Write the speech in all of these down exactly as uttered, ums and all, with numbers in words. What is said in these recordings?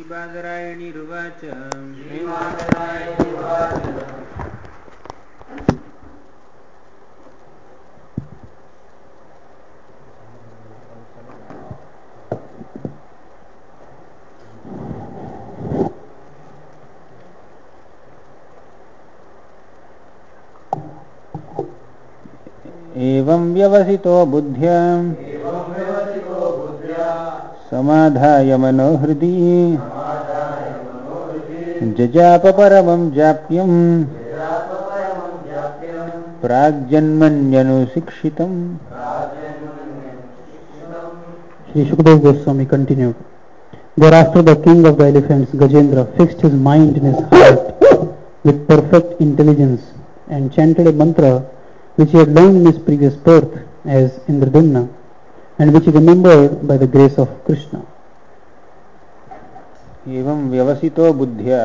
श्रीबादरायणीरुवाच एवं व्यवसितो बुद्ध्या समाधाय मनोहृदि जजाप परमं जाप्यं प्राग्जन्मन्यनुशिक्षितम्. Sri Shukdev Goswami continued. Thereafter the king of the elephants, Gajendra, fixed his mind in his heart with perfect intelligence and chanted a mantra which he had learned in his previous birth as Indradumna and which he remembered by the grace of Krishna. एवं व्यवसितो बुद्ध्या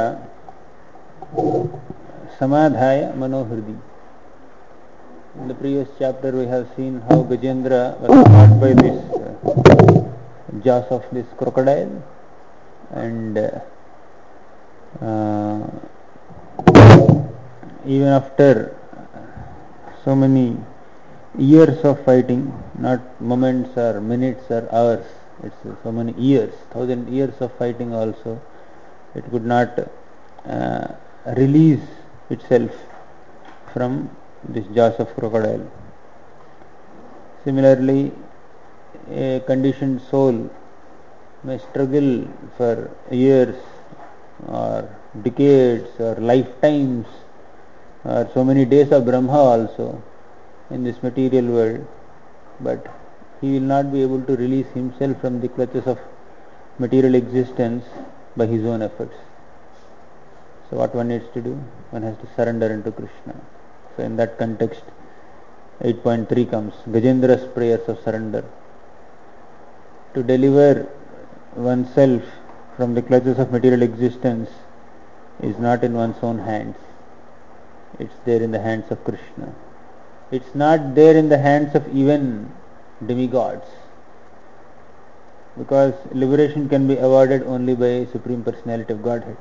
samadhaya manohridi. In the previous chapter we have seen how Gajendra was caught by this uh, jaws of this crocodile, and uh, uh, even after so many years of fighting, not moments or minutes or hours, it's so many years, thousand years of fighting also, it could not uh, release itself from this jaws of crocodile. Similarly, a conditioned soul may struggle for years or decades or lifetimes or so many days of Brahma also in this material world, but he will not be able to release himself from the clutches of material existence by his own efforts. So what one needs to do? One has to surrender into Krishna. So in that context, eight point three comes, Gajendra's prayers of surrender. To deliver oneself from the clutches of material existence is not in one's own hands. It's there in the hands of Krishna. It's not there in the hands of even demigods, because liberation can be awarded only by Supreme Personality of Godhead.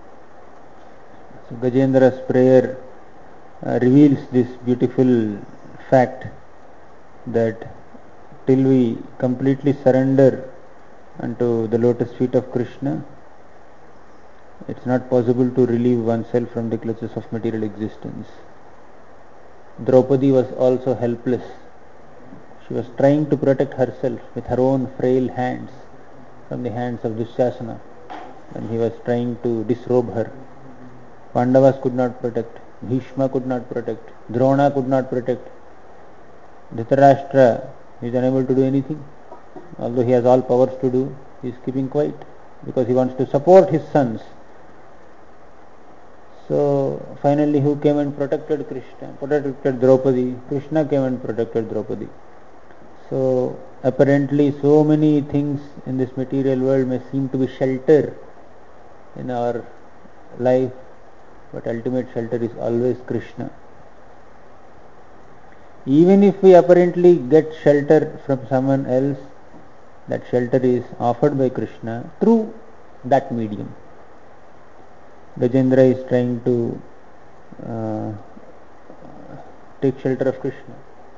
So Gajendra's prayer uh, reveals this beautiful fact that till we completely surrender unto the lotus feet of Krishna, it's not possible to relieve oneself from the clutches of material existence. Draupadi was also helpless. She was trying to protect herself with her own frail hands from the hands of Dushasana, and he was trying to disrobe her. Pandavas could not protect, Bhishma could not protect, Drona could not protect. Dhritarashtra is unable to do anything. Although he has all powers to do, he is keeping quiet because he wants to support his sons. So finally who came and protected Krishna? Protected Draupadi. Krishna came and protected Draupadi. So apparently so many things in this material world may seem to be shelter in our life, but ultimate shelter is always Krishna. Even if we apparently get shelter from someone else, that shelter is offered by Krishna through that medium. Gajendra is trying to uh, take shelter of Krishna.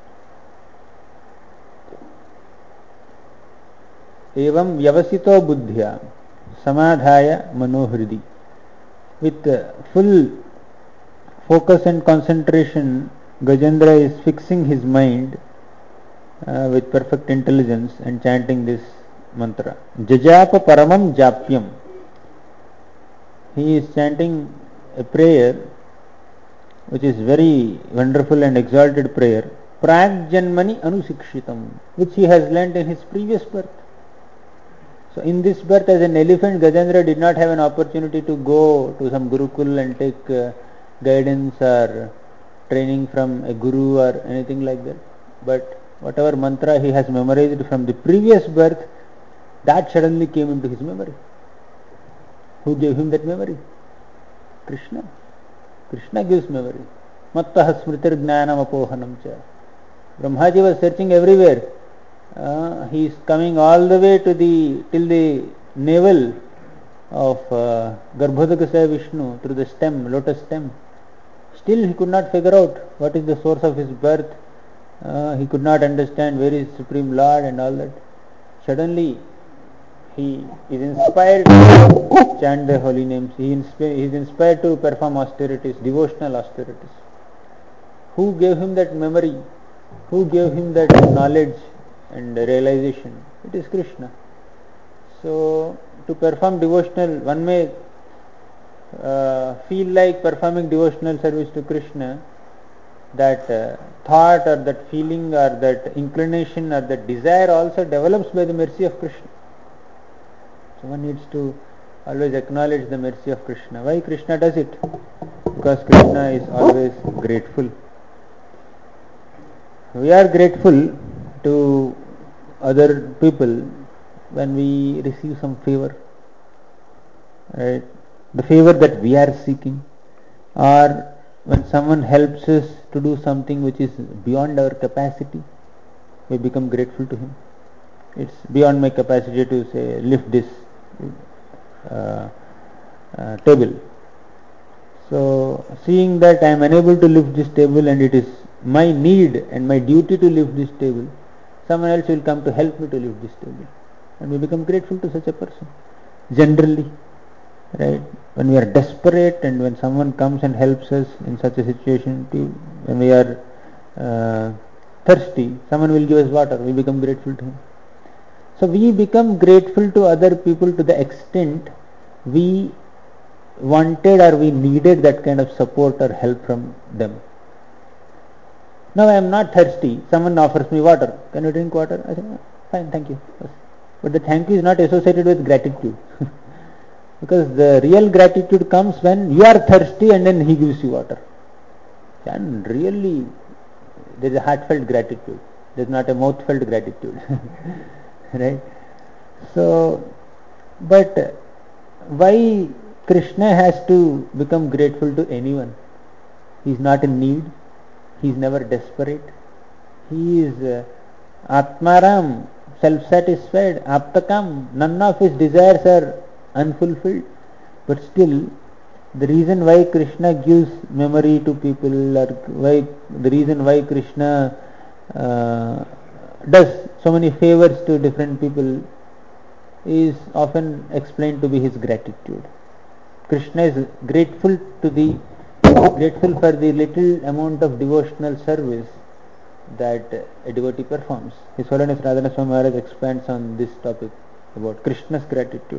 Evam vyavasito buddhya samadhaya manohridi. With uh, full focus and concentration, Gajendra is fixing his mind uh, with perfect intelligence and chanting this mantra. Jajapa paramam japyam. He is chanting a prayer which is very wonderful and exalted prayer. Pragjanmani anusikshitam, which he has learnt in his previous birth. So in this birth as an elephant, Gajendra did not have an opportunity to go to some Gurukul and take uh, guidance or training from a guru or anything like that. But whatever mantra he has memorized from the previous birth, that suddenly came into his memory. Who gave him that memory? Krishna. Krishna gives memory. Mattaha smritir jnanam apohanam cha. Brahmaji was searching everywhere. Uh, he is coming all the way to the till the navel of uh, Garbhodakasaya Vishnu through the stem, lotus stem. Still he could not figure out what is the source of his birth. Uh, he could not understand where is Supreme Lord and all that. Suddenly he is inspired to chant the holy names. He, insp- he is inspired to perform austerities, devotional austerities. Who gave him that memory? Who gave him that knowledge and realization? It is Krishna. So to perform devotional, one may uh, feel like performing devotional service to Krishna, that uh, thought or that feeling or that inclination or that desire also develops by the mercy of Krishna. So one needs to always acknowledge the mercy of Krishna. Why Krishna does it? Because Krishna is always grateful. We are grateful to other people when we receive some favor, right? The favor that we are seeking, or when someone helps us to do something which is beyond our capacity, we become grateful to him. It's beyond my capacity to say lift this uh, uh, table. So seeing that I am unable to lift this table and it is my need and my duty to lift this table, someone else will come to help me to lift this table, and we become grateful to such a person. Generally, right? When we are desperate and when someone comes and helps us in such a situation, too, when we are uh, thirsty, someone will give us water, we become grateful to him. So we become grateful to other people to the extent we wanted or we needed that kind of support or help from them. Now I am not thirsty, someone offers me water, can you drink water? I say, fine, thank you. But the thank you is not associated with gratitude. Because the real gratitude comes when you are thirsty and then he gives you water. And really, there is a heartfelt gratitude. There is not a mouth-felt gratitude. Right? So, but why Krishna has to become grateful to anyone? He is not in need. He is never desperate. He is uh, Atmaram, self-satisfied, Aptakam. None of his desires are unfulfilled. But still, the reason why Krishna gives memory to people, or why the reason why Krishna uh, does so many favors to different people, is often explained to be his gratitude. Krishna is grateful to the grateful for the little amount of devotional service that a devotee performs. His Holiness Radhana Swami Maharaj expands on this topic about Krishna's gratitude.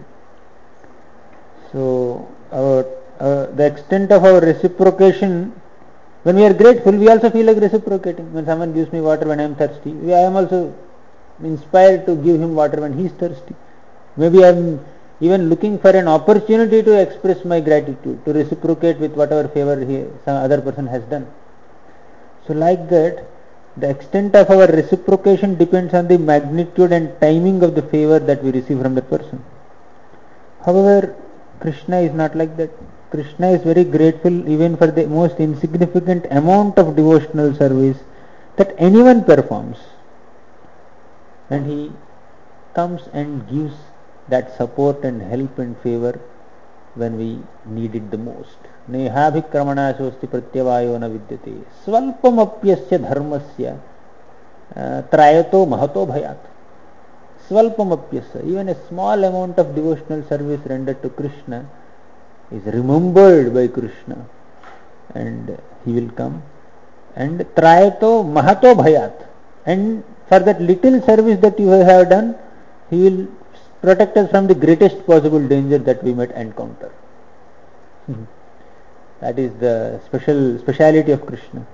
So our, uh, the extent of our reciprocation, when we are grateful, we also feel like reciprocating. When someone gives me water when I am thirsty, I am also inspired to give him water when he is thirsty. Maybe I am even looking for an opportunity to express my gratitude, to reciprocate with whatever favor he, some other person has done. So like that, the extent of our reciprocation depends on the magnitude and timing of the favor that we receive from that person. However, Krishna is not like that. Krishna is very grateful even for the most insignificant amount of devotional service that anyone performs. And he comes and gives that support and help and favor when we need it the most. Nehabhikramana sosti pratyavayo na vidyate svalpamapyasya dharmasya trayato mahato bhayat. Svalpamapyasya, even a small amount of devotional service rendered to Krishna is remembered by Krishna, and he will come and trayato mahato bhayat, and for that little service that you have done, he will protect us from the greatest possible danger that we might encounter. Mm-hmm. That is the special speciality of Krishna.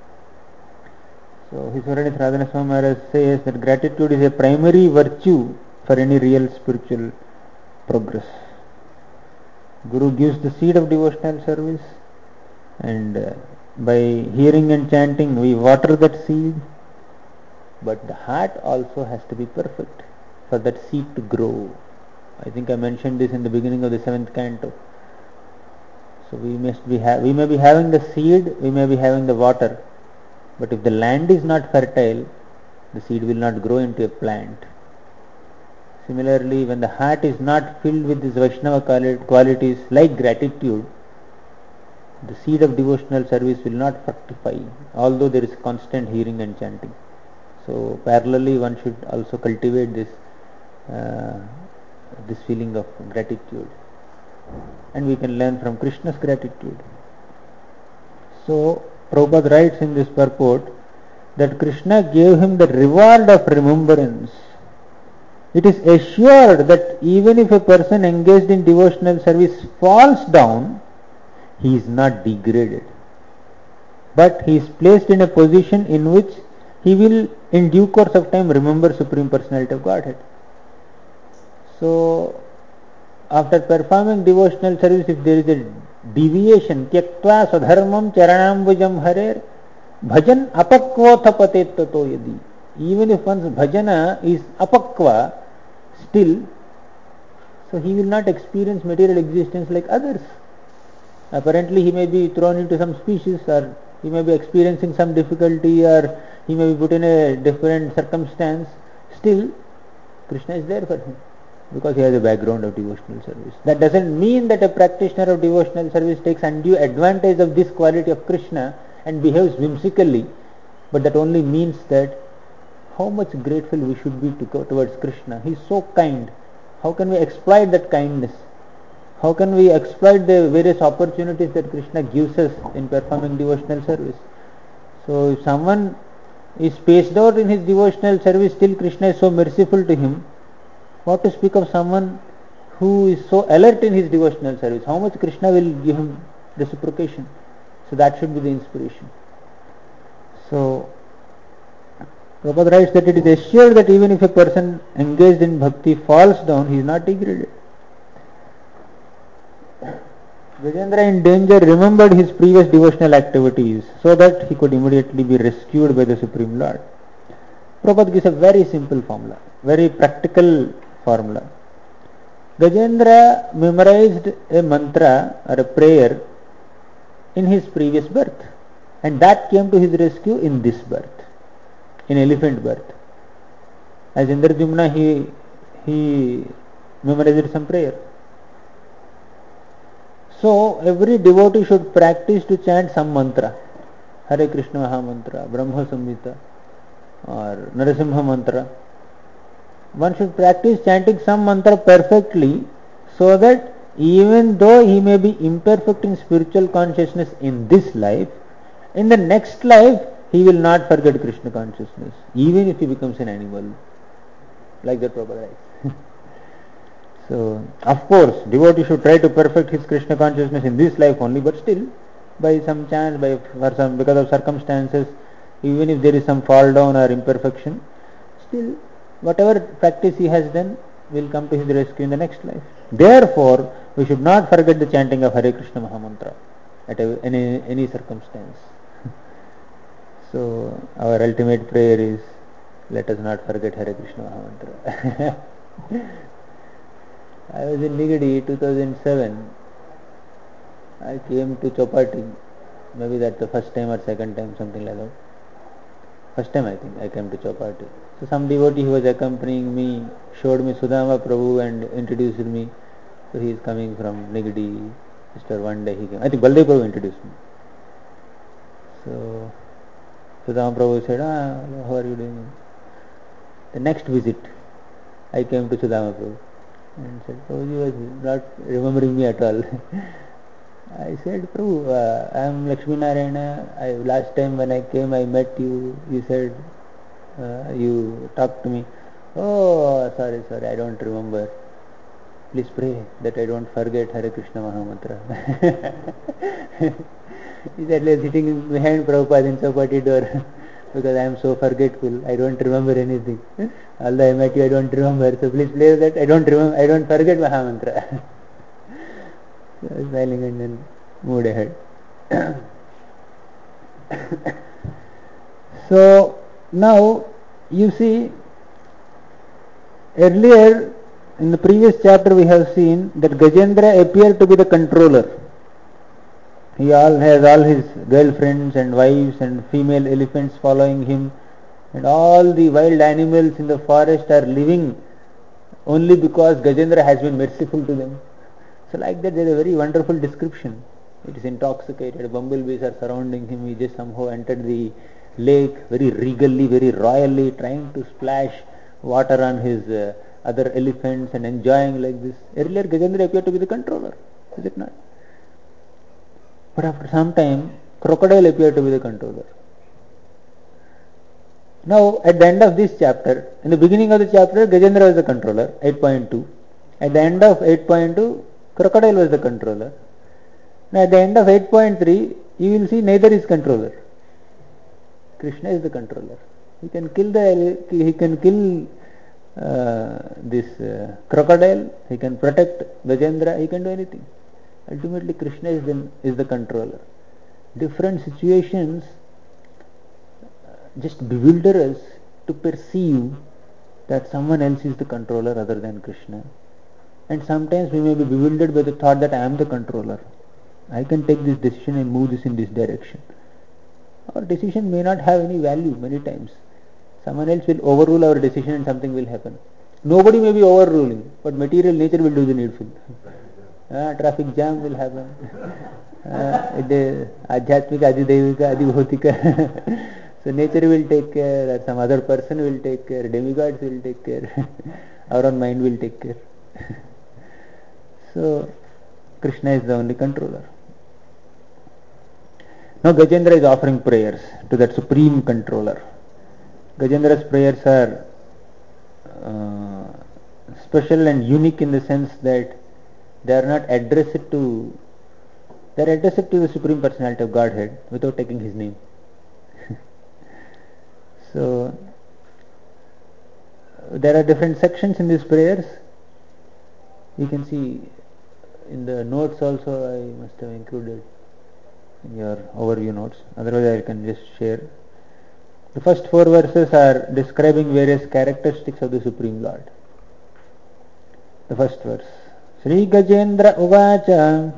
So His Holiness Radhana Swami Maharaj says that gratitude is a primary virtue for any real spiritual progress. Guru gives the seed of devotional service, and uh, by hearing and chanting we water that seed, but the heart also has to be perfect for that seed to grow. I think I mentioned this in the beginning of the seventh canto. So we must be ha- we may be having the seed, we may be having the water, but if the land is not fertile, the seed will not grow into a plant. Similarly, when the heart is not filled with these Vaishnava qualities like gratitude, the seed of devotional service will not fructify, although there is constant hearing and chanting. So parallelly one should also cultivate this uh, this feeling of gratitude, and we can learn from Krishna's gratitude. So Prabhupada writes in this purport that Krishna gave him the reward of remembrance. It is assured that even if a person engaged in devotional service falls down, he is not degraded, but he is placed in a position in which he will in due course of time remember Supreme Personality of Godhead. So after performing devotional service, if there is a deviation, tyaktva swadharmam charanambujam harer bhajan apakvotha patet tato yadi, even if one's bhajana is apakva still, so he will not experience material existence like others. Apparently he may be thrown into some species, or he may be experiencing some difficulty, or he may be put in a different circumstance. Still Krishna is there for him because he has a background of devotional service. That doesn't mean that a practitioner of devotional service takes undue advantage of this quality of Krishna and behaves whimsically, but that only means that how much grateful we should be to go towards Krishna. He is so kind. How can we exploit that kindness? How can we exploit the various opportunities that Krishna gives us in performing devotional service? So if someone is spaced out in his devotional service, still Krishna is so merciful to him. What to speak of someone who is so alert in his devotional service? How much Krishna will give him reciprocation? So that should be the inspiration. So Prabhupada writes that it is assured that even if a person engaged in bhakti falls down, he is not degraded. Gajendra in danger remembered his previous devotional activities so that he could immediately be rescued by the Supreme Lord. Prabhupada gives a very simple formula, very practical formula. Gajendra memorized a mantra or a prayer in his previous birth, and that came to his rescue in this birth, in elephant birth. As Indradyumna, he, he memorized some prayer. So every devotee should practice to chant some mantra, Hare Krishna Maha Mantra, Brahma Samhita, or Narasimha Mantra. One should practice chanting some mantra perfectly, so that even though he may be imperfect in spiritual consciousness in this life, in the next life he will not forget Krishna consciousness, even if he becomes an animal. Like that Prabhupada writes. So, of course, devotee should try to perfect his Krishna consciousness in this life only, but still, by some chance, by for some, because of circumstances, even if there is some fall down or imperfection, still, whatever practice he has done will come to his rescue in the next life. Therefore, we should not forget the chanting of Hare Krishna Mahamantra at any, any circumstance. So, our ultimate prayer is, let us not forget Hare Krishna Mahamantra. I was in Nigadi two thousand seven. I came to Chopati. Maybe that's the first time or second time, something like that. First time I think I came to Chopati. So some devotee who was accompanying me showed me Sudama Prabhu and introduced me. So he is coming from Nigadi. Mister One day he came. I think Baldev Prabhu introduced me. So Sudama Prabhu said, ah, how are you doing? The next visit, I came to Sudama Prabhu and said, Prabhuji was not remembering me at all. I said, Prabhu, uh, I am Lakshmi Narayana. I, last time when I came, I met you. You said, uh, you talked to me. Oh, sorry, sorry, I don't remember. Please pray that I don't forget Hare Krishna Mahamantra. He said, sitting behind Prabhupada in Chopati door because I am so forgetful. I don't remember anything. Although I met you, I don't remember. So please pray that I don't remember. I don't forget Mahamantra. So I was smiling and then moved ahead. So now you see, earlier in the previous chapter we have seen that Gajendra appeared to be the controller. He all has all his girlfriends and wives and female elephants following him, and all the wild animals in the forest are living only because Gajendra has been merciful to them. So like that there is a very wonderful description. It is intoxicated, bumblebees are surrounding him, he just somehow entered the lake very regally, very royally, trying to splash water on his uh, other elephants and enjoying like this. Earlier Gajendra appeared to be the controller, is it not? But after some time, crocodile appeared to be the controller. Now, at the end of this chapter, in the beginning of the chapter, Gajendra was the controller, eight point two. At the end of eight point two, crocodile was the controller. Now, at the end of eight point three, you will see neither is controller. Krishna is the controller. He can kill the he can kill uh, this uh, crocodile. He can protect Gajendra. He can do anything. Ultimately, Krishna is the, is the controller. Different situations just bewilder us to perceive that someone else is the controller other than Krishna. And sometimes we may be bewildered by the thought that I am the controller. I can take this decision and move this in this direction. Our decision may not have any value many times. Someone else will overrule our decision and something will happen. Nobody may be overruling, but material nature will do the needful. Uh, traffic jam will happen. Uh, the Adhyatmika, Adidevika, Adibhautika. So nature will take care, or some other person will take care, demigods will take care, our own mind will take care. So Krishna is the only controller. Now Gajendra is offering prayers to that supreme controller. Gajendra's prayers are uh, special and unique in the sense that they are not addressed to they are addressed to the Supreme Personality of Godhead without taking his name. So there are different sections in these prayers. You can see in the notes also. I must have included in your overview notes. Otherwise I can just share. The first four verses are describing various characteristics of the Supreme Lord. The first verse. Sri Gajendra Uvacha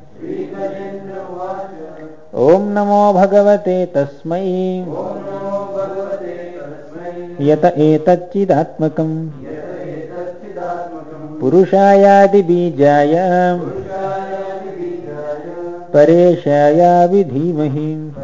Om Namo Bhagavate Tasmai Yata Etacchidatmakam Purushayadi Bijaya Pareshaya Vidhimahi.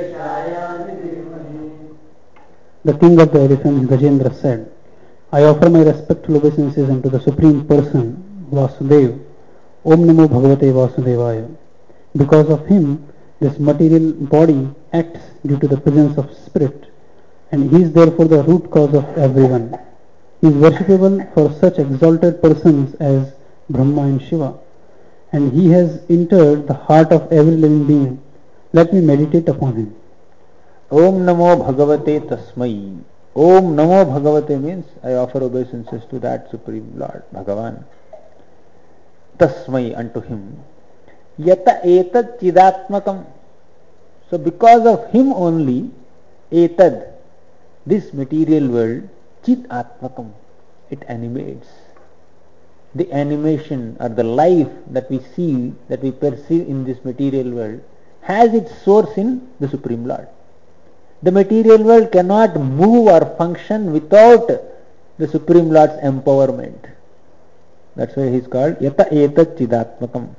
The king of the elephants, Gajendra, said, I offer my respectful obeisances unto the Supreme Person, Vasudeva, Om Namo Bhagavate Vasudevaya. Because of him, this material body acts due to the presence of spirit, and he is therefore the root cause of everyone. He is worshipable for such exalted persons as Brahma and Shiva, and he has entered the heart of every living being. Let me meditate upon him. Om Namo Bhagavate Tasmai. Om Namo Bhagavate means I offer obeisances to that Supreme Lord, Bhagavan. Tasmai, unto him. Yata etad chidatmakam. So because of him only, etad, this material world, chit atmakam, it animates. The animation or the life that we see, that we perceive in this material world, has its source in the Supreme Lord. The material world cannot move or function without the Supreme Lord's empowerment. That's why he is called Yata Etat Chidatmakam.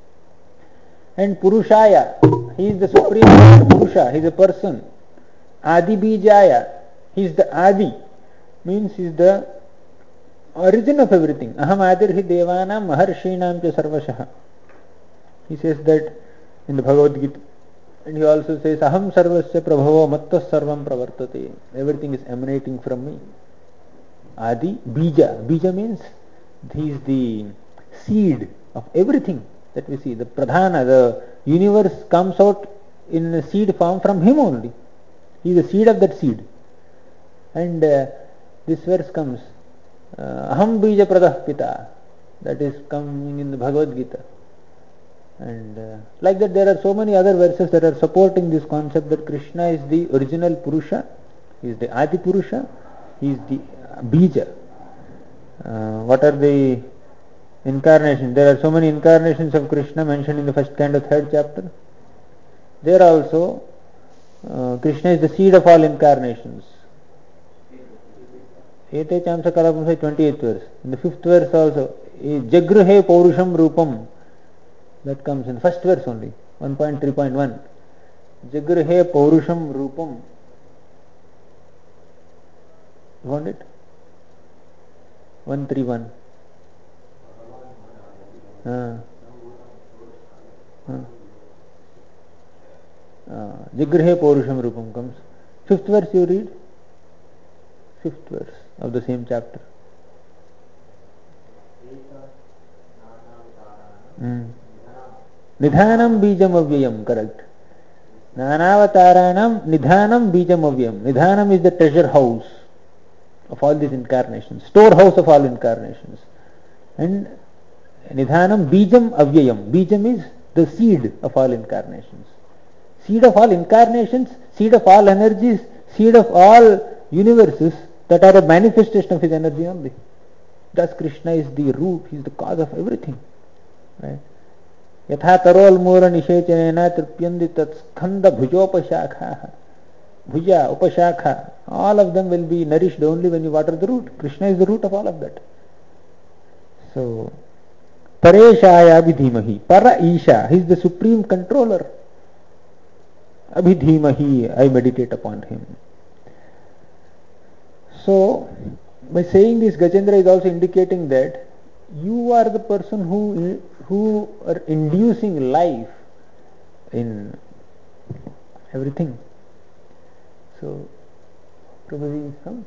And Purushaya, he is the Supreme Lord. Purusha, he is a person. Adi Bijaya, he is the Adi, means he is the origin of everything. Aham Adirhi Devanam Maharshinam Cha Sarvashaha. He says that in the Bhagavad Gita. And he also says, Aham sarvasya prabhavo mattas sarvam pravartate. Everything is emanating from me. Adi, Bija. Bija means he is the seed of everything that we see. The Pradhana, the universe comes out in a seed form from him only. He is the seed of that seed. And uh, this verse comes, uh, Aham Bija Pradah Pita. That is coming in the Bhagavad Gita. And uh, like that there are so many other verses that are supporting this concept that Krishna is the original Purusha, he is the Adi Purusha, he is the Bija. Uh, what are the incarnations? There are so many incarnations of Krishna mentioned in the first canto, third chapter. There also uh, Krishna is the seed of all incarnations. Ete Chamsa Kalapam say twenty-eighth verse. In the fifth verse also, Jagruhe Paurusham Rupam, that comes in the first verse only, one point three point one. Jagruhe Paurusham Rupam. You want it? one thirty-one. Uh, uh, uh, Jagruhe Paurusham Rupam comes. Fifth verse you read? Fifth verse of the same chapter. Hmm. Nidhanam bijam avyayam, correct. Nanavataranam nidhanam bijam avyayam. Nidhanam is the treasure house of all these incarnations, storehouse of all incarnations. And nidhanam bijam avyayam. Bijam is the seed of all incarnations. Seed of all incarnations, seed of all energies, seed of all universes that are a manifestation of his energy only. Thus Krishna is the root, he is the cause of everything. Right? Yatha tarol mura nishechanena tripyandi tat skanda bhujopashakha. Bhuja, upashakha, all of them will be nourished only when you water the root. Krishna is the root of all of that. So, Pareshaya Abhidhimahi, Para Isha, he is the supreme controller. Abhidhimahi, I meditate upon him. So, by saying this, Gajendra is also indicating that you are the person who who are inducing life in everything. So, Prabhuji is from?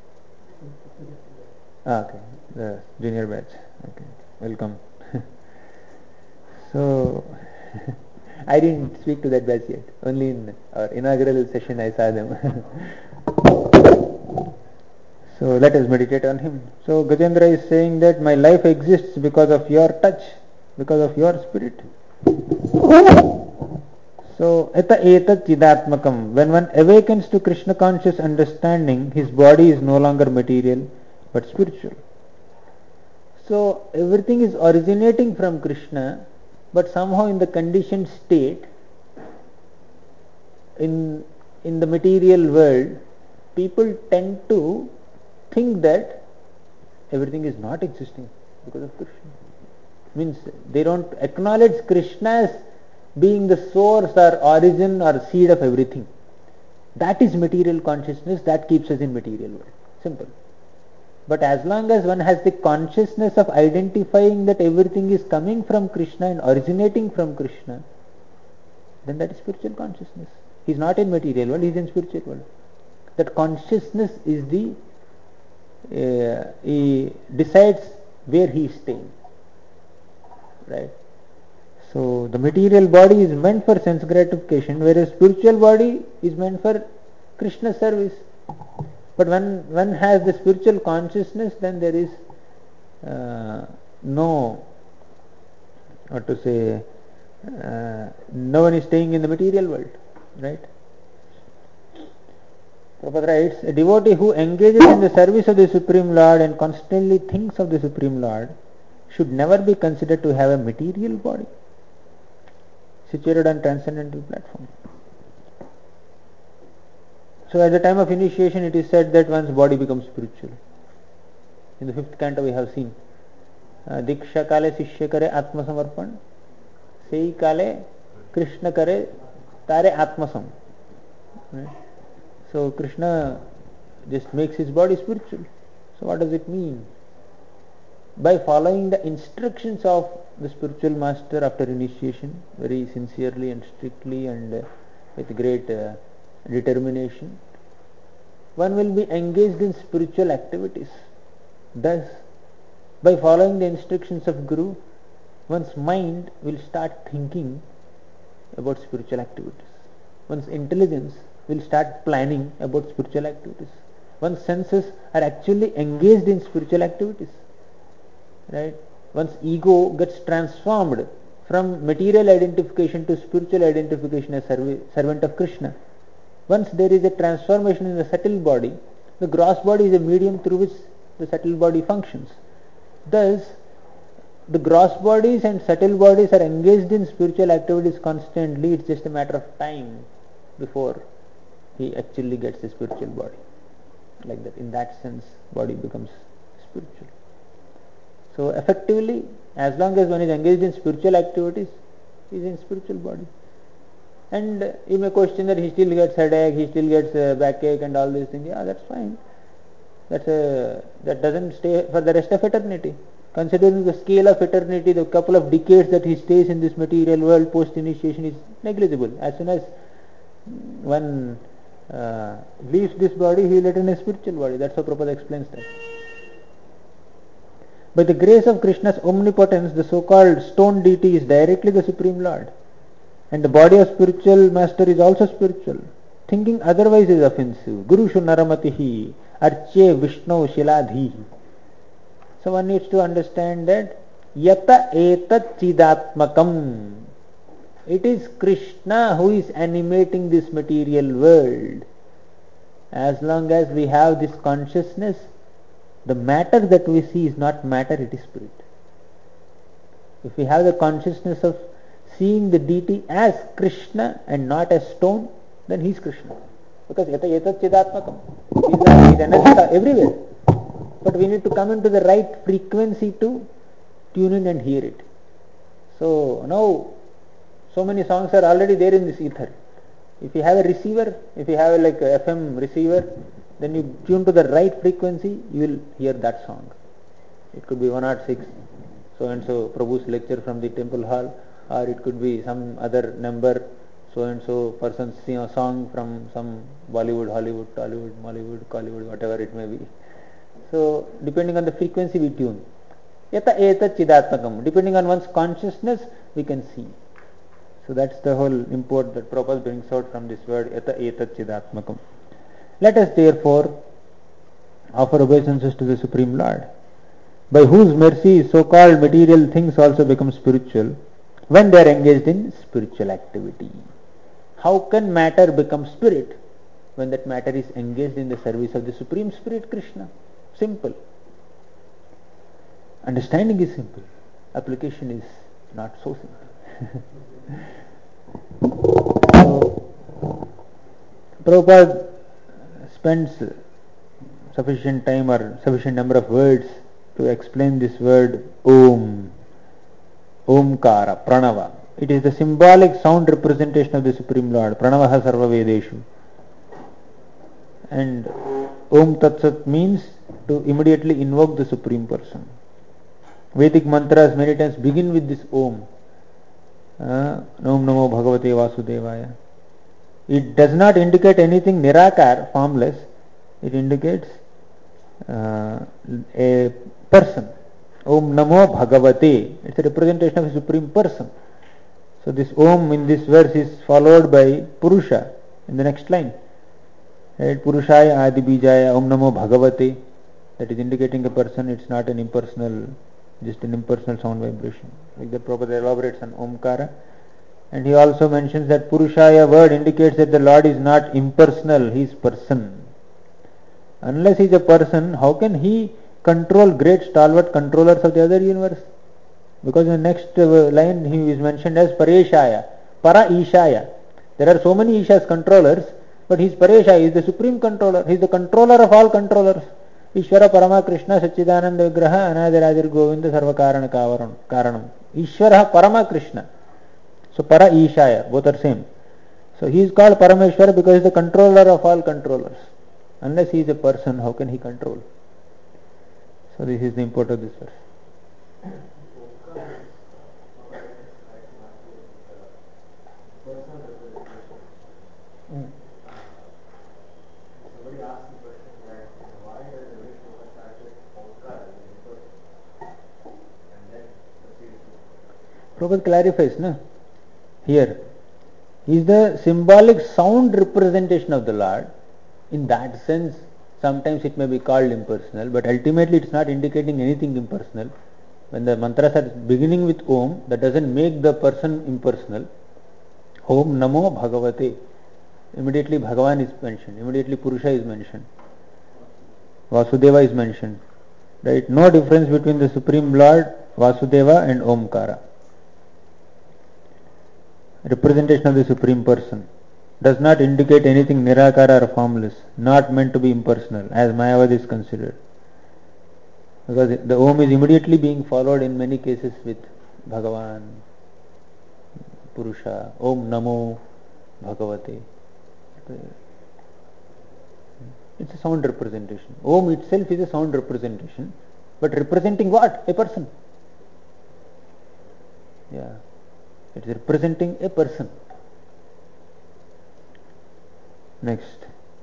Ah, okay, the junior batch. Okay, welcome. So, I didn't speak to that batch yet. Only in our inaugural session I saw them. So let us meditate on him. So Gajendra is saying that my life exists because of your touch, because of your spirit. So eta etat chidatmakam. When one awakens to Krishna conscious understanding, his body is no longer material but spiritual. So everything is originating from Krishna, but somehow in the conditioned state, in in the material world, people tend to think that everything is not existing because of Krishna. Means they don't acknowledge Krishna as being the source or origin or seed of everything. That is material consciousness that keeps us in material world. Simple. But as long as one has the consciousness of identifying that everything is coming from Krishna and originating from Krishna, then that is spiritual consciousness. He is not in material world, he is in spiritual world. That consciousness is the uh, he decides where he is staying. Right? So the material body is meant for sense gratification, whereas spiritual body is meant for Krishna service. But when one has the spiritual consciousness, then there is uh, no, what to say, uh, no one is staying in the material world, right? Prabhupada writes, a devotee who engages in the service of the Supreme Lord and constantly thinks of the Supreme Lord should never be considered to have a material body situated on transcendental platform. So at the time of initiation it is said that one's body becomes spiritual. In the fifth canto we have seen Diksha kale Sishya kare Atma Samarpan, Sei kale Krishna kare Tare Atma Sam. Right? So Krishna just makes his body spiritual. So what does it mean? By following the instructions of the spiritual master after initiation, very sincerely and strictly and uh, with great uh, determination, one will be engaged in spiritual activities. Thus, by following the instructions of Guru, one's mind will start thinking about spiritual activities. One's intelligence will start planning about spiritual activities. One's senses are actually engaged in spiritual activities. Right? One's ego gets transformed from material identification to spiritual identification as servant of Krishna. Once there is a transformation in the subtle body, the gross body is a medium through which the subtle body functions. Thus, the gross bodies and subtle bodies are engaged in spiritual activities constantly. It's just a matter of time before he actually gets a spiritual body. like that. In that sense, body becomes spiritual. So effectively, as long as one is engaged in spiritual activities, he is in spiritual body. And you may question that he still gets headache, he still gets uh, backache and all these things. Yeah, that's fine. That's a, that doesn't stay for the rest of eternity. Considering the scale of eternity, the couple of decades that he stays in this material world post-initiation is negligible. As soon as one uh, leaves this body, he will enter a spiritual body. That's how Prabhupada explains that. By the grace of Krishna's omnipotence, the so-called stone deity is directly the Supreme Lord. And the body of spiritual master is also spiritual. Thinking otherwise is offensive. Guru shu naramatihi arche vishnu shiladhihi. So one needs to understand that yata etat chidatmakam. It is Krishna who is animating this material world. As long as we have this consciousness, the matter that we see is not matter, it is spirit. If we have the consciousness of seeing the deity as Krishna and not as stone, then he is Krishna. Because yata etat chidatmakam. He is energy everywhere. But we need to come into the right frequency to tune in and hear it. So now, so many songs are already there in this ether. If you have a receiver, if you have a like a F M receiver, then you tune to the right frequency, you will hear that song. It could be one oh six, so and so Prabhu's lecture from the temple hall, or it could be some other number, so and so person's you know, song from some Bollywood, Hollywood, Tollywood, Mollywood, Collywood, whatever it may be. So depending on the frequency we tune. Yata etat chidatmakam. Depending on one's consciousness, we can see. So that's the whole import that Prabhupada brings out from this word yata etat chidatmakam. Let us therefore offer obeisances to the Supreme Lord, by whose mercy so-called material things also become spiritual when they are engaged in spiritual activity. How can matter become spirit when that matter is engaged in the service of the Supreme Spirit Krishna? Simple. Understanding is simple. Application is not so simple. So, Prabhupada spends sufficient time or sufficient number of words to explain this word Om, Omkara, Pranava. It is the symbolic sound representation of the Supreme Lord. Pranavaha sarva vedeshu. And Om Tat Sat means to immediately invoke the Supreme Person. Vedic mantras many times begin with this Om. Uh, Om Namo Bhagavate Vasudevaya. It does not indicate anything nirakar, formless. It indicates uh, a person. Om Namo Bhagavate. It's a representation of a Supreme Person. So this Om in this verse is followed by Purusha in the next line. Right? Purushaya Adi Bijaya Om Namo Bhagavate. That is indicating a person. It's not an impersonal, just an impersonal sound vibration. Like the Prabhupada elaborates on Omkara. And he also mentions that Purushaya word indicates that the Lord is not impersonal, he is person. Unless he is a person, how can he control great stalwart controllers of the other universe? Because in the next line he is mentioned as Pareshaya, Para Ishaya. There are so many Ishas controllers, but he is Pareshaya, he is the supreme controller, he is the controller of all controllers. Ishvara Parama Krishna Satchidananda Vigraha Anadiradir Govinda Sarva Karana Karanam. Ishvara Parama Krishna. So Para Ishaya, both are same. So he is called Parameshwara because he is the controller of all controllers. Unless he is a person, how can he control? So this is the import of this verse. Mm. Somebody asked the question that why does the Vishnu start with Omkara and then proceeds to Prabhupada clarifies, no? Here is the symbolic sound representation of the Lord. In that sense, sometimes it may be called impersonal, but ultimately it's not indicating anything impersonal. When the mantras are beginning with Om, that doesn't make the person impersonal. Om Namo Bhagavate. Immediately Bhagavan is mentioned. Immediately Purusha is mentioned. Vasudeva is mentioned. Right? No difference between the Supreme Lord, Vasudeva and Omkara. Representation of the Supreme Person. does not indicate anything nirakara or formless, not meant to be impersonal, as Mayavadi is considered. Because the Om is immediately being followed in many cases with Bhagavan, Purusha, Om Namo Bhagavate. It's a sound representation. Om itself is a sound representation, but representing what? A person. Yeah, it's representing a person. Next.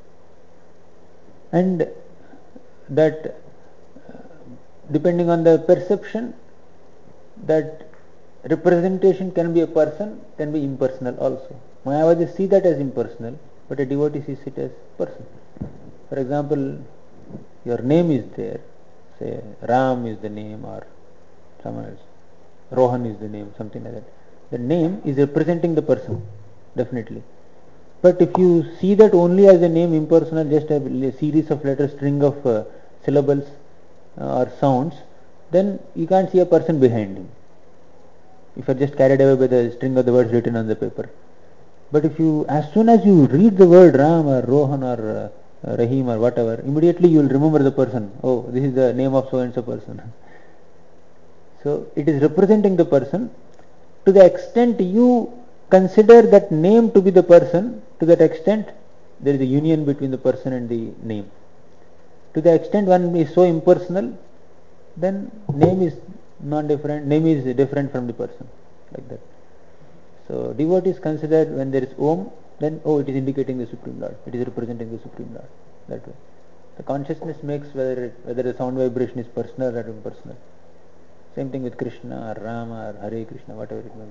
And that, uh, depending on the perception, that representation can be a person, can be impersonal also. Mayavadis see that as impersonal, but a devotee sees it as person. For example, your name is there, say Ram is the name, or someone else, Rohan is the name, something like that. The name is representing the person, definitely. But if you see that only as a name, impersonal, just a series of letters, string of uh, syllables uh, or sounds, then you can't see a person behind him. If you are just carried away by the string of the words written on the paper. But if you, as soon as you read the word Ram or Rohan or uh, Rahim or whatever, immediately you will remember the person. Oh, this is the name of so and so person. So it is representing the person. To the extent you consider that name to be the person, to that extent there is a union between the person and the name. To the extent one is so impersonal, then name is non-different, name is different from the person, like that. So devotees consider when there is Om, then oh, it is indicating the Supreme Lord, it is representing the Supreme Lord, that way. The consciousness makes whether it, whether the sound vibration is personal or impersonal. Same thing with Krishna or Rama or Hare Krishna, whatever it may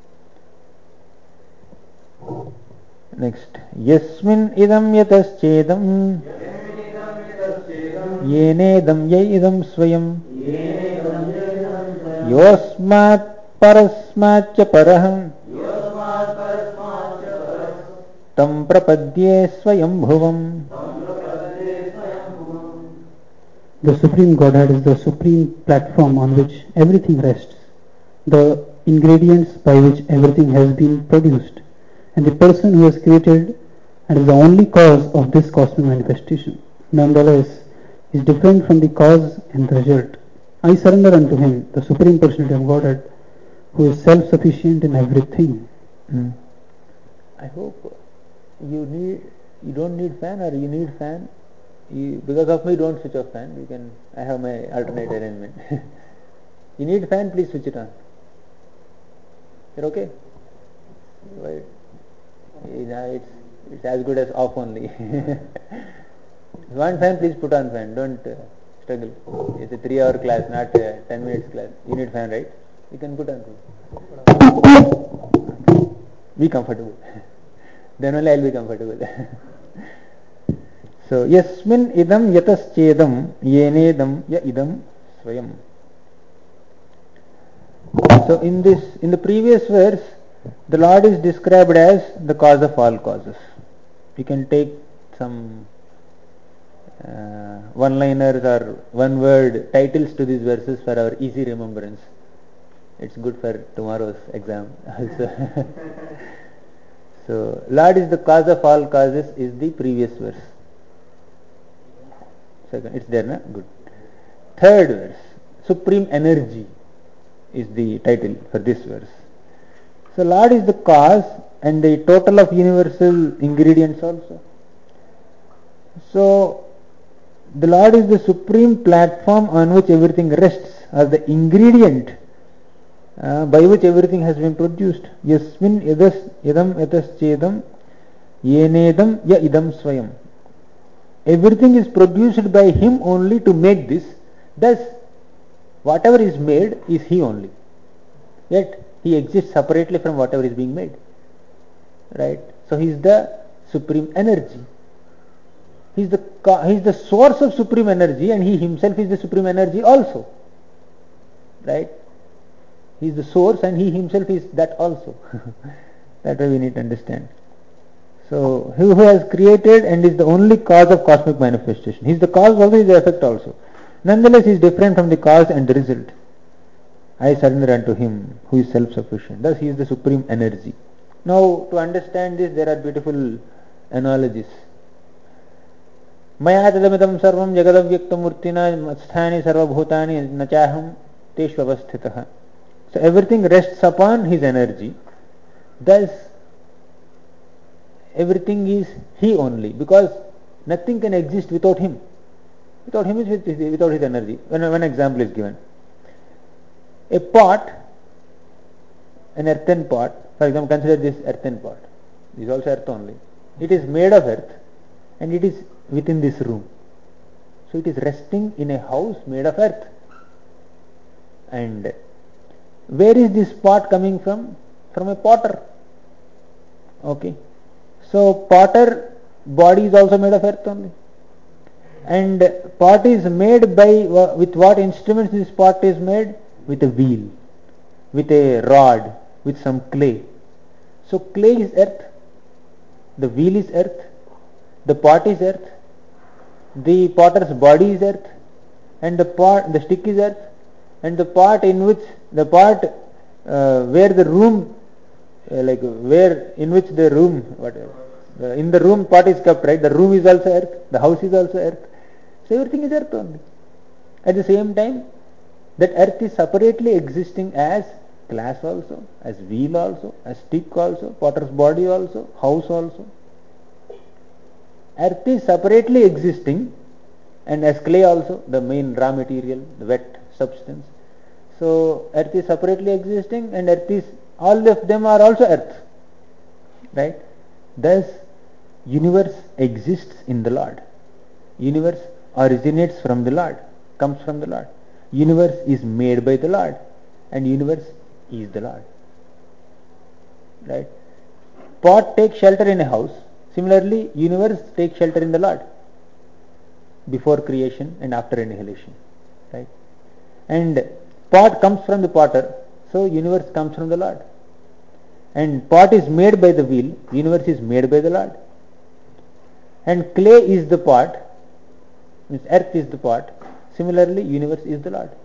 be. Next, Yasmin idam yataschedam yenedam yai idam swayam yosmat parasmat cha paraham tam prapadye swayam bhuvam. The Supreme Godhead is the supreme platform on which everything rests, the ingredients by which everything has been produced, and the person who has created and is the only cause of this cosmic manifestation, nonetheless, is different from the cause and the result. I surrender unto Him, the Supreme Personality of Godhead, who is self-sufficient in everything. Hmm. I hope you need, you don't need fan, or you need fan. You, because of me, don't switch off fan. You can. I have my alternate arrangement. You need fan, please switch it on. You're okay? Why? Yeah, it's it's as good as off only. One fan, please put on fan. Don't uh, struggle. It's a three-hour class, not a ten minutes class. You need fan, right? You can put on fan. Be comfortable. Then only I'll be comfortable. So, yasmin idam yataschedam yenedam ya idam swayam. So, in this, in the previous verse, the Lord is described as the cause of all causes. You can take some uh, one-liners or one-word titles to these verses for our easy remembrance. It's good for tomorrow's exam also. So, Lord is the cause of all causes is the previous verse. Second, it's there, na? Good. Third verse, Supreme Energy is the title for this verse. So, Lord is the cause and the total of universal ingredients also. So, the Lord is the supreme platform on which everything rests, or the ingredient uh, by which everything has been produced. Yasmin yadas yadam yatas chedam yenedam ya idam swayam. Everything is produced by Him only to make this. Thus, whatever is made is He only. Yet, He exists separately from whatever is being made. Right? So, He is the supreme energy. He is the, he is the source of supreme energy, and He Himself is the supreme energy also. Right? He is the source and He Himself is that also. That way we need to understand. So, He who has created and is the only cause of cosmic manifestation. He is the cause also, He is the effect also. Nonetheless, He is different from the cause and the result. I surrender unto Him who is self-sufficient. Thus, He is the supreme energy. Now, to understand this, there are beautiful analogies. Maya tadamitam sarvam jagadavyaktamurtina sthani sarvabhutani nachaham teshvavasthitah. So everything rests upon his energy. Thus, everything is he only, because nothing can exist without him. Without him is with, without his energy. When one example is given. A pot, an earthen pot, for example, consider this earthen pot. This is also earth only. It is made of earth and it is within this room. So it is resting in a house made of earth. And where is this pot coming from? From a potter. Okay. So potter body is also made of earth only. And pot is made by, with what instruments this pot is made? With a wheel, with a rod, with some clay. So clay is earth, the wheel is earth, the pot is earth, the potter's body is earth, and the pot, the stick is earth, and the pot in which, the pot uh, where the room, uh, like where, in which the room, whatever, uh, in the room pot is kept, right? The room is also earth, the house is also earth. So everything is earth only. At the same time, that earth is separately existing as glass also, as wheel also, as stick also, potter's body also, house also. Earth is separately existing, and as clay also, the main raw material, the wet substance. So earth is separately existing, and earth is, all of them are also earth. Right? Thus, universe exists in the Lord. Universe originates from the Lord, comes from the Lord. Universe is made by the Lord, and universe is the Lord. Right? Pot takes shelter in a house. Similarly, universe takes shelter in the Lord before creation and after annihilation. Right? And pot comes from the potter, so universe comes from the Lord. And pot is made by the wheel, universe is made by the Lord. And clay is the pot, means earth is the pot. Similarly, universe is the Lord.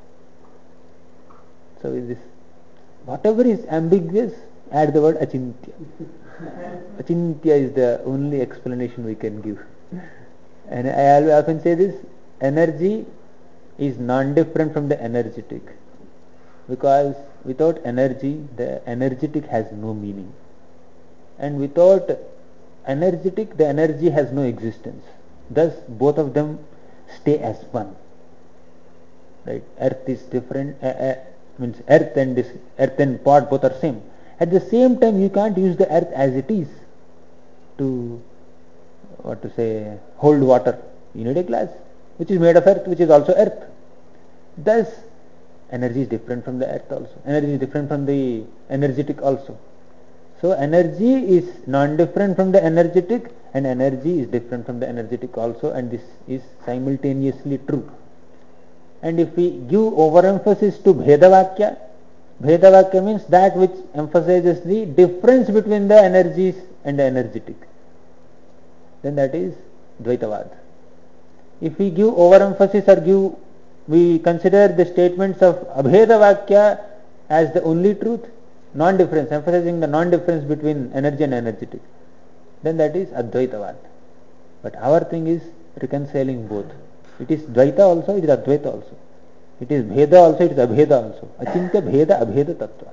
So is this, whatever is ambiguous, add the word achintya. Achintya is the only explanation we can give. And I often say this, energy is non-different from the energetic. Because without energy, the energetic has no meaning. And without energetic, the energy has no existence. Thus, both of them stay as one. Right? Earth is different, uh, uh, means earth and this earth and pot both are same. At the same time, you can't use the earth as it is to, what to say, hold water. You need a glass which is made of earth, which is also earth. Thus, energy is different from the earth also. Energy is different from the energetic also. So energy is non-different from the energetic, and energy is different from the energetic also, and this is simultaneously true. And if we give overemphasis to Bhedavakya, Bhedavakya means that which emphasizes the difference between the energies and the energetic, then that is Dvaitavad. If we give overemphasis or give, we consider the statements of Abhedavakya as the only truth, non-difference, emphasizing the non-difference between energy and energetic, then that is Advaitavad. But our thing is reconciling both. It is Dvaita also, it is Advaita also. It is Bheda also, it is Abheda also. Achintya Bheda Abheda Tattva.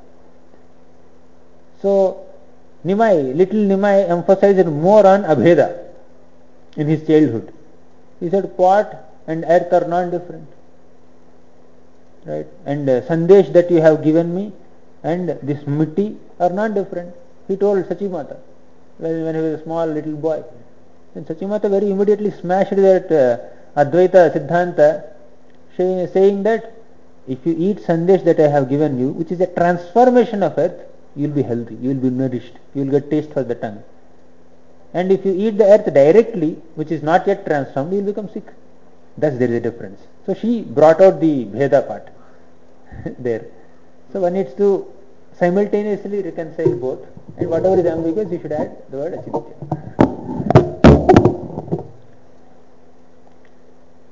So, Nimai, little Nimai emphasized more on Abheda in his childhood. He said pot and earth are non-different. Right? And uh, Sandesh that you have given me and this Mitti are non-different. He told Sachimata when, when he was a small little boy. And Sachimata very immediately smashed that uh, Advaita Siddhanta, say, saying that if you eat Sandesh that I have given you, which is a transformation of earth, you will be healthy, you will be nourished, you will get taste for the tongue. And if you eat the earth directly, which is not yet transformed, you will become sick. Thus there is a difference. So she brought out the Bheda part there. So one needs to simultaneously reconcile both, and whatever is ambiguous, you should add the word Achintya.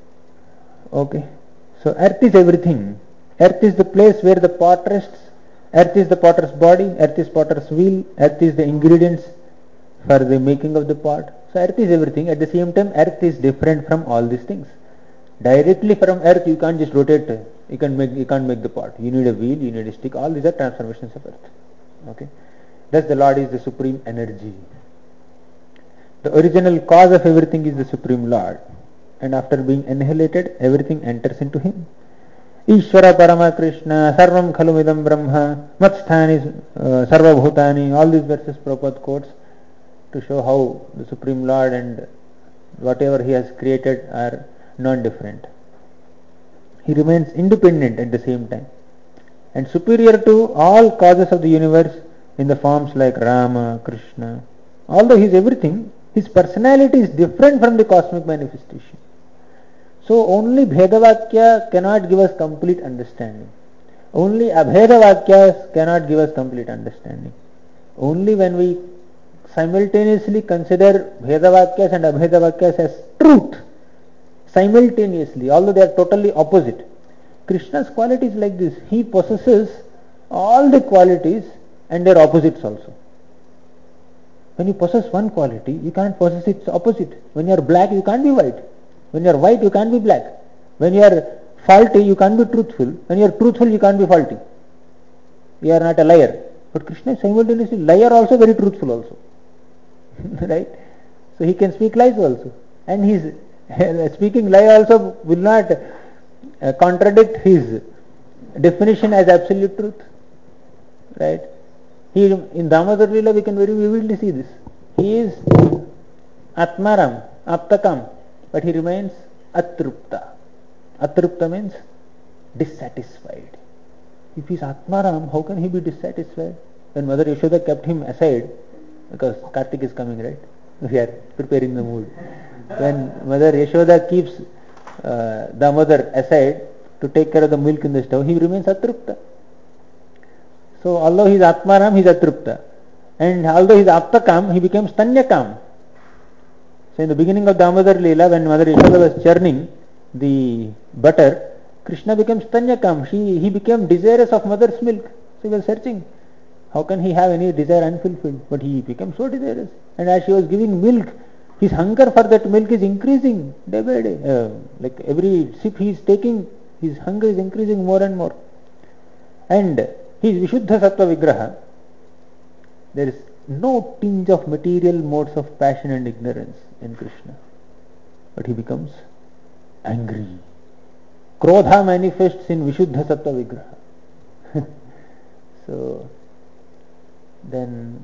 Okay. So earth is everything. Earth is the place where the pot rests, Earth is the potter's body, earth is potter's wheel, earth is the ingredients for the making of the pot. So earth is everything. At the same time, earth is different from all these things. Directly from earth you can't just rotate, you can make you can't make the pot. You need a wheel, you need a stick, all these are transformations of earth. Okay. Thus the Lord is the supreme energy. The original cause of everything is the Supreme Lord, and after being annihilated, everything enters into him. Ishvara Parama Krishna Sarvam Khalu Idam Brahma Matsthani uh, Sarva Bhutani. All these verses Prabhupada quotes to show how the Supreme Lord and whatever he has created are non-different. He remains independent at the same time and superior to all causes of the universe in the forms like Rama, Krishna. Although he is everything, his personality is different from the cosmic manifestation. So only Bhedavakya cannot give us complete understanding. Only Abhedavakyas cannot give us complete understanding. Only when we simultaneously consider Bhedavakyas and Abhedavakyas as truth, simultaneously, although they are totally opposite. Krishna's quality is like this. He possesses all the qualities and their opposites also. When you possess one quality, you can't possess its opposite. When you are black, you can't be white. When you are white, you can't be black. When you are faulty, you can't be truthful. When you are truthful, you can't be faulty. You are not a liar. But Krishna is simultaneously liar also, very truthful also. Right? So he can speak lies also. And his speaking lie also will not uh, contradict his definition as absolute truth. Right? He, in Damodar Lila we can very vividly see this. He is Atmaram, Aptakam, but he remains Atrupta. Atrupta means dissatisfied. If he is Atmaram, how can he be dissatisfied? When Mother Yashoda kept him aside, because Kartik is coming, right? We are preparing the mood. When Mother Yashoda keeps uh, Damodar aside to take care of the milk in the stove, he remains Atrupta. So although he is Atmaram, he is Atrupta. And although he is Aptakam, he becomes Stanyakam. So in the beginning of Damodar Leela, when Mother Yashoda was churning the butter, Krishna becomes Stanyakam. She, he became desirous of mother's milk. So he was searching. How can he have any desire unfulfilled? But he became so desirous. And as she was giving milk, his hunger for that milk is increasing day by day. Uh, like every sip he is taking, his hunger is increasing more and more. And he is Vishuddha Sattva Vigraha. There is no tinge of material modes of passion and ignorance in Krishna. But he becomes angry. Krodha manifests in Vishuddha Sattva Vigraha. So then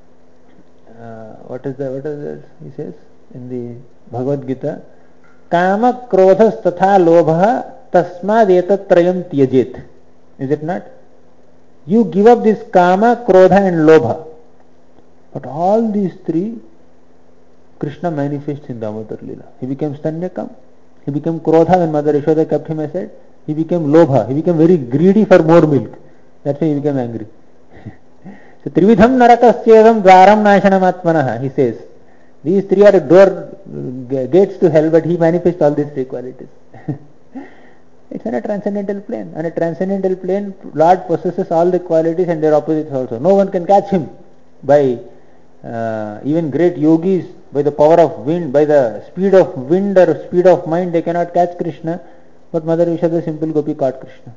uh, what is the what is that he says in the Bhagavad Gita? Kama krodhas tatha lobha tasmad etat tyajet. Is it not? You give up this kama, krodha and lobha. But all these three Krishna manifests in Damodar Leela. He became Stanyakam. He became krodha when Mother Yashoda kept him aside. He became lobha. He became very greedy for more milk. That's why he became angry. So Trividham Narakasyedam Dwaram Nashanam Atmanaha, he says. These three are door gates to hell, but he manifests all these three qualities. It's on a transcendental plane. On a transcendental plane, Lord possesses all the qualities and their opposites also. No one can catch him. By uh, even great yogis, by the power of wind, by the speed of wind or speed of mind, they cannot catch Krishna. But Mother Yashoda, simple gopi, caught Krishna.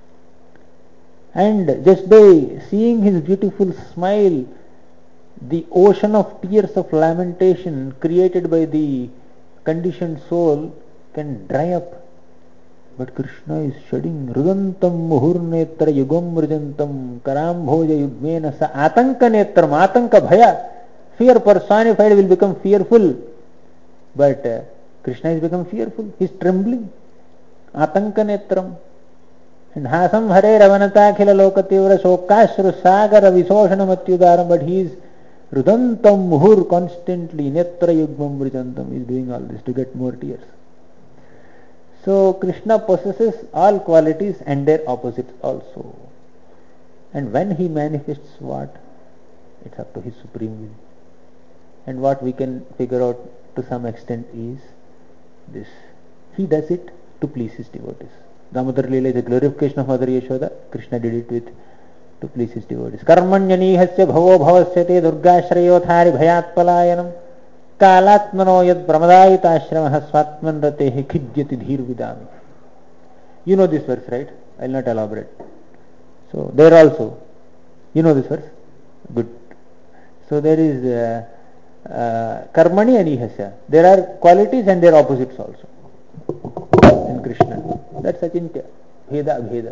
And just by seeing his beautiful smile, the ocean of tears of lamentation created by the conditioned soul can dry up. But Krishna is shedding Rudantam Muhurnetra Yugam Mrijantam Karambhoja Yugmena Sa Atanka Netram Atanka Bhaya. Fear personified will become fearful. But uh, Krishna has become fearful. He is trembling. Atanka Netram. And Hasam Hare Ravanata Khila Lokativra Sokashra Sagara Visoshanam Atyudaram. But he is Rudantam Muhur constantly. Netra Yugmam Mrijantam. He is doing all this to get more tears. So Krishna possesses all qualities and their opposites also. And when he manifests what? It's up to his supreme will. And what we can figure out to some extent is this. He does it to please his devotees. Damodar Leela is a glorification of Mother Yashoda. Krishna did it with to please his devotees. Karmanyanihasya bhavo bhavasya durgashrayotthari bhayatpalayanam kalatmano yad pramadayita ashramah swatman ratehi khidyati dhir vidami. You know this verse, right? I will not elaborate. So there also, you know this verse? Good. So there is uh, uh, karmani and ihasya. There are qualities and their opposites also in Krishna. That's achintya, bheda abheda.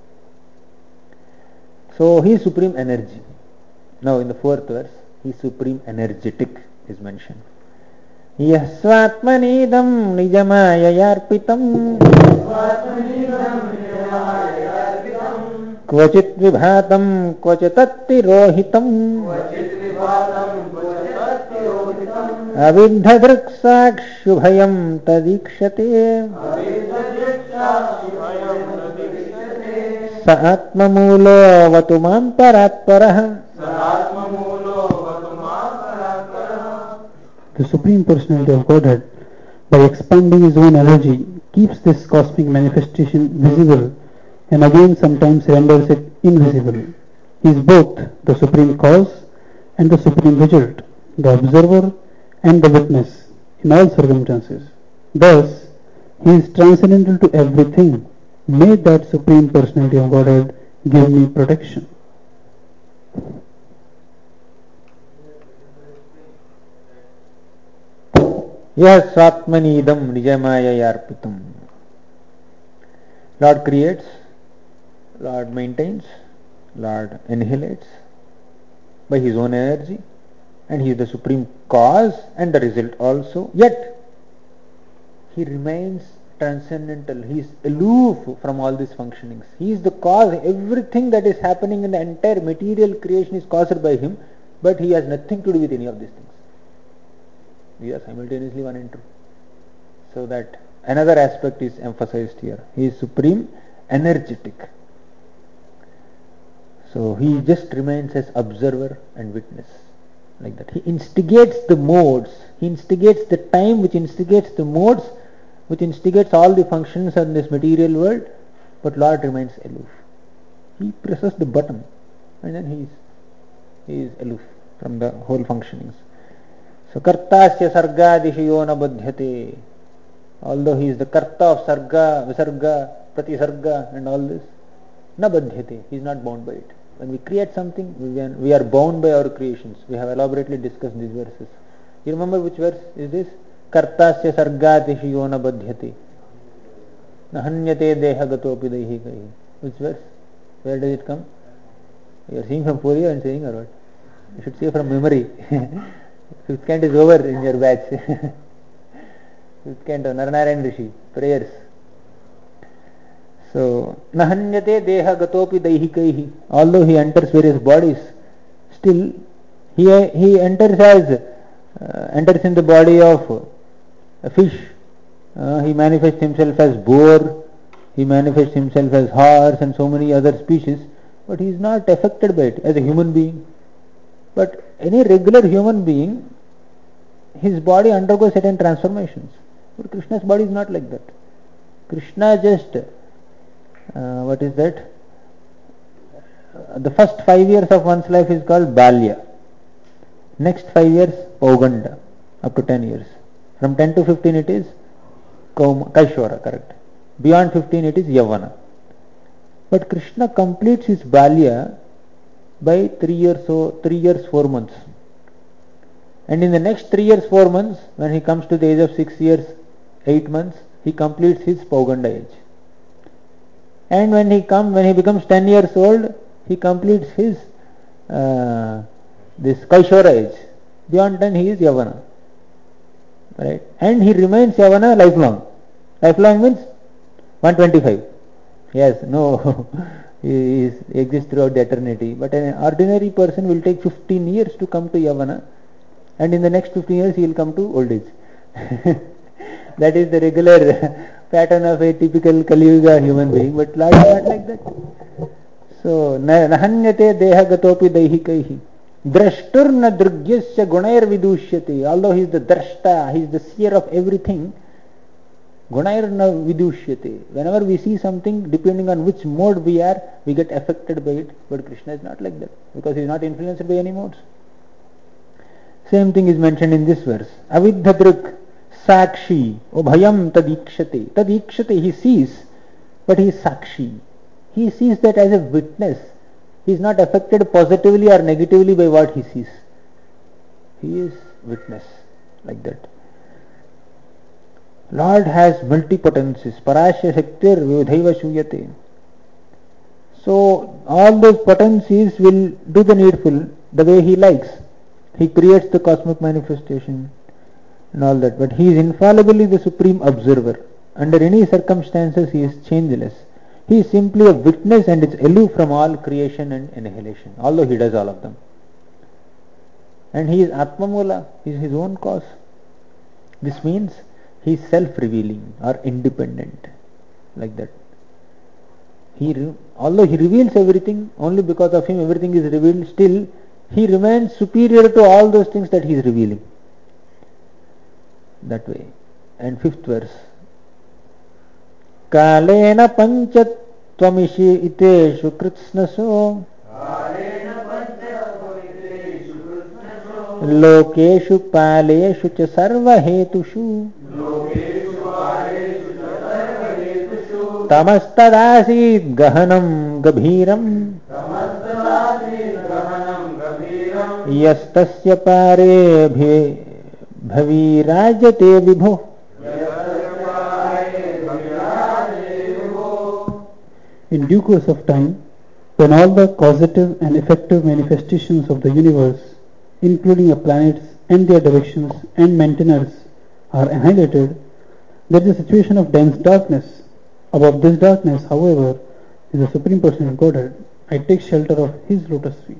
So he is supreme energy. Now in the fourth verse, he is supreme energetic is mentioned. Yasvatmanidam nijamaya क्वचित् विभातं क्वचित्तिरोहितम् अविद्धदृक्साक्षुभयं तदीक्षते स आत्ममूलोऽवतु मां परात्परः. The Supreme Personality of Godhead, by expanding his own energy, keeps this cosmic manifestation visible and again sometimes renders it invisible. He is both the supreme cause and the supreme result, the observer and the witness in all circumstances. Thus, he is transcendental to everything. May that Supreme Personality of Godhead give me protection. Yes, Swatmanidam Nijamaya Yarpitam. Lord creates, Lord maintains, Lord annihilates by his own energy, and he is the supreme cause and the result also. Yet he remains transcendental. He is aloof from all these functionings. He is the cause. Everything that is happening in the entire material creation is caused by him, but he has nothing to do with any of these things. We are simultaneously one and true. So that another aspect is emphasized here. He is supreme energetic. So he just remains as observer and witness, like that. He instigates the modes. He instigates the time which instigates the modes, which instigates all the functions in this material world, but Lord remains aloof. He presses the button and then he is, he is aloof from the whole functionings. So kartasya sarga dishayo na badhyate. Although he is the karta of sarga, visarga, pratisarga and all this, na badhyate. He is not bound by it. When we create something, we are, we are bound by our creations. We have elaborately discussed these verses. You remember which verse is this? Kartasya sargatishiyo na badhyate nahanyate deha gatopi daihikahi. Which verse? Where does it come? You are seeing from Puri and saying or what? You should say from memory. Fifth canto is over in your batch. Fifth canto, Naranarayan Rishi, prayers. So, nahanyate deha gatopi daihikaihi. Although he enters various bodies, still he he enters as uh, enters in the body of a fish. Uh, he manifests himself as boar. He manifests himself as horse and so many other species. But he is not affected by it as a human being. But any regular human being, his body undergoes certain transformations. But Krishna's body is not like that. Krishna just Uh, what is that? Uh, the first five years of one's life is called Balya. Next five years, Pauganda, up to ten years. From ten to fifteen it is Kauma, Kaishwara, correct. Beyond fifteen it is Yavana. But Krishna completes his Balya by three years, so three years, four months. And in the next three years, four months, when he comes to the age of six years, eight months, he completes his Pauganda age. And when he come, when he becomes ten years old, he completes his uh, this Kaishwara age. Beyond ten, he is Yavana, right? And he remains Yavana lifelong. Lifelong means one hundred twenty-five. Yes, no, he is, exists throughout the eternity. But an ordinary person will take fifteen years to come to Yavana, and in the next fifteen years he will come to old age. That is the regular pattern of a typical Kali Yuga human being, but Lord is not like that. So, nahanyate deha gatopi daihikaihi drashturna drugyasya gunair vidushyate. Although he is the drashta, he is the seer of everything, Gunairna vidushyate. Whenever we see something, depending on which mode we are, we get affected by it. But Krishna is not like that, because he is not influenced by any modes. Same thing is mentioned in this verse. Aviddhadruk sakshi obhayam tadikshate. Tadikshate, he sees, but he is sakshi. He sees that as a witness. He is not affected positively or negatively by what he sees. He is witness, like that. Lord has multi-potencies. Parashya Shaktir Vivadhaiva Shuyate. So all those potencies will do the needful the way he likes. He creates the cosmic manifestation and all that. But he is infallibly the supreme observer. Under any circumstances he is changeless. He is simply a witness and is aloof from all creation and annihilation, although he does all of them. And he is Atmamula, he is his own cause. This means he is self-revealing or independent, like that. He, re- although he reveals everything, only because of him everything is revealed, still he remains superior to all those things that he is revealing. That way. And fifth verse. Kalena panchatvamishi iteshu kritsnaso lokeshu paleshu cha sarvahetushu tamastadasid gahanam gabhiram yastasya pare bhavirajate vibho. In due course of time, when all the causative and effective manifestations of the universe, including the planets and their directions and maintainers, are annihilated, there is a situation of dense darkness. Above this darkness, however, is the Supreme Person of Godhead. I take shelter of His lotus feet.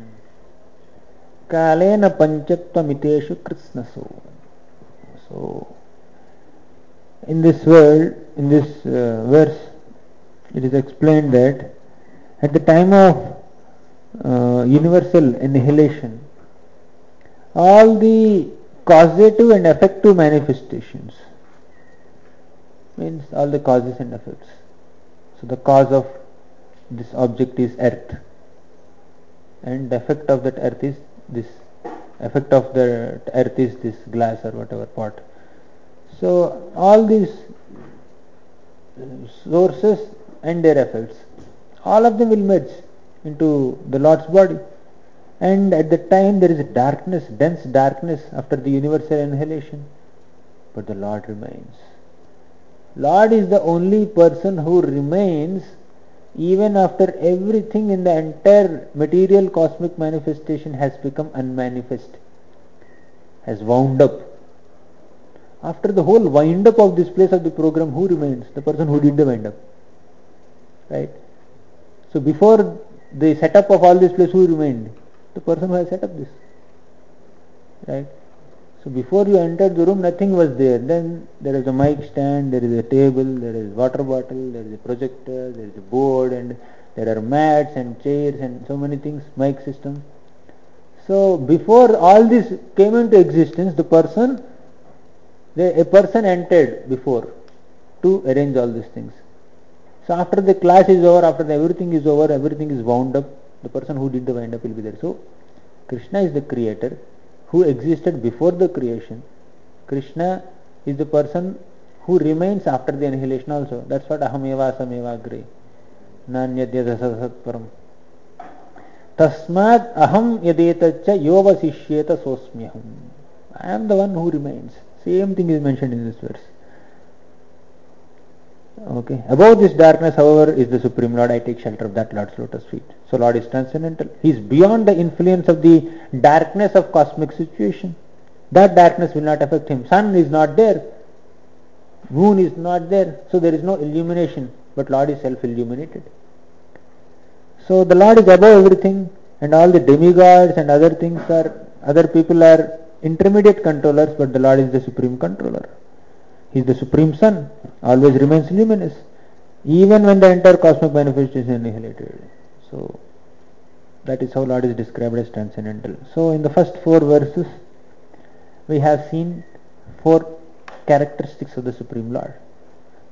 Kalena panchattvamiteshu kritsnaso. So, in this world, in this uh, verse, it is explained that at the time of uh, universal annihilation, all the causative and effective manifestations, means all the causes and effects. So the cause of this object is earth, and the effect of that earth is this, effect of the earth is this glass or whatever pot. So all these sources and their effects, all of them will merge into the Lord's body. And at that time there is a darkness, dense darkness after the universal annihilation. But the Lord remains. Lord is the only person who remains even after everything in the entire material cosmic manifestation has become unmanifest, has wound up. After the whole wind up of this place of the program, who remains? The person who did the wind up. Right? So before the setup of all this place, who remained? The person who has set up this. Right? So before you entered the room, nothing was there. Then there is a mic stand, there is a table, there is water bottle, there is a projector, there is a board, and there are mats and chairs and so many things, mic system. So before all this came into existence, the person, the, a person entered before to arrange all these things. So after the class is over, after the everything is over, everything is wound up, the person who did the wind up will be there. So Krishna is the creator who existed before the creation. Krishna is the person who remains after the annihilation also. That's what ahameva sameva agre nanyadya satparam tasmat aham yadetacha yovasishyeta sosmyaham. I am the one who remains. Same thing is mentioned in this verse. Okay. Above this darkness, however, is the Supreme Lord. I take shelter of that Lord's lotus feet. So Lord is transcendental. He is beyond the influence of the darkness of cosmic situation. That darkness will not affect him. Sun is not there. Moon is not there. So there is no illumination. But Lord is self-illuminated. So the Lord is above everything, and all the demigods and other things are, other people are intermediate controllers, but the Lord is the supreme controller. He is the supreme sun, always remains luminous, even when the entire cosmic manifestation is annihilated. So that is how Lord is described as transcendental. So in the first four verses, we have seen four characteristics of the Supreme Lord.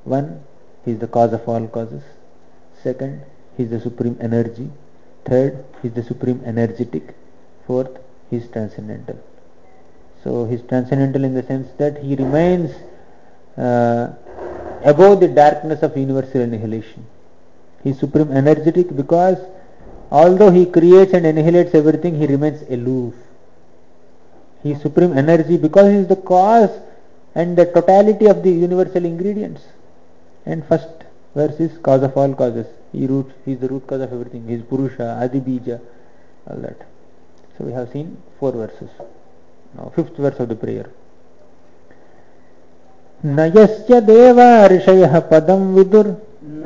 One, he is the cause of all causes. Second, he is the supreme energy. Third, he is the supreme energetic. Fourth, he is transcendental. So he is transcendental in the sense that he remains uh, above the darkness of universal annihilation. He is supreme energetic because although he creates and annihilates everything, he remains aloof. He is supreme energy because he is the cause and the totality of the universal ingredients. And first verse is cause of all causes. He, root, he is the root cause of everything. He is Purusha, Adi Bija, all that. So we have seen four verses. Now fifth verse of the prayer. Nayasya deva rishayah padam vidur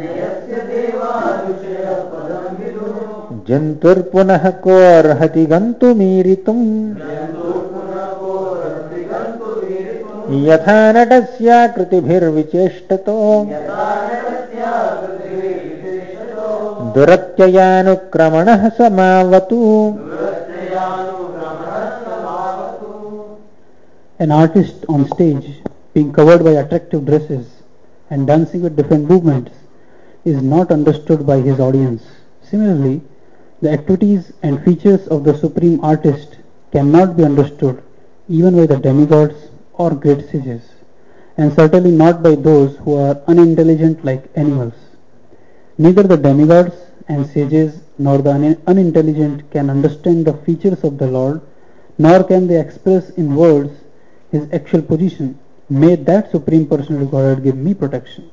jantur punah korhati gantumiritum yatha natasya kritibhir vicheshtato duratyayanukramanah samavatu. An artist on stage being covered by attractive dresses and dancing with different movements is not understood by his audience. Similarly, the activities and features of the supreme artist cannot be understood even by the demigods or great sages, and certainly not by those who are unintelligent like animals. Neither the demigods and sages nor the un- unintelligent can understand the features of the Lord, nor can they express in words his actual position. May that Supreme Personality of Godhead give me protection.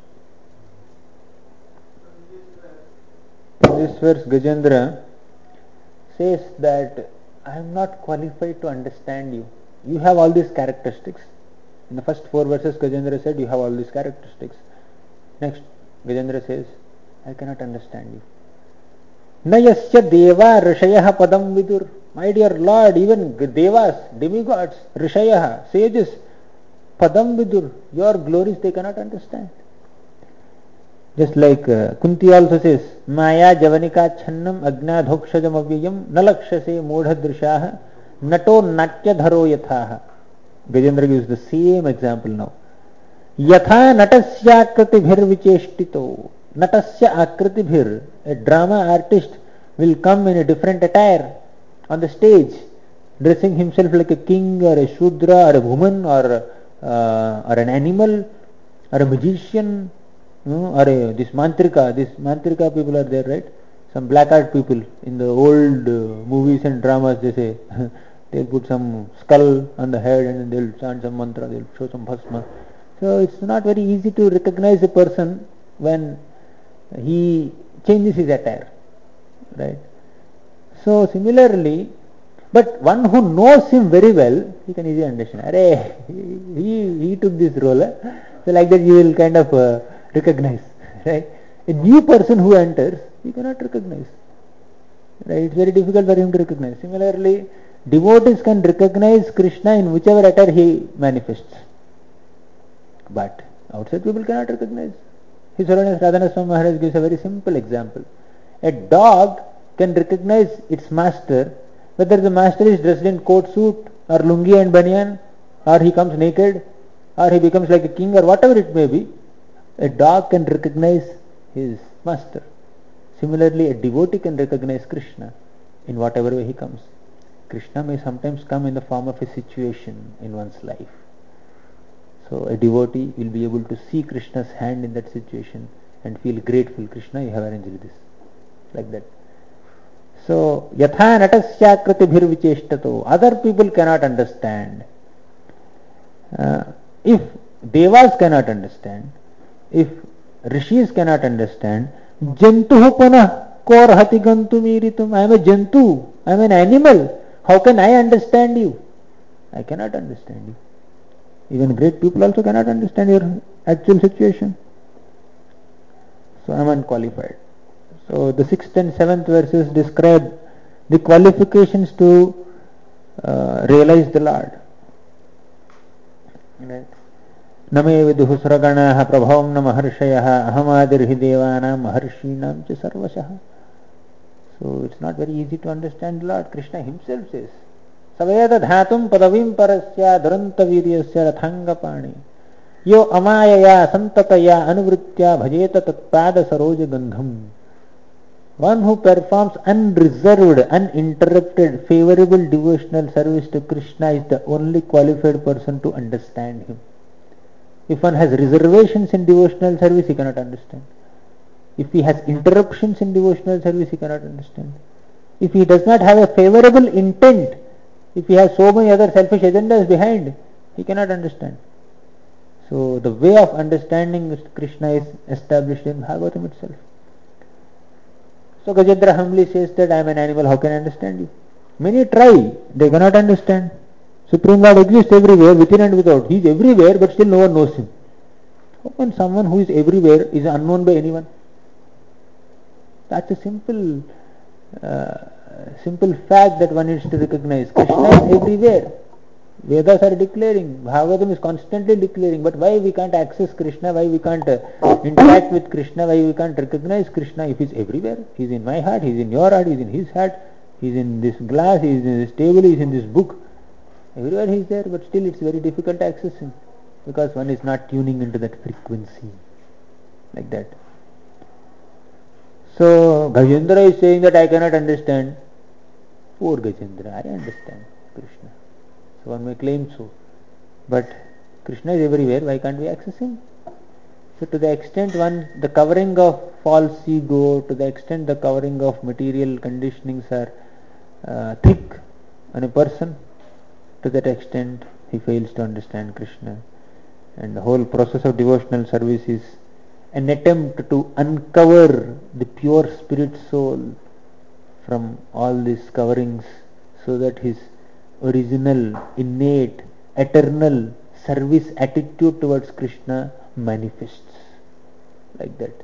In this verse, Gajendra says that I am not qualified to understand you. You have all these characteristics. In the first four verses, Gajendra said you have all these characteristics. Next, Gajendra says, I cannot understand you. Nayasya deva rishayah padam vidur. My dear Lord, even devas, demigods, rishayah, sages, padam vidur, your glories they cannot understand. Just like uh, Kunti also says, Maya javanika channam agnadhokshajam avyayam nalakshase modhadrishaha nato natya dharo yathaha. Gajendra gives the same example now. Yatha natasya akritibhir vicheshtito. Natasya akritibhir, a drama artist will come in a different attire on the stage, dressing himself like a king or a shudra or a woman or, uh, or an animal or a magician. No, or a, this mantrika, this mantrika people are there, right? Some black art people in the old uh, movies and dramas, they say they'll put some skull on the head and they'll chant some mantra, they'll show some bhasma. So it's not very easy to recognize a person when he changes his attire, right? So similarly, but one who knows him very well, he can easily understand. Arey, he, he, he took this role. Eh? So like that you will kind of uh, recognize, right? A new person who enters, you cannot recognize, right? It's very difficult for him to recognize. Similarly, devotees can recognize Krishna in whichever attire he manifests, but outside people cannot recognize. His Holiness Radhana Swami Maharaj gives a very simple example. A dog can recognize its master whether the master is dressed in coat suit or lungi and banyan, or he comes naked, or he becomes like a king, or whatever it may be. A dog can recognize his master. Similarly, a devotee can recognize Krishna in whatever way he comes. Krishna may sometimes come in the form of a situation in one's life. So a devotee will be able to see Krishna's hand in that situation and feel grateful. Krishna, you have arranged this. Like that. So, yatha natasya kritibhir vicheshtato. Other people cannot understand. Uh, if devas cannot understand, if rishis cannot understand, jantuh punah korhati gantumiritum. I am a jantu. I am an animal. How can I understand you? I cannot understand you. Even great people also cannot understand your actual situation. So I am unqualified. So the sixth and seventh verses describe the qualifications to uh, realize the Lord. Right? Name viduhu sraganaha prabhavam na maharshayaha ahamadirhi devanam maharshinam cha sarvashaha. So it's not very easy to understand the Lord. Krishna himself says, Saveda dhatum padavim parasya duranta viryasya rathanga pani. Yo amayaya santataya anuvritya bhajeta tatpada saroja gandham. One who performs unreserved, uninterrupted, favorable devotional service to Krishna is the only qualified person to understand him. If one has reservations in devotional service, he cannot understand. If he has interruptions in devotional service, he cannot understand. If he does not have a favorable intent, if he has so many other selfish agendas behind, he cannot understand. So the way of understanding Krishna is established in Bhagavatam itself. So Gajendra humbly says that I am an animal, how can I understand you? Many try, they cannot understand. Supreme Lord exists everywhere, within and without. He is everywhere, but still no one knows him. How can someone who is everywhere is unknown by anyone? That's a simple, uh, simple fact that one needs to recognize. Krishna is everywhere. Vedas are declaring, Bhagavatam is constantly declaring, but why we can't access Krishna, why we can't uh, interact with Krishna, why we can't recognize Krishna if he's everywhere? He's in my heart, he's in your heart, he's in his heart, he's in this glass, he's in this table, he's in this book. Everywhere he's there, but still it's very difficult to access him because one is not tuning into that frequency like that. So Gajendra is saying that I cannot understand. Poor Gajendra, I understand Krishna. So one may claim so. But Krishna is everywhere, why can't we access him? So to the extent one, the covering of false ego, to the extent the covering of material conditionings are uh, thick on a person, to that extent he fails to understand Krishna. And the whole process of devotional service is an attempt to uncover the pure spirit soul from all these coverings so that his original, innate, eternal service attitude towards Krishna manifests like that.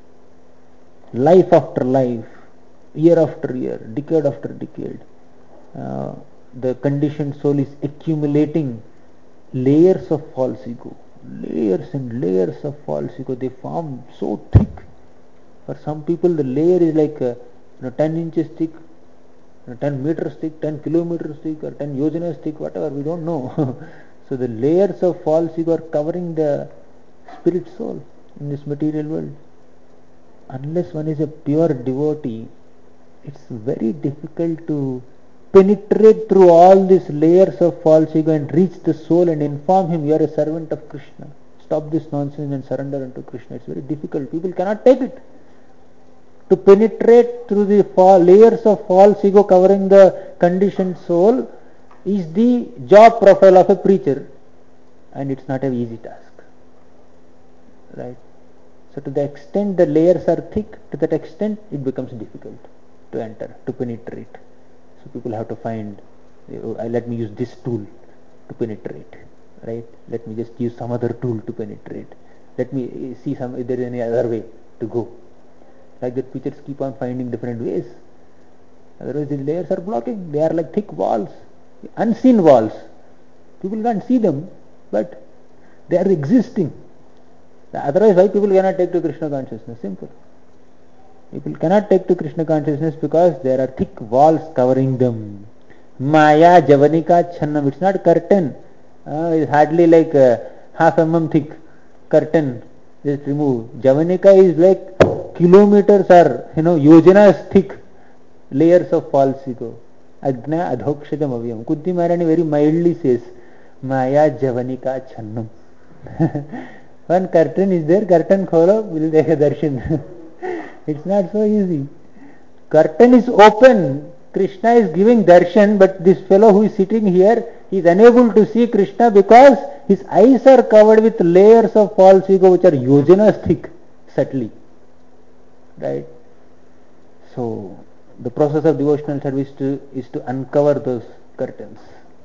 Life after life, year after year, decade after decade, uh, the conditioned soul is accumulating layers of false ego, layers and layers of false ego. They form so thick. For some people the layer is like uh, you know, ten inches thick, you know, ten meters thick, ten kilometers thick, or ten yojanas thick, whatever, we don't know. So the layers of false ego are covering the spirit soul in this material world. Unless one is a pure devotee, it's very difficult to penetrate through all these layers of false ego and reach the soul and inform him, you are a servant of Krishna. Stop this nonsense and surrender unto Krishna. It's very difficult. People cannot take it. To penetrate through the layers of false ego covering the conditioned soul is the job profile of a preacher, and it's not an easy task. Right? So to the extent the layers are thick, to that extent it becomes difficult to enter, to penetrate. So people have to find, oh, let me use this tool to penetrate, right? Let me just use some other tool to penetrate. Let me see some if there is any other way to go. Like that, preachers keep on finding different ways. Otherwise the layers are blocking. They are like thick walls, unseen walls. People can't see them, but they are existing. Otherwise, why people cannot take to Krishna consciousness? Simple. People cannot take to Krishna consciousness because there are thick walls covering them. Maya Javanika Channam. It's not curtain. Uh, it's hardly like a half mm thick curtain. Just remove. Javanika is like kilometers or you know yojanas thick layers of false ego. Agna adhokshajam avyam. Kunti Maharani very mildly says, Maya Javanika Channam. One curtain is there, curtain kholo, will dekha darshan. It's not so easy. Curtain is open. Krishna is giving darshan, but this fellow who is sitting here, he is unable to see Krishna because his eyes are covered with layers of false ego which are yojanas thick, subtly. Right? So, the process of devotional service to, is to uncover those curtains.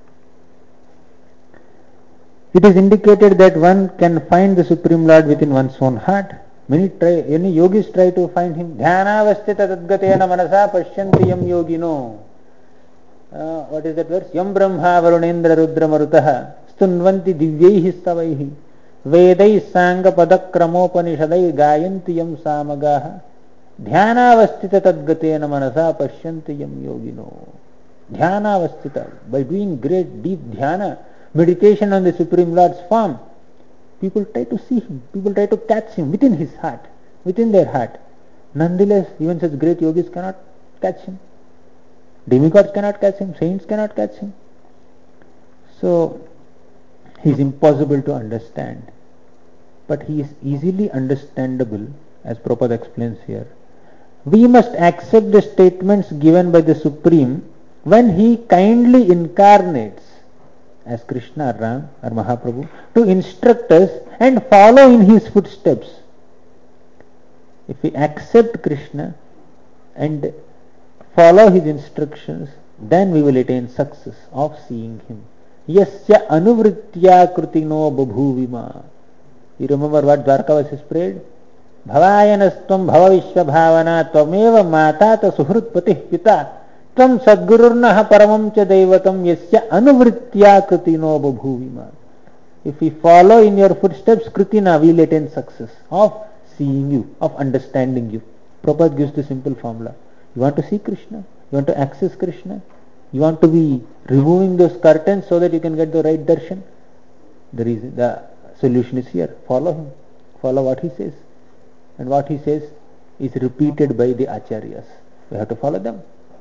It is indicated that one can find the Supreme Lord within one's own heart. Many try, any yogis try to find him. Dhyanavastita tadgatena manasa pashyanti yam yogino. Uh, what is that verse? Yam brahma varunendra rudra marutaha stunvanti divyaihi stavaihi vedai sanga padakramopanishadai gayanti yam samagaha dhyanavastita tadgatena manasa pashyanti yam yogino. Dhyanavastita, by doing great deep dhyana, meditation on the Supreme Lord's form, People try to see him. People try to catch him within his heart, within their heart. Nonetheless, even such great yogis cannot catch him. Demigods cannot catch him. Saints cannot catch him. So, he is impossible to understand. But he is easily understandable, as Prabhupada explains here. We must accept the statements given by the Supreme when he kindly incarnates as Krishna or Ram or Mahaprabhu to instruct us and follow in his footsteps. If we accept Krishna and follow his instructions, then we will attain success of seeing him. Yasya anuvritya krutino babhuvima. You remember what Dwarkavasis prayed? Bhavayanastvam bhava vishwa bhavana tvameva mata ta suhrut patih pita tvam sadgururnaha paramam cha devatam yasya anuvritya kritino babhuvima. If we follow in your footsteps, kritina, we will attain success of seeing you, of understanding you. Prabhupada gives the simple formula. You want to see Krishna? You want to access Krishna? You want to be removing those curtains so that you can get the right darshan? The reason, the solution is here. Follow him. Follow what he says. And what he says is repeated by the acharyas. We have to follow them.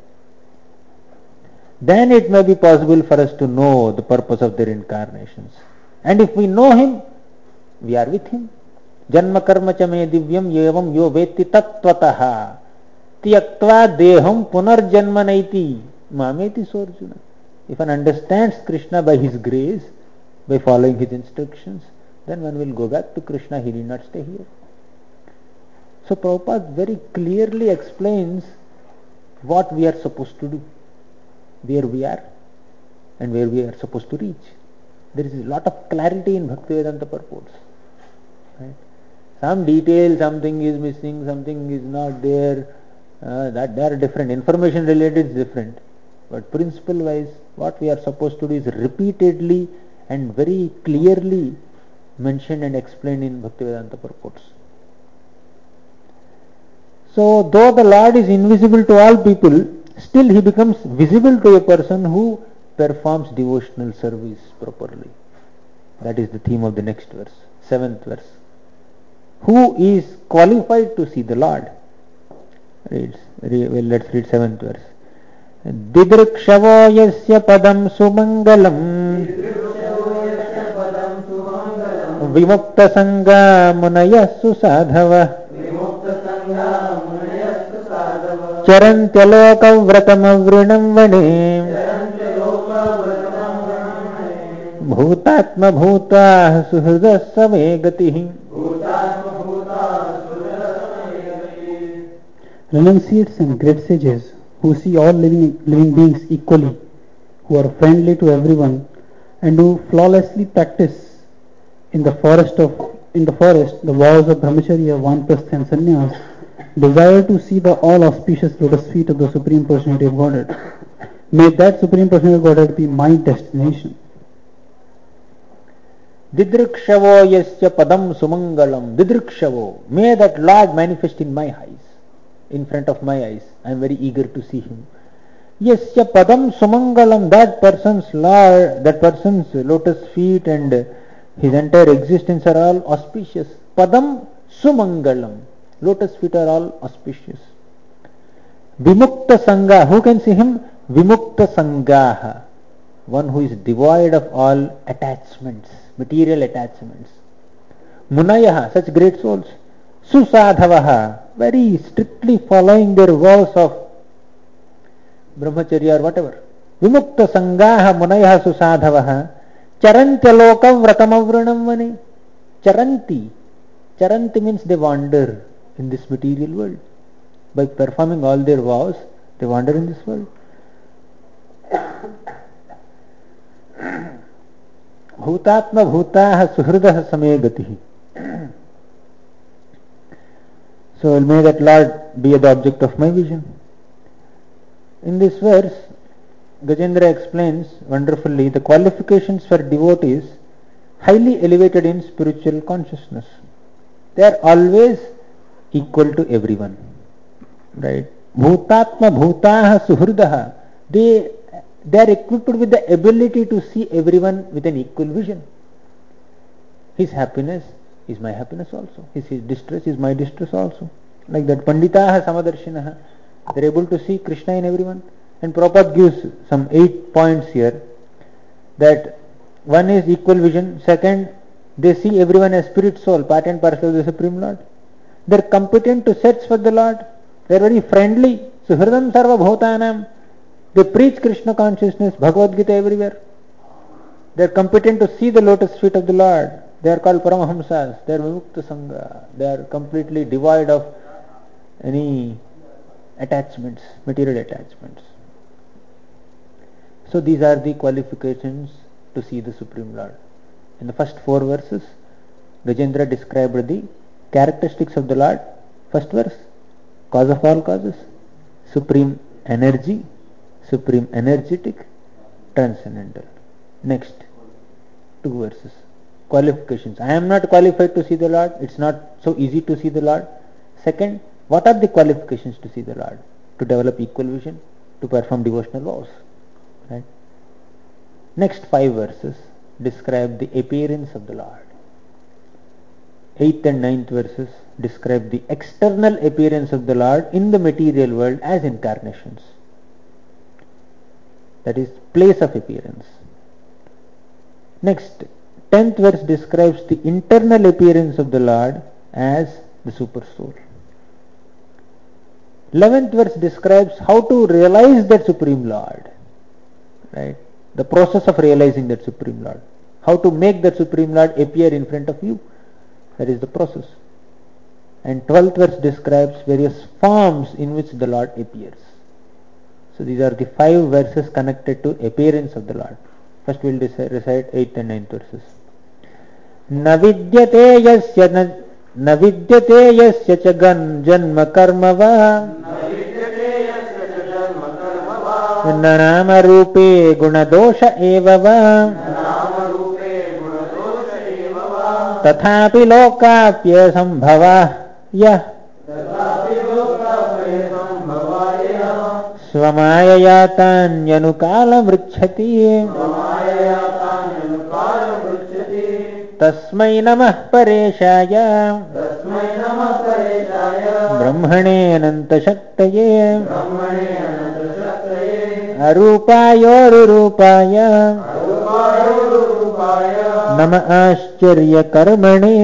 Then it may be possible for us to know the purpose of their incarnations. And if we know him, we are with him. Janma karma cha me divyam yevam yo veti tattvataha tyaktva deham punarjanma naiti mameti sorjuna. If one understands Krishna by his grace, by following his instructions, then one will go back to Krishna. He need not stay here. So Prabhupada very clearly explains what we are supposed to do, where we are and where we are supposed to reach. There is a lot of clarity in Bhaktivedanta purports. Right? Some detail, something is missing, something is not there, uh, that they are different. Information related is different. But principle wise, what we are supposed to do is repeatedly and very clearly mentioned and explained in Bhaktivedanta purports. So, though the Lord is invisible to all people, still he becomes visible to a person who performs devotional service properly. That is the theme of the next verse, seventh verse. Who is qualified to see the Lord? Reads, re, well, let's read seventh verse. Didrikshavo yasya padam sumangalam vimukta sangha munaya susadhava charantyaloka vratamavrinam vane bhutatma bhuta suhrida same gatihi. Renunciates and great sages who see all living, living beings equally, who are friendly to everyone, and who flawlessly practice in the forest of in the forest the vows of brahmacharya, vanprastha and sannyas, desire to see the all auspicious lotus feet of the Supreme Personality of Godhead. May that Supreme Personality of Godhead be my destination. Didrikshavo yasya padam sumangalam. Didrikshavo. May that Lord manifest in my eyes, in front of my eyes. I am very eager to see him. Yasya padam sumangalam. That person's Lord, that person's lotus feet and his entire existence are all auspicious. Padam sumangalam. Lotus feet are all auspicious. Vimukta sangha. Who can see him? Vimukta sanghaha. One who is devoid of all attachments, material attachments. Munayaha, such great souls. Susadhavaha, very strictly following their vows of brahmacharya or whatever. Vimukta sanghaha munayaha susadhavaha charantyaloka vratamavranam vane. Charanti. Charanti means they wander in this material world. By performing all their vows, they wander in this world. Bhutatma bhutaha suhridaha same gatihi. So may that Lord be the object of my vision. In this verse, Gajendra explains wonderfully the qualifications for devotees highly elevated in spiritual consciousness. They are always equal to everyone. Right? Bhutatma bhutaha suhridaha. They They are equipped with the ability to see everyone with an equal vision. His happiness is my happiness also. His, his distress is my distress also. Like that, Panditaha Samadarshinaha, they are able to see Krishna in everyone. And Prabhupada gives some eight points here. That one is equal vision. Second, they see everyone as spirit soul, part and parcel of the Supreme Lord. They are competent to search for the Lord. They are very friendly. So Hridam Sarva Bhutanam. They preach Krishna consciousness, Bhagavad Gita everywhere. They are competent to see the lotus feet of the Lord. They are called Paramahamsas. They are Vimukta Sangha. They are completely devoid of any attachments, material attachments. So these are the qualifications to see the Supreme Lord. In the first four verses, Gajendra described the characteristics of the Lord. First verse, cause of all causes, supreme energy, supreme energetic, transcendental. Next, two verses, qualifications. I am not qualified to see the Lord. It's not so easy to see the Lord. Second, what are the qualifications to see the Lord? To develop equal vision, to perform devotional vows. Right? Next five verses describe the appearance of the Lord. Eighth and ninth verses describe the external appearance of the Lord in the material world as incarnations. That is, place of appearance. Next, tenth verse describes the internal appearance of the Lord as the Super Soul. Eleventh verse describes how to realize that Supreme Lord. Right? The process of realizing that Supreme Lord. How to make that Supreme Lord appear in front of you. That is the process. And twelfth verse describes various forms in which the Lord appears. So these are the five verses connected to appearance of the Lord. First we will recite eighth and ninth verses. Na vidyate yasya na na vidyate yasya cha gan janma karma va na nama rupe guna dosha eva va tathapi lokapya sambhava yah स्वमायया तान्यनुकालं पृच्छति तस्मै नमः परेशाय ब्रह्मणे अनन्तशक्तये अरूपायोरुरूपाय नम आश्चर्यकर्मणे.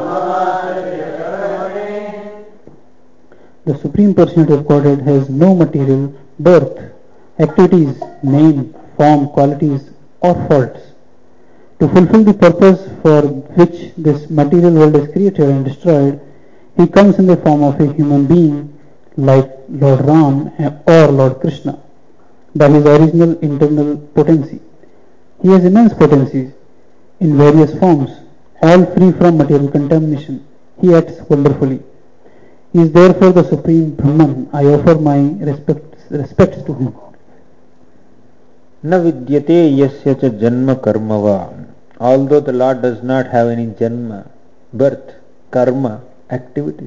The Supreme Personality of Godhead has no material birth, activities, name, form, qualities or faults. To fulfill the purpose for which this material world is created and destroyed, he comes in the form of a human being like Lord Ram or Lord Krishna by his original internal potency. He has immense potencies in various forms, all free from material contamination. He acts wonderfully. He is therefore the Supreme Brahman. I offer my respects, respects to him. Na vidyate yasya cha janma karma va. Although the Lord does not have any janma, birth, karma, activities,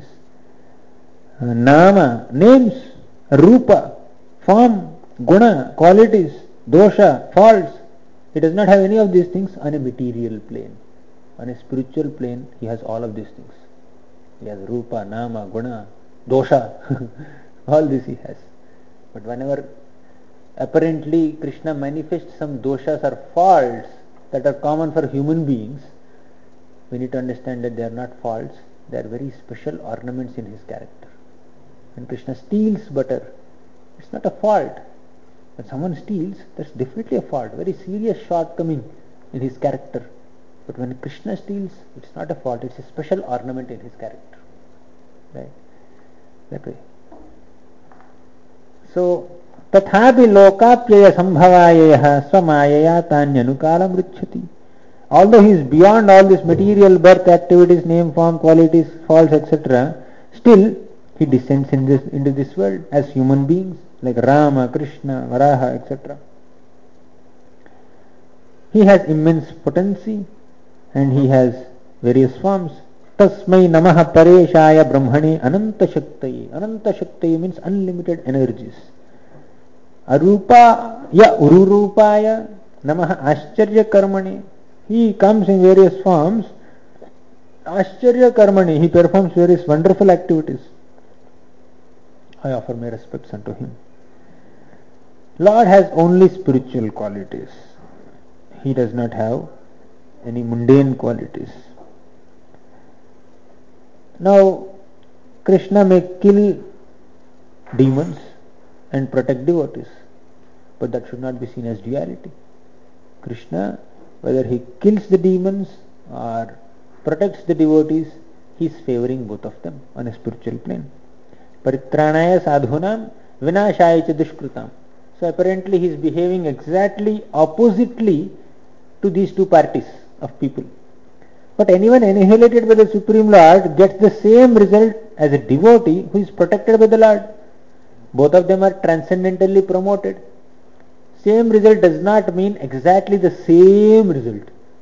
nama, names, rupa, form, guna, qualities, dosha, faults, he does not have any of these things on a material plane. On a spiritual plane, he has all of these things. He has rupa, nama, guna, dosha, all this he has. But whenever apparently Krishna manifests some doshas or faults that are common for human beings, we need to understand that they are not faults, they are very special ornaments in his character. When Krishna steals butter, it's not a fault. When someone steals, that's definitely a fault, very serious shortcoming in his character. But when Krishna steals, it's not a fault, it's a special ornament in his character. Right? That way. So, tathapi lokapyaya sambhavaya swamayaya tanyanukalam richati. Although he is beyond all this material birth, activities, name, form, qualities, faults, et cetera, still he descends in this, into this world as human beings like Rama, Krishna, Varaha, et cetera. He has immense potency and he has various forms. Tasmai namaha pareshaya brahmane ananta shaktaye. Ananta shaktaye means unlimited energies. Arupa ya ururupaya namaha ascharya karmane. He comes in various forms Ashcharya Karmani, he performs various wonderful activities. I offer my respects unto him. Lord has only spiritual qualities. He does not have any mundane qualities. Now, Krishna may kill demons and protect devotees, but that should not be seen as duality. Krishna, whether he kills the demons or protects the devotees, he is favoring both of them on a spiritual plane. Paritranaya sadhunam vinashaya cha dushkritam. So apparently he is behaving exactly oppositely to these two parties of people. But anyone annihilated by the Supreme Lord gets the same result as a devotee who is protected by the Lord. Both of them are transcendentally promoted. Same result does not mean exactly the same result.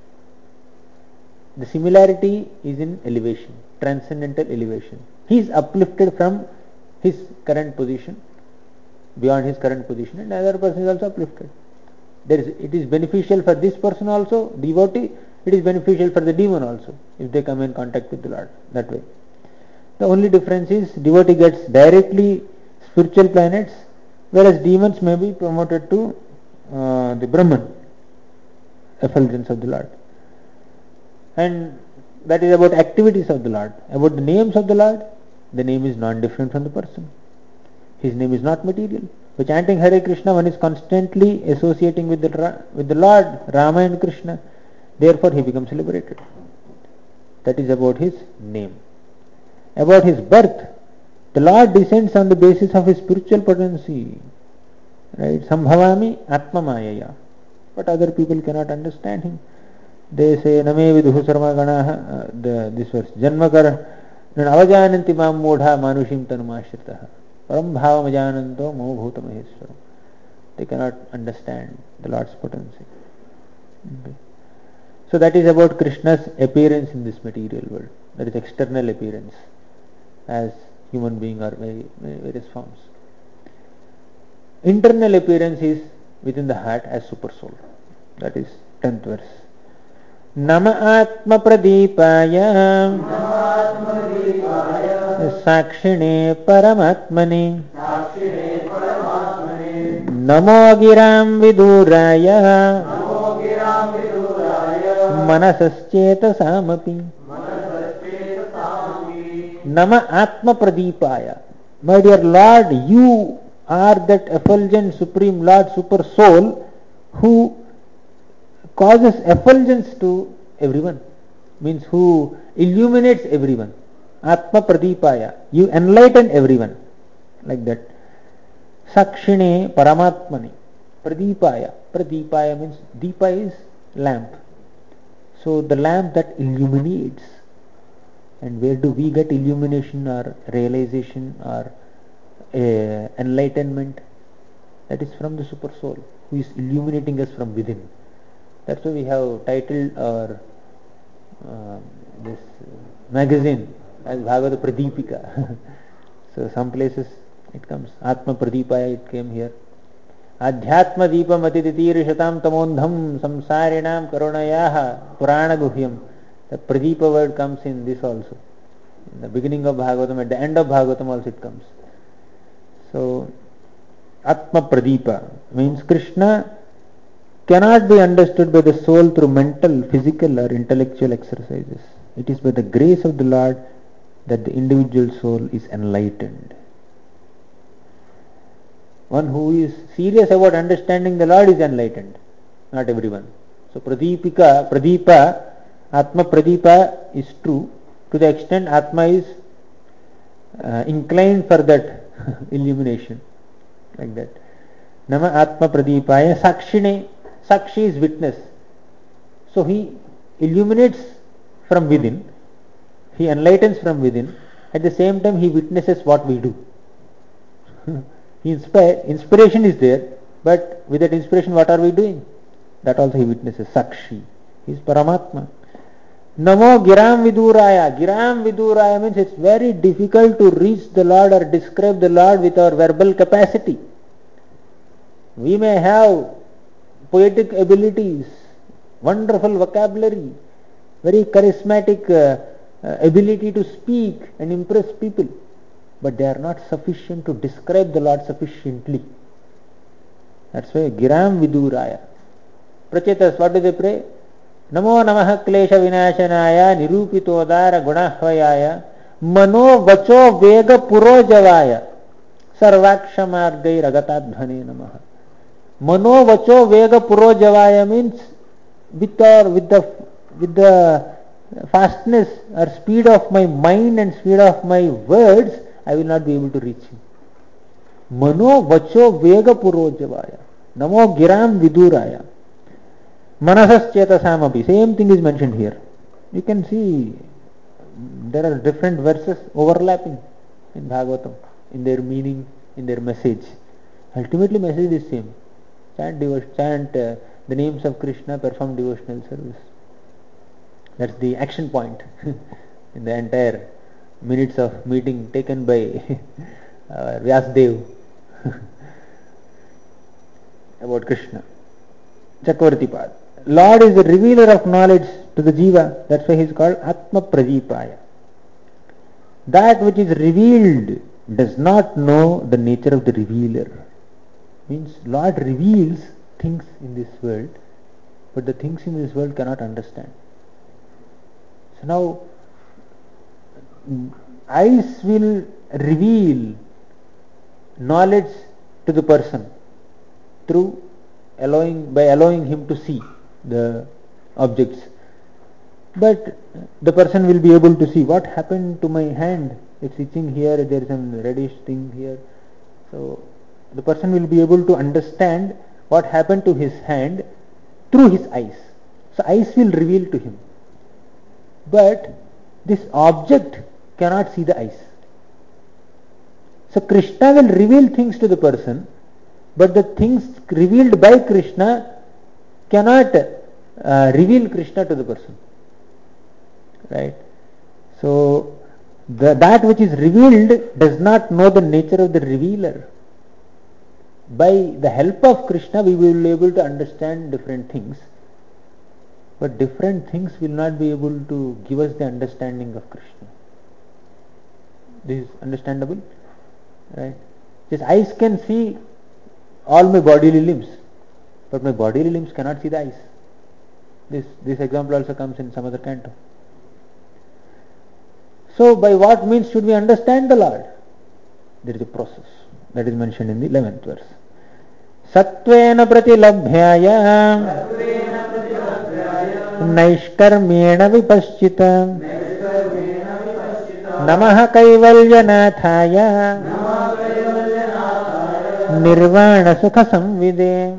The similarity is in elevation, transcendental elevation. He is uplifted from his current position, beyond his current position, and the other person is also uplifted. There is, it is beneficial for this person also, devotee, it is beneficial for the demon also, if they come in contact with the Lord, that way. The only difference is devotee gets directly spiritual planets, whereas demons may be promoted to uh, the Brahman, effulgence of the Lord. And that is about activities of the Lord. About the names of the Lord, the name is non-different from the person. His name is not material. By chanting Hare Krishna, one is constantly associating with the, with the Lord, Rama and Krishna. Therefore he becomes liberated. That is about his name. About his birth, the Lord descends on the basis of his spiritual potency. Right? Sambhavami Atma Mayaya. But other people cannot understand him. They say, Name viduhu sarma ganaha, the, this verse, Janmakar, avajananti mam modha manushim tanumashritah. Param bhavam ajananto mo bhuta maheswaram. They cannot understand the Lord's potency. Okay. So that is about Krishna's appearance in this material world. That is external appearance as human being or various forms. Internal appearance is within the heart as super soul. That is tenth verse. Nama atma pradipaya sakshine paramatmani namo giram viduraya manasascetasamaphi. Nama atma pradipaya. My dear Lord, you are that effulgent supreme Lord, super soul, who causes effulgence to everyone, means who illuminates everyone. Atma pradipaya, you enlighten everyone, like that. Sakshine paramatmani pradipaya. Pradipaya means deepa is lamp. So the lamp that illuminates. And where do we get illumination or realization or uh, enlightenment? That is from the super soul, who is illuminating us from within. That's why we have titled our uh, this magazine as Bhagavata Pradipika. So some places it comes Atma Pradipaya, it came here. Adhyatma Deepam Atitirishatam Tamondham Samsarinam Karunayaha Purana Guhyam. The Pradeepa word comes in this also. In the beginning of Bhagavatam, at the end of Bhagavatam also it comes. So Atma Pradeepa means Krishna cannot be understood by the soul through mental, physical or intellectual exercises. It is by the grace of the Lord that the individual soul is enlightened. One who is serious about understanding the Lord is enlightened. Not everyone. So Pradeepika, Pradeepa, Atma Pradeepa is true to the extent Atma is uh, inclined for that illumination. Like that. Nama Atma Pradeepaya Sakshine. Sakshi is witness. So he illuminates from within. He enlightens from within. At the same time he witnesses what we do. he inspire, inspiration is there, but with that inspiration what are we doing? That also he witnesses. Sakshi. He is Paramatma. Namo Giram Viduraya. Giram Viduraya means it's very difficult to reach the Lord or describe the Lord with our verbal capacity. We may have poetic abilities, wonderful vocabulary, very charismatic uh, uh, ability to speak and impress people, but they are not sufficient to describe the Lord sufficiently. That's why Giram Viduraya. Prachetas, what do they pray? Namo Namaha Klesha Vinashanaya Nirupitodara Gunahvayaya Mano Vacho Vega Purojavaya Sarvakshamargai Ragatadhvane Namaha. Mano Vacho Vega Purojavaya means with, or, with, the, with the fastness or speed of my mind and speed of my words, I will not be able to reach him. Mano Vacho Vega Purojavaya Namo Giram Viduraya Manasas Chetasamapi. Same thing is mentioned here. You can see there are different verses overlapping in Bhagavatam, in their meaning, in their message. Ultimately message is same. Chant, devotion, chant uh, the names of Krishna, perform devotional service. That's the action point in the entire minutes of meeting taken by uh, Vyasdev about Krishna. Chakravarti Pad. Lord is the revealer of knowledge to the jiva. That's why he is called Atma Prajipaya. That which is revealed does not know the nature of the revealer. Means Lord reveals things in this world, but the things in this world cannot understand. So now, eyes will reveal knowledge to the person through allowing, by allowing him to see the objects. But the person will be able to see what happened to my hand. It's itching here, there is some reddish thing here. So the person will be able to understand what happened to his hand through his eyes. So eyes will reveal to him. But this object cannot see the eyes. So Krishna will reveal things to the person, but the things revealed by Krishna cannot uh, reveal Krishna to the person. Right? So the, that which is revealed does not know the nature of the revealer. By the help of Krishna we will be able to understand different things, but different things will not be able to give us the understanding of Krishna. This is understandable? Right? Just eyes can see all my bodily limbs, but my bodily limbs cannot see the eyes. This, this example also comes in some other canto. So by what means should we understand the Lord? There is a process that is mentioned in the eleventh verse. Sattvena pratilabhyaya naishkarmena vipaschita namaha kaivalyanathaya nirvana sukha samvide.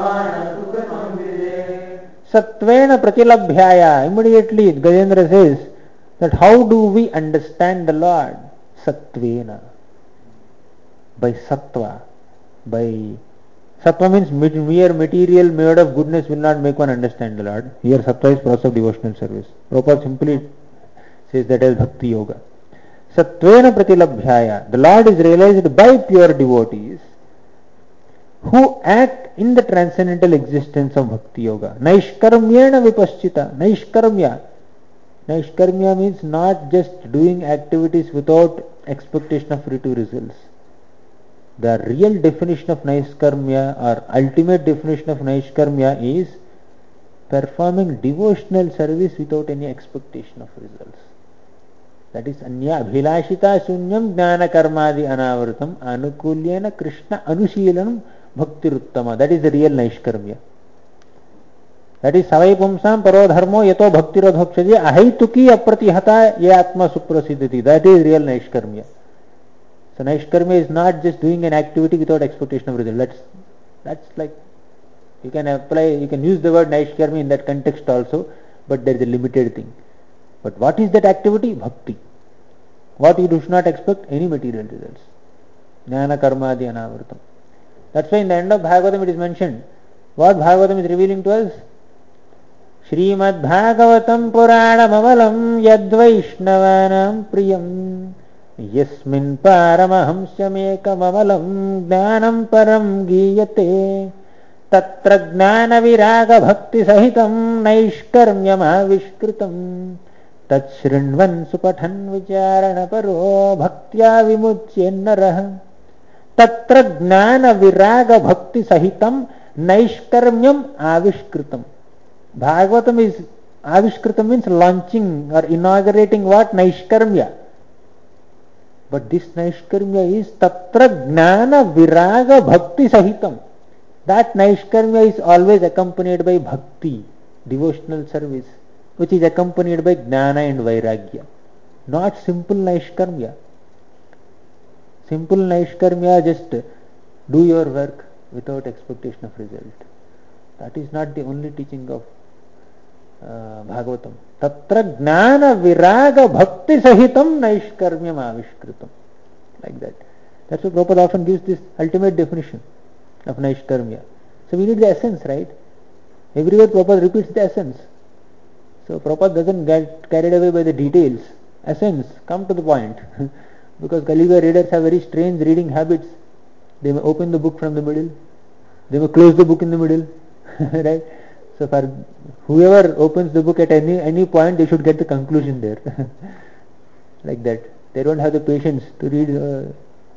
Sattvena pratilabhyaya. Immediately Gajendra says that how do we understand the Lord? Sattvena. By sattva. By sattva means mere material made of goodness will not make one understand the Lord. Here sattva is process of devotional service. Prabhupada simply says that as bhakti yoga. Sattvena pratilabhyaya. The Lord is realized by pure devotees who act in the transcendental existence of bhakti yoga. Naishkarmyena vipaschita. Naishkarmya. Naishkarmya means not just doing activities without expectation of fruitive results. The real definition of Naishkarmya or ultimate definition of Naishkarmya is performing devotional service without any expectation of results. That is Anya Abhilashita Sunyam Jnana Karmadi Anavritam Anukulyena Krishna Anushilanam Bhaktiruttama. That is the real Naishkarmya. That is Savai Pumsam Parodharmo Yato Bhaktirodhokshaji Ahaituki Apratihata Ye Atma Suprasidhati. That is real Naishkarmya. So Naishkarmya is not just doing an activity without expectation of result. That's, that's like, you can apply, you can use the word Naishkarmya in that context also, but there is a limited thing. But what is that activity? Bhakti. What you do not expect? Any material results. Jnana Karmadi Anavritam. That's why in the end of Bhagavatam it is mentioned. What Bhagavatam is revealing to us? Srimad Bhagavatam Puranam Amalam Yadvaishnavanam Priyam Yasmin Paramahamsyamekam Amalam Jnanam Param Giyate Tatra Jnana Viraga Bhakti Sahitam Naishkarmyam Avishkritam tat shrinvan supathan vicharana paro bhaktya vimuchyennarah tatra jnana viraga bhakti sahitam naishkarmyam avishkritam. Bhagavatam is avishkritam means launching or inaugurating what? Naishkarmya. But this Naishkarmya is Tatra Jnana Viraga Bhakti Sahitam. That Naishkarmya is always accompanied by Bhakti, devotional service, which is accompanied by Jnana and Vairagya. Not simple Naishkarmya. Simple Naishkarmya, just do your work without expectation of result. That is not the only teaching of uh, Bhagavatam. Tatra Jnana Viraga Bhakti Sahitam Naishkarmyam Avishkritam. Like that. That's why Prabhupada often gives this ultimate definition of Naishkarmya. So we need the essence, right? Everywhere Prabhupada repeats the essence. So Prabhupada doesn't get carried away by the details. Essence, come to the point. Because Kali Yuga readers have very strange reading habits. They may open the book from the middle. They may close the book in the middle. Right? So for whoever opens the book at any any point, they should get the conclusion there. Like that. They don't have the patience to read uh,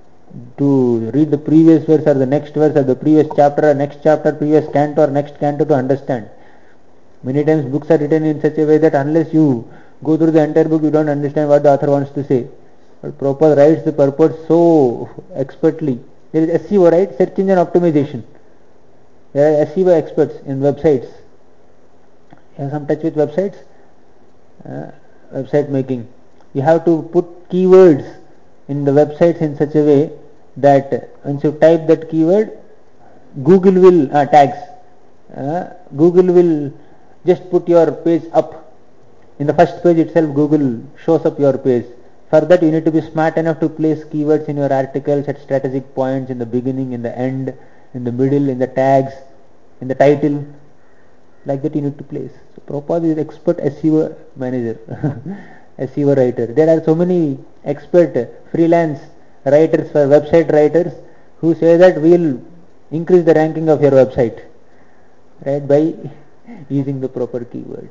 to read the previous verse or the next verse or the previous chapter or next chapter, previous canto or next canto to understand. Many times books are written in such a way that unless you go through the entire book, you don't understand what the author wants to say. But Prabhupada writes the purport so expertly. There is S E O, right? Search engine optimization. There are S E O experts in websites. You have some touch with websites? Uh, website making. You have to put keywords in the websites in such a way that once you type that keyword, Google will, uh, tags, uh, Google will just put your page up. In the first page itself, Google shows up your page. For that, you need to be smart enough to place keywords in your articles at strategic points, in the beginning, in the end, in the middle, in the tags, in the title. Like that you need to place. So Prabhupada is expert S E O manager, S E O writer. There are so many expert freelance writers for website writers who say that we will increase the ranking of your website, right, by using the proper keywords.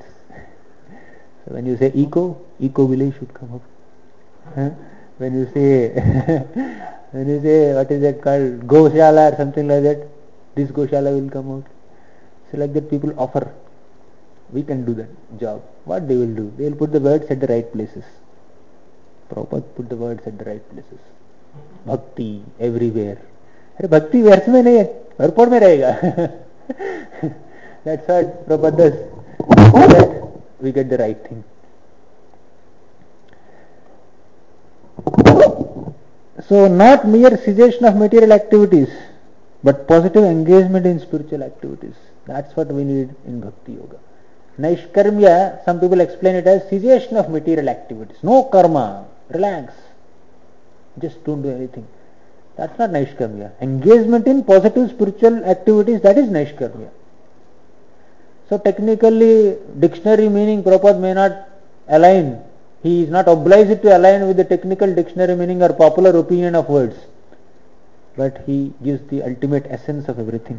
So when you say eco, eco village should come up. Huh? When you say when you say what is it called, Goshala or something like that, this Goshala will come out. So like that people offer, we can do that job. What they will do? They will put the words at the right places. Prabhupada put the words at the right places. Bhakti everywhere. Arey bhakti verse mein nahi hai, purport mein rahega. That's what Prabhupada does. So that we get the right thing. So not mere cessation of material activities, but positive engagement in spiritual activities. That's what we need in Bhakti Yoga. Naishkarmya, some people explain it as cessation of material activities. No karma, relax. Just don't do anything. That's not Naishkarmya. Engagement in positive spiritual activities, that is Naishkarmya. So technically, dictionary meaning Prabhupada may not align. He is not obliged to align with the technical dictionary meaning or popular opinion of words. But he gives the ultimate essence of everything.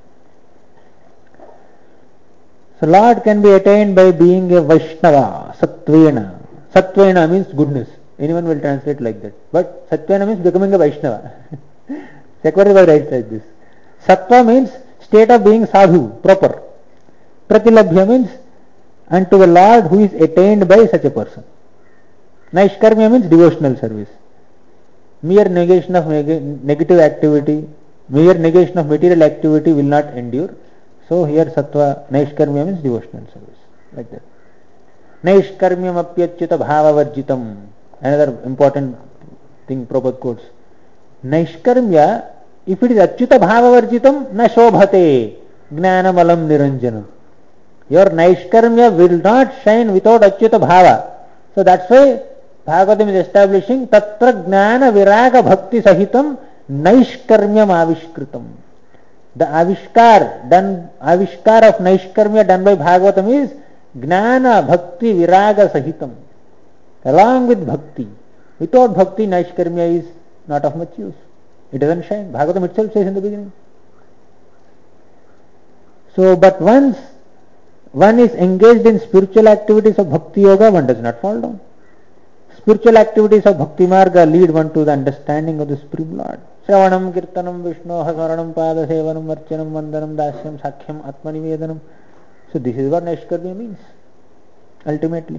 So Lord can be attained by being a Vaishnava, Sattvena. Sattvena means goodness. Anyone will translate like that. But Sattvena means becoming a Vaishnava. Sekvareva writes like this. Sattva means state of being sadhu, proper. Pratilabhya means unto the Lord who is attained by such a person. Naishkarmya means devotional service. Mere negation of neg- negative activity, mere negation of material activity will not endure. So here Sattva, Naishkarmya means devotional service. Like that. Naishkarmyam apyachyuta bhavavarjitam. Another important thing Prabhupada quotes. Naishkarmya, if it is achyuta bhavavarjitam, na shobhate gnanamalam niranjanam. Your Naishkarmya will not shine without achyuta bhava. So that's why Bhagavatam is establishing Tatra Jnana Viraga Bhakti Sahitam Naishkarmyam Avishkritam. The Avishkar done, Avishkar of Naishkarmya done by Bhagavatam is Jnana Bhakti Viraga Sahitam. Along with Bhakti. Without Bhakti, Naishkarmya is not of much use. It doesn't shine. Bhagavatam itself says in the beginning. So, but once one is engaged in spiritual activities of Bhakti Yoga, one does not fall down. Spiritual activities of Bhakti Marga lead one to the understanding of the Supreme Lord. Shravanam, Kirtanam, Vishnoha, Smaranam, Pada Sevanam, Archanam, Vandanam, Dasyam, Sakhyam, Atmanivedanam. So this is what Naishkarmya means, ultimately.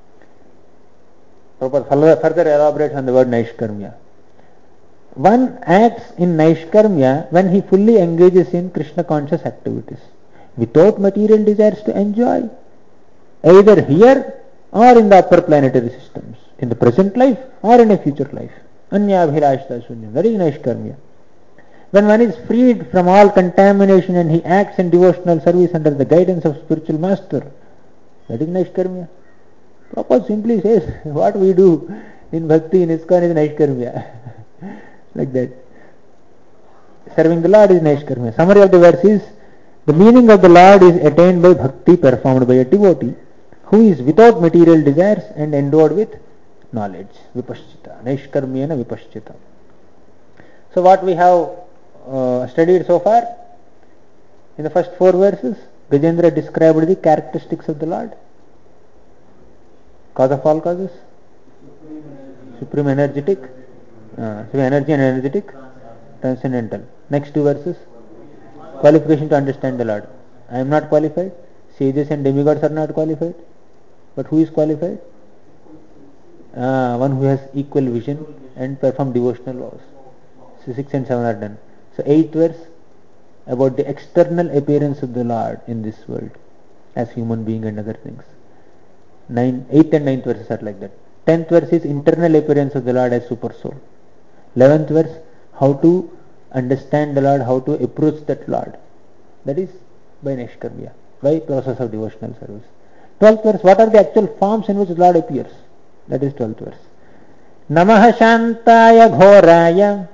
Prabhupada further elaborates on the word Naishkarmya. One acts in Naishkarmya when he fully engages in Krishna conscious activities, without material desires to enjoy, either here or in the upper planetary systems, in the present life or in a future life. Anyabhirashta Shunyam. That is Naishkarmya. When one is freed from all contamination and he acts in devotional service under the guidance of spiritual master, that is Naishkarmya. Prabhupada simply says, what we do in Bhakti in ISKCON is Naishkarmya. Like that. Serving the Lord is Naishkarmya. Summary of the verse is, the meaning of the Lord is attained by Bhakti performed by a devotee who is without material desires and endowed with knowledge. Vipaschita. Naishkarmyena vipaschita. So what we have uh, studied so far, in the first four verses, Gajendra described the characteristics of the Lord. Cause of all causes? Supreme energetic. Uh, so energy and energetic. Transcendental. Next two verses. Qualification to understand the Lord. I am not qualified. Sages and demigods are not qualified. But who is qualified? Uh, one who has equal vision and perform devotional vows. So six and seven are done. So eighth verse about the external appearance of the Lord in this world as human being and other things. Nine, eighth and ninth verses are like that. Tenth verse is internal appearance of the Lord as super soul. Eleventh verse, how to understand the Lord, how to approach that Lord. That is by Naishkarmya, by process of devotional service. Twelfth verse, what are the actual forms in which the Lord appears? That is twelfth verse. Namaha Shantaya Ghoraya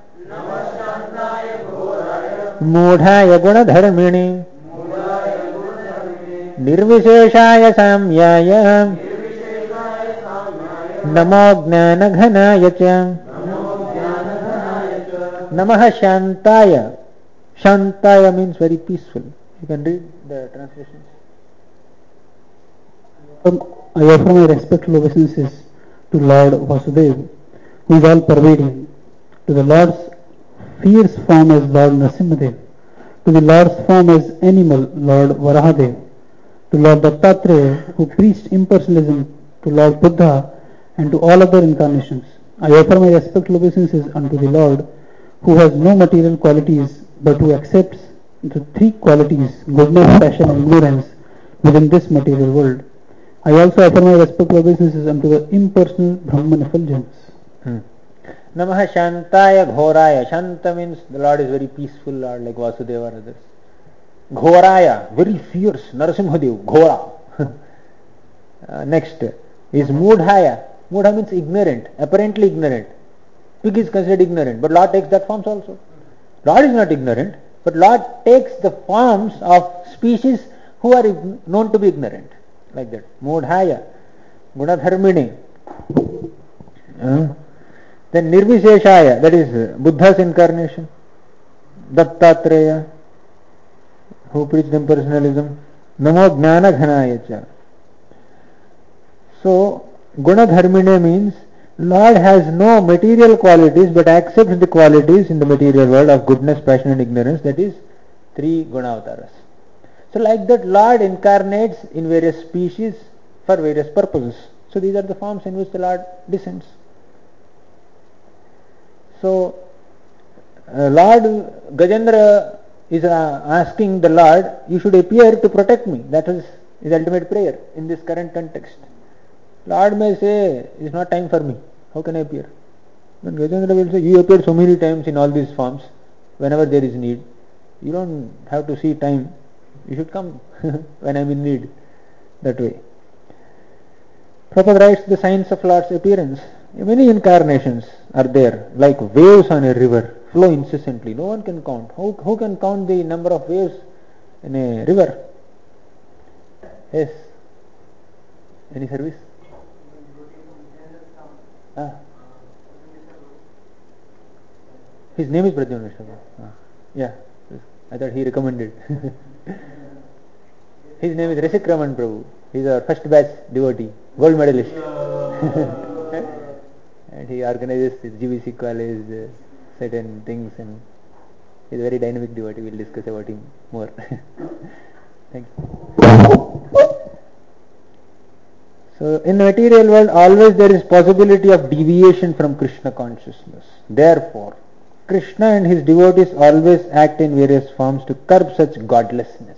Mudhaya Gunadharmini Nirvisheshaya Samyaya Namo Gnana Ghanaya Cha. Namaha Shantaya. Shantaya means very peaceful. You can read the translations. I offer my respectful obeisances to Lord Vasudeva, who is all pervading, to the Lord's fierce form as Lord Nrsimhadev, to the Lord's form as animal, Lord Varahadev, to Lord Dattatreya, who preached impersonalism, to Lord Buddha, and to all other incarnations. I offer my respectful obeisances unto the Lord, who has no material qualities, but who accepts the three qualities, goodness, passion, and ignorance, within this material world. I also offer my respectful obeisances unto the impersonal Brahman effulgence. Hmm. Namaha Shantaya Ghoraya. Shanta means the Lord is very peaceful Lord, like Vasudeva or others. Ghoraya, very fierce, Narasimhadev, Ghora. uh, next is Mudhaya. Mudha means ignorant, apparently ignorant. Pig is considered ignorant, but Lord takes that forms also. Lord is not ignorant, but Lord takes the forms of species who are known to be ignorant. Like that. Mudhaya, Gunadharmini. Uh, then Nirvisheshaya, that is Buddha's incarnation. Dattatreya, who preached impersonalism. Namo Gnana Ghanayacha. So, Gunadharmine means Lord has no material qualities but accepts the qualities in the material world of goodness, passion and ignorance. That is three Gunavataras. So like that Lord incarnates in various species for various purposes. So these are the forms in which the Lord descends. So uh, Lord Gajendra is uh, asking the Lord, you should appear to protect me. That is his ultimate prayer in this current context. Lord may say, it's not time for me. How can I appear? Then Gajendra will say, you appeared so many times in all these forms, whenever there is need. You don't have to see time. You should come when I am in need. That way. Prabhupada writes the signs of Lord's appearance. Many incarnations are there, like waves on a river, flow incessantly. No one can count. Who, who can count the number of waves in a river? Yes. Any service? Ah. His name is Pradyumna Mishra. Ah. Yeah. I thought he recommended. His name is Rasikraman Prabhu. He is our first batch devotee, gold medalist. And he organizes his G V C college, uh, certain things, and he is a very dynamic devotee. We will discuss about him more. Thank you. So in the material world, always there is possibility of deviation from Krishna consciousness. Therefore, Krishna and his devotees always act in various forms to curb such godlessness.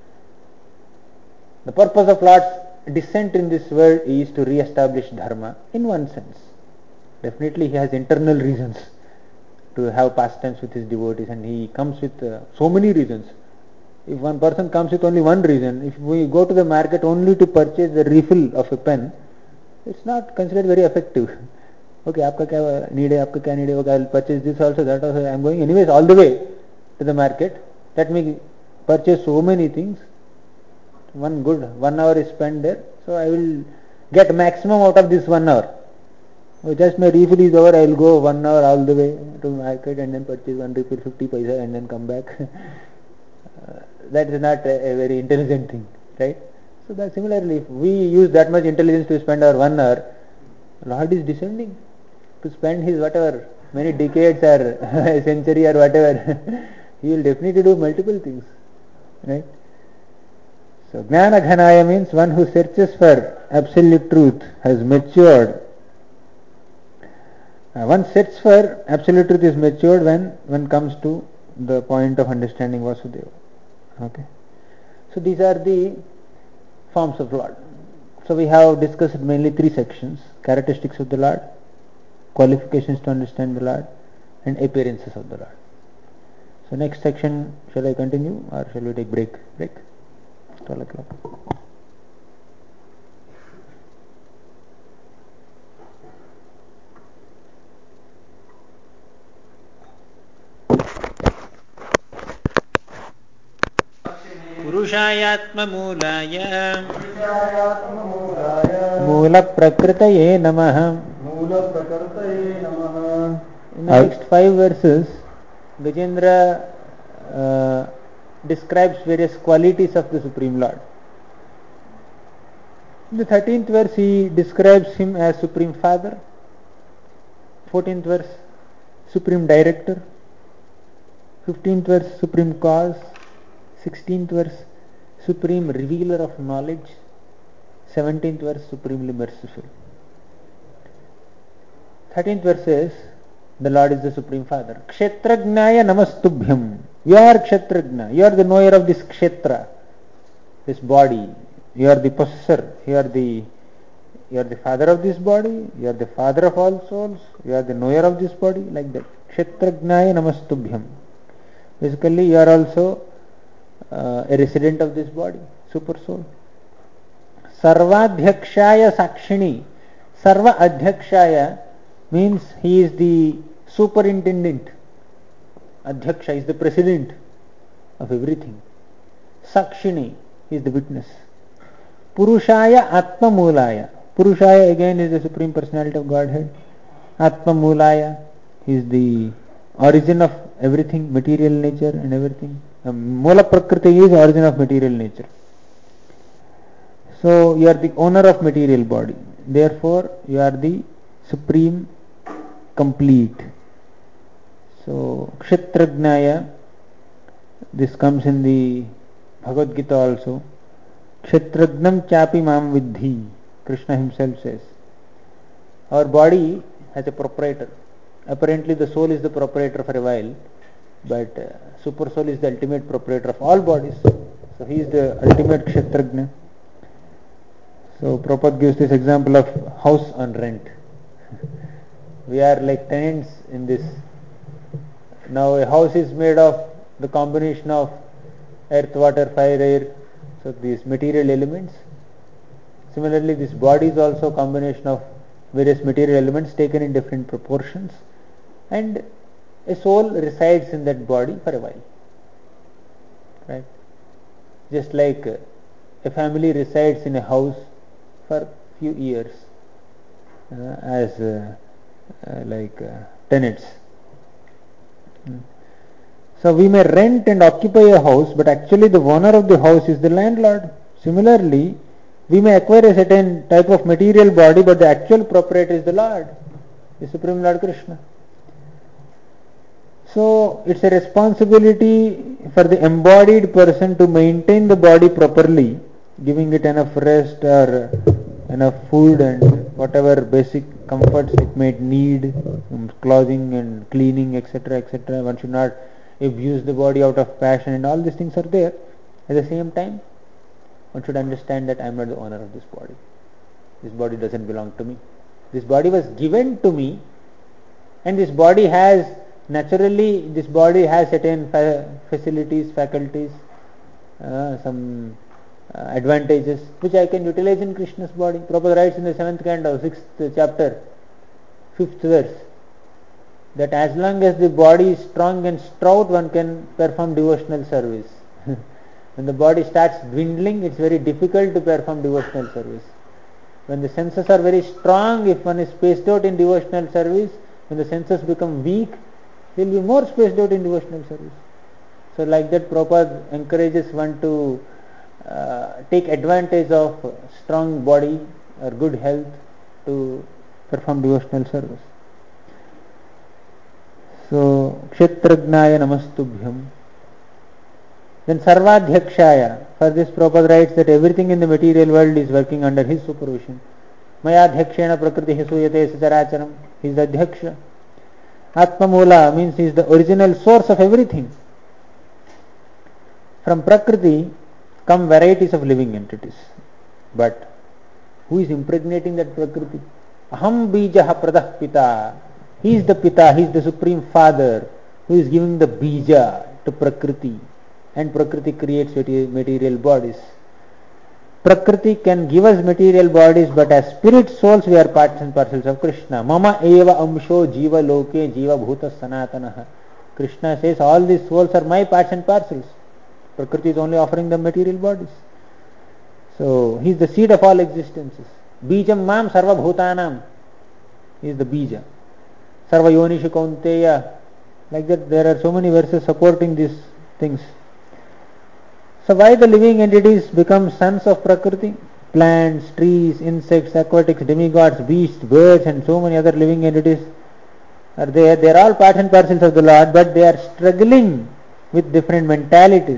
The purpose of Lord's descent in this world is to re-establish dharma in one sense. Definitely he has internal reasons to have pastimes with his devotees, and he comes with uh, so many reasons. If one person comes with only one reason, if we go to the market only to purchase the refill of a pen, it's not considered very effective. Okay, आपका क्या need है, आपका क्या need है, okay, I'll purchase this also, that also, I'm going anyways all the way to the market. Let me purchase so many things. One good one hour is spent there, so I will get maximum out of this one hour. So just my refill is over, I will go one hour all the way to market and then purchase one refill fifty paisa and then come back. uh, that is not a, a very intelligent thing, right? So that similarly, if we use that much intelligence to spend our one hour, Lord is descending to spend his whatever many decades or a century or whatever. He will definitely do multiple things, right? So Jnana Ghanaya means one who searches for absolute truth has matured. Uh, one search for absolute truth is matured when one comes to the point of understanding Vasudeva. Okay. So these are the forms of Lord. So we have discussed mainly three sections: characteristics of the Lord, qualifications to understand the Lord, and appearances of the Lord. So next section, shall I continue or shall we take break? Break? twelve o'clock. पुरुषायात्ममूलाय मूलप्रकृतये नमः. In the next five verses, Gajendra uh, describes various qualities of the Supreme Lord. In the thirteenth verse, he describes him as Supreme Father. fourteenth verse, Supreme Director. fifteenth verse, Supreme Cause. sixteenth verse, Supreme Revealer of Knowledge. seventeenth verse, Supremely Merciful. thirteenth verse says, the Lord is the Supreme Father. Kshetragnaya namastubhyam. You are Kshetragna. You are the knower of this Kshetra, this body. You are the possessor. You are the you are the father of this body. You are the father of all souls. You are the knower of this body. Like that. Kshetragnaya namastubhyam. Basically, you are also uh, a resident of this body, super soul. Sarvadhyakshaya Sakshini. Sarva Adhyakshaya means he is the superintendent. Adhyaksha is the president of everything. Sakshini is the witness. Purushaya Atma Mulaya. Purushaya again is the Supreme Personality of Godhead. Atma Mulaya is the origin of everything, material nature and everything. Um, Mula Prakriti is origin of material nature. So you are the owner of material body. Therefore you are the supreme, complete. So Kshetragnaya, this comes in the Bhagavad Gita also. Kshetragnam chapi mam vidhi. Krishna himself says. Our body has a proprietor. Apparently the soul is the proprietor for a while, but uh, super soul is the ultimate proprietor of all bodies. So he is the ultimate Kshetragna. So Prabhupada gives this example of house on rent. We are like tenants in this. Now a house is made of the combination of earth, water, fire, air, so these material elements. Similarly, this body is also a combination of various material elements taken in different proportions, and a soul resides in that body for a while. Right? Just like a family resides in a house for few years uh, as uh, uh, like uh, tenants. Hmm. So we may rent and occupy a house, but actually the owner of the house is the landlord. Similarly, we may acquire a certain type of material body, but the actual proprietor is the Lord, the Supreme Lord Krishna. So it's a responsibility for the embodied person to maintain the body properly, giving it enough rest or enough food and whatever basic comforts it may need, clothing and cleaning, etc, etc. One should not abuse the body out of passion, and all these things are there. At the same time, one should understand that I am not the owner of this body. This body doesn't belong to me. This body was given to me, and this body has naturally this body has certain fa- facilities, faculties, uh, some uh, advantages which I can utilize in Krishna's body. Prabhupada writes in the seventh canto, sixth chapter, fifth verse, that as long as the body is strong and stout, one can perform devotional service. When the body starts dwindling, it's very difficult to perform devotional service. When the senses are very strong, if one is spaced out in devotional service, when the senses become weak, he will be more spaced out in devotional service. So like that, Prabhupada encourages one to uh, take advantage of strong body or good health to perform devotional service. So, Kshetragnaya Namastubhyam. Then Sarvadhyakshaya. For this Prabhupada writes that everything in the material world is working under his supervision. Maya Dhyakshena Prakriti Suyate Sacharacharam. He is the Dhyaksha. Atmamula means he is the original source of everything. From Prakriti come varieties of living entities. But who is impregnating that Prakriti? Aham Bijaha Pradah Pita. He is the Pita, he is the Supreme Father who is giving the Bija to Prakriti. And Prakriti creates material bodies. Prakriti can give us material bodies, but as spirit souls we are parts and parcels of Krishna. Mama eva amsho jiva loke jiva bhuta sanatanaha. Krishna says all these souls are my parts and parcels. Prakriti is only offering them material bodies. So he is the seed of all existences. Bijam mam sarva bhutanam. He is the bija. Sarva yonishu kaunteya. Like that, there are so many verses supporting these things. So why the living entities become sons of Prakriti? Plants, trees, insects, aquatics, demigods, beasts, birds and so many other living entities are there. They are all parts and parcels of the Lord, but they are struggling with different mentalities.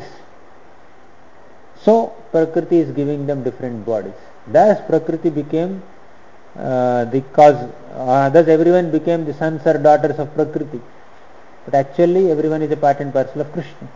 So Prakriti is giving them different bodies. Thus Prakriti became uh, the cause, uh, thus everyone became the sons or daughters of Prakriti. But actually everyone is a part and parcel of Krishna.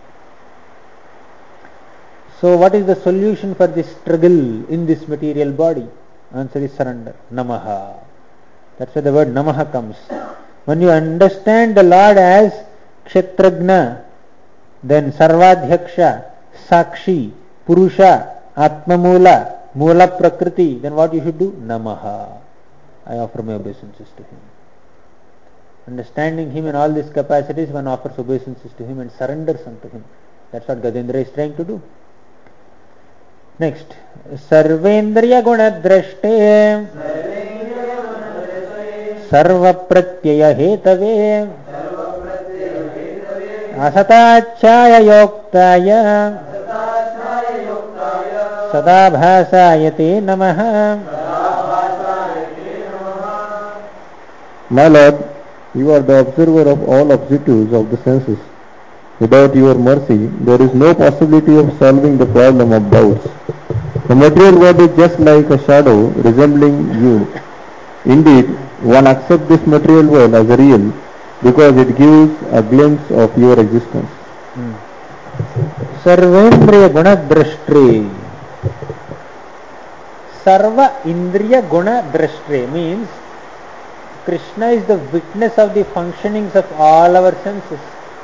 So what is the solution for this struggle in this material body? Answer is surrender. Namaha. That's where the word Namaha comes. When you understand the Lord as Kshetragna, then Sarvadhyaksha, Sakshi, Purusha, Atmamula, Mula Prakriti, then what you should do? Namaha. I offer my obeisances to him. Understanding him in all these capacities, one offers obeisances to him and surrenders unto him. That's what Gajendra is trying to do. Next, Sarvendriya Guna Drashte Sarva Pratyaya Hetave Asatachaya Yoktaya Sadabhasayate Namaha. My Lord, you are the observer of all objectives of the senses. Without your mercy, there is no possibility of solving the problem of doubts. The material world is just like a shadow resembling you. Indeed, one accepts this material world as real because it gives a glimpse of your existence. Hmm. Sarvendriya Guna Drashtre. Sarva Indriya Guna Drashtre means Krishna is the witness of the functionings of all our senses.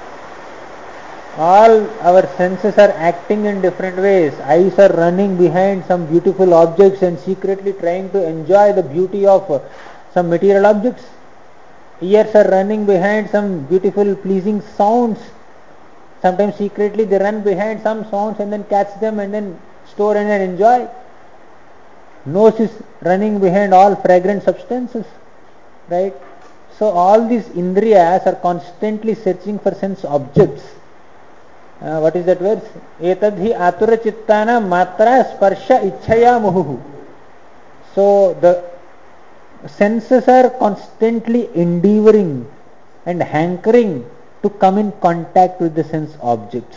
All our senses are acting in different ways. Eyes are running behind some beautiful objects and secretly trying to enjoy the beauty of uh, some material objects. Ears are running behind some beautiful pleasing sounds. Sometimes secretly they run behind some sounds and then catch them and then store and then enjoy. Nose is running behind all fragrant substances. Right? So all these indriyas are constantly searching for sense objects. Uh, what is that verse? Etadhi atura chittana matra sparsha ichhaya muhu. So the senses are constantly endeavoring and hankering to come in contact with the sense objects.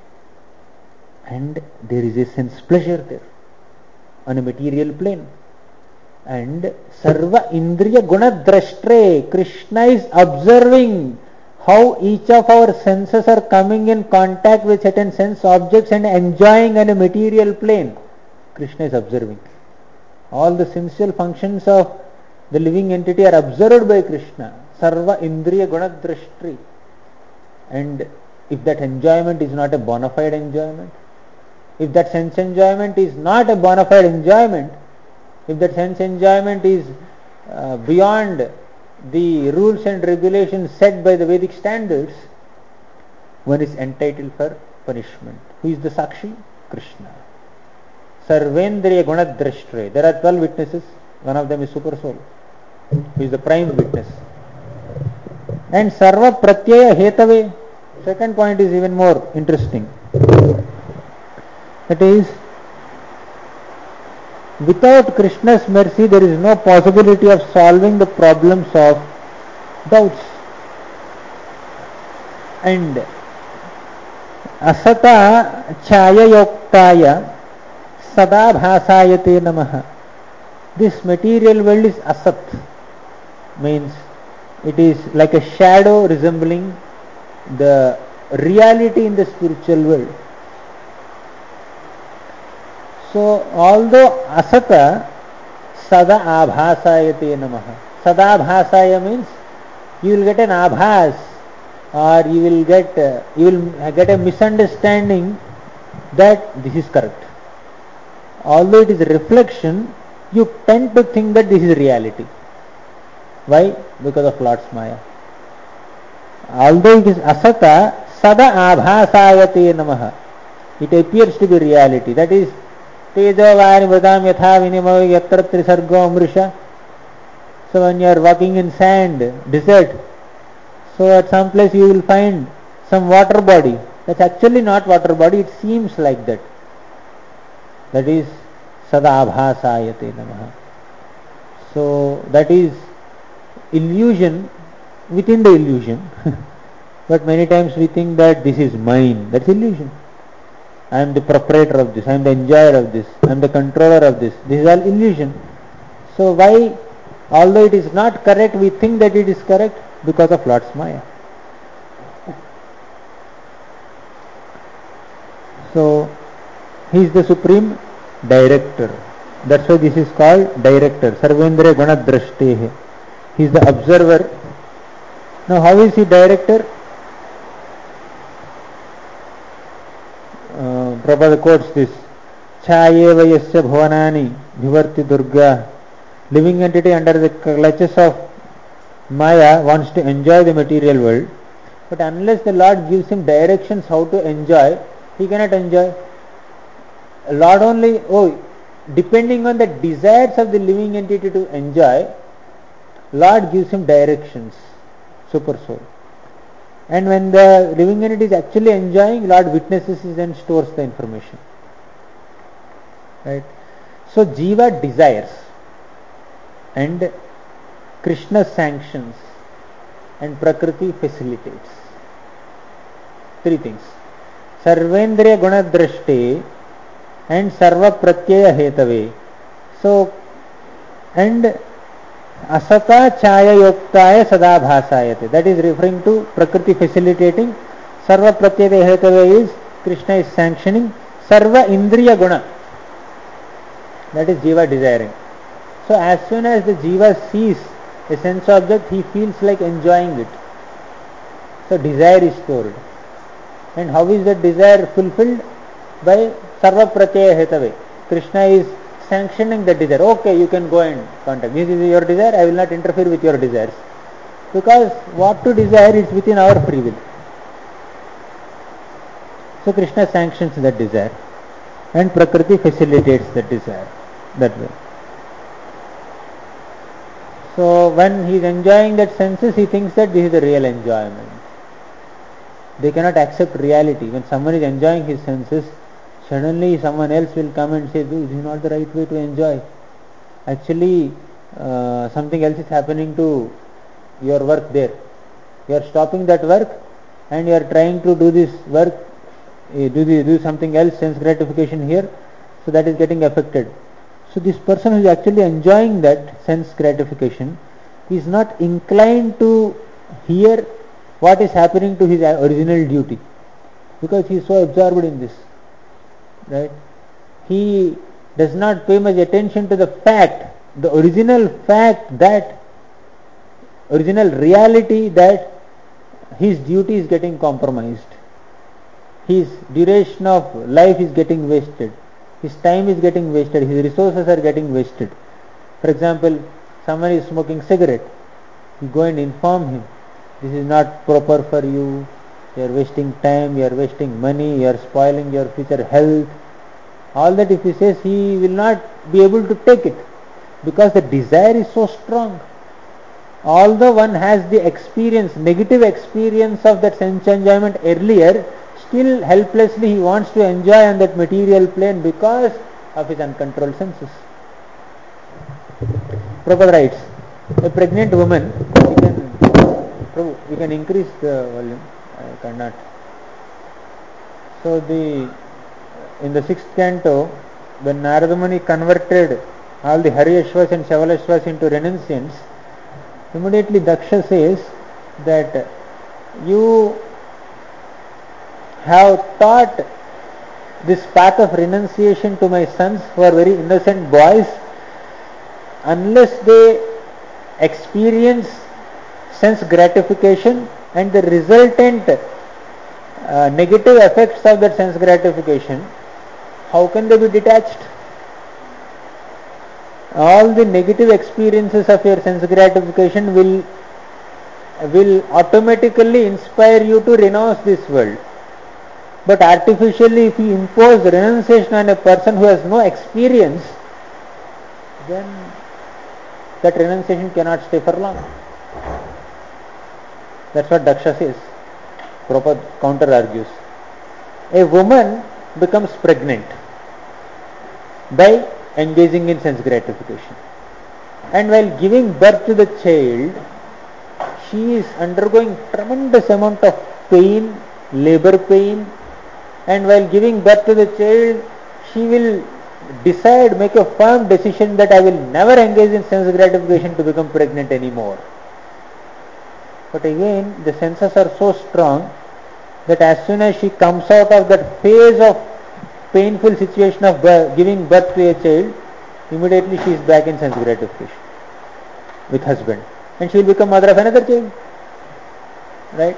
And there is a sense pleasure there on a material plane. And sarva indriya guna drashtre, Krishna is observing how each of our senses are coming in contact with certain sense objects and enjoying on a material plane. Krishna is observing. All the sensual functions of the living entity are observed by Krishna. Sarva indriya guna drashtri. And if that enjoyment is not a bona fide enjoyment, if that sense enjoyment is not a bona fide enjoyment, if that sense enjoyment is uh, beyond the rules and regulations set by the Vedic standards, one is entitled for punishment. Who is the Sakshi? Krishna. Sarvendriya Gunadrashtre. There are twelve witnesses. One of them is Super Soul, who is the prime witness. And Sarva Pratyaya Hetave. Second point is even more interesting. That is, without Krishna's mercy, there is no possibility of solving the problems of doubts. And asata chayayoktaya sada bhasayate namaha. This material world is asat, means it is like a shadow resembling the reality in the spiritual world. So although asata, sada abhasayate namaha. Sada abhasaya means you will get an abhas, or you will get uh, you will get a misunderstanding that this is correct. Although it is a reflection, you tend to think that this is reality. Why? Because of Lord's Maya. Although it is asata, sada abhasayate namaha. It appears to be reality. That is, tejo vani vadam yatha vinimaya yatra trisargo amrisha. So when you are walking in sand, desert, so at some place you will find some water body. That's actually not water body, it seems like that. That is sada abhasayate namaha. So that is illusion within the illusion. But many times we think that this is mine. That's illusion. I am the proprietor of this, I am the enjoyer of this, I am the controller of this. This is all illusion. So why, although it is not correct, we think that it is correct? Because of Lord's Maya. So he is the supreme director. That's why this is called director. Sarvendriya Gunadrashtehe. He is the observer. Now how is he director? Uh, Prabhupada quotes this. Chayeva yasya bhavanani bhivarti durga. Living entity under the clutches of Maya wants to enjoy the material world, but unless the Lord gives him directions how to enjoy, he cannot enjoy. Lord only, oh, depending on the desires of the living entity to enjoy, Lord gives him directions, super soul. And when the living entity is actually enjoying, Lord witnesses it and stores the information. Right? So Jiva desires, and Krishna sanctions, and Prakriti facilitates. Three things. Sarvendriya Gunadrashte and Sarva Pratyaya Hetave. So, and Asata Chaya Yoktaya Sada Bhasayate. That is referring to Prakriti facilitating. Sarva Pratyaya Hetave is Krishna is sanctioning. Sarva Indriya Guna. That is Jiva desiring. So as soon as the Jiva sees a sense object, he feels like enjoying it. So desire is stored. And how is that desire fulfilled? By Sarva Pratyaya Hetave. Krishna is sanctioning the desire. Okay, you can go and contact. This is your desire, I will not interfere with your desires. Because what to desire is within our free will. So Krishna sanctions that desire. And Prakriti facilitates that desire. That way. So when he is enjoying that senses, he thinks that this is the real enjoyment. They cannot accept reality. When someone is enjoying his senses, suddenly someone else will come and say, this is not the right way to enjoy. Actually, uh, something else is happening to your work there. You are stopping that work and you are trying to do this work, uh, do, the, do something else, sense gratification here, so that is getting affected. So this person who is actually enjoying that sense gratification is not inclined to hear what is happening to his original duty, because he is so absorbed in this, right? He does not pay much attention to the fact, the original fact, that original reality that his duty is getting compromised, his duration of life is getting wasted, his time is getting wasted, his resources are getting wasted. For example, someone is smoking cigarette, you go and inform him, this is not proper for you, you are wasting time, you are wasting money, you are spoiling your future health. All that if he says, he will not be able to take it, because the desire is so strong. Although one has the experience, negative experience of that sense enjoyment earlier, still helplessly he wants to enjoy on that material plane because of his uncontrolled senses. Prabhupada writes, a pregnant woman, we can, Prabhu, we can increase the volume, I cannot. So the in the sixth canto, when Narada Muni converted all the Haryashvas and Shavalashvas into renunciants, immediately Daksha says that you have taught this path of renunciation to my sons who are very innocent boys. Unless they experience sense gratification and the resultant uh, negative effects of that sense gratification, how can they be detached? All the negative experiences of your sense gratification will will automatically inspire you to renounce this world. But artificially, if you impose renunciation on a person who has no experience, then that renunciation cannot stay for long. That's what Daksha says. Prabhupada counter argues. A woman becomes pregnant by engaging in sense gratification, and while giving birth to the child, she is undergoing tremendous amount of pain, labor pain, and while giving birth to the child, she will decide, make a firm decision that I will never engage in sense gratification to become pregnant anymore. But again, the senses are so strong that as soon as she comes out of that phase of painful situation of birth, giving birth to a child, immediately she is back in sense gratification with husband, and she will become mother of another child, right?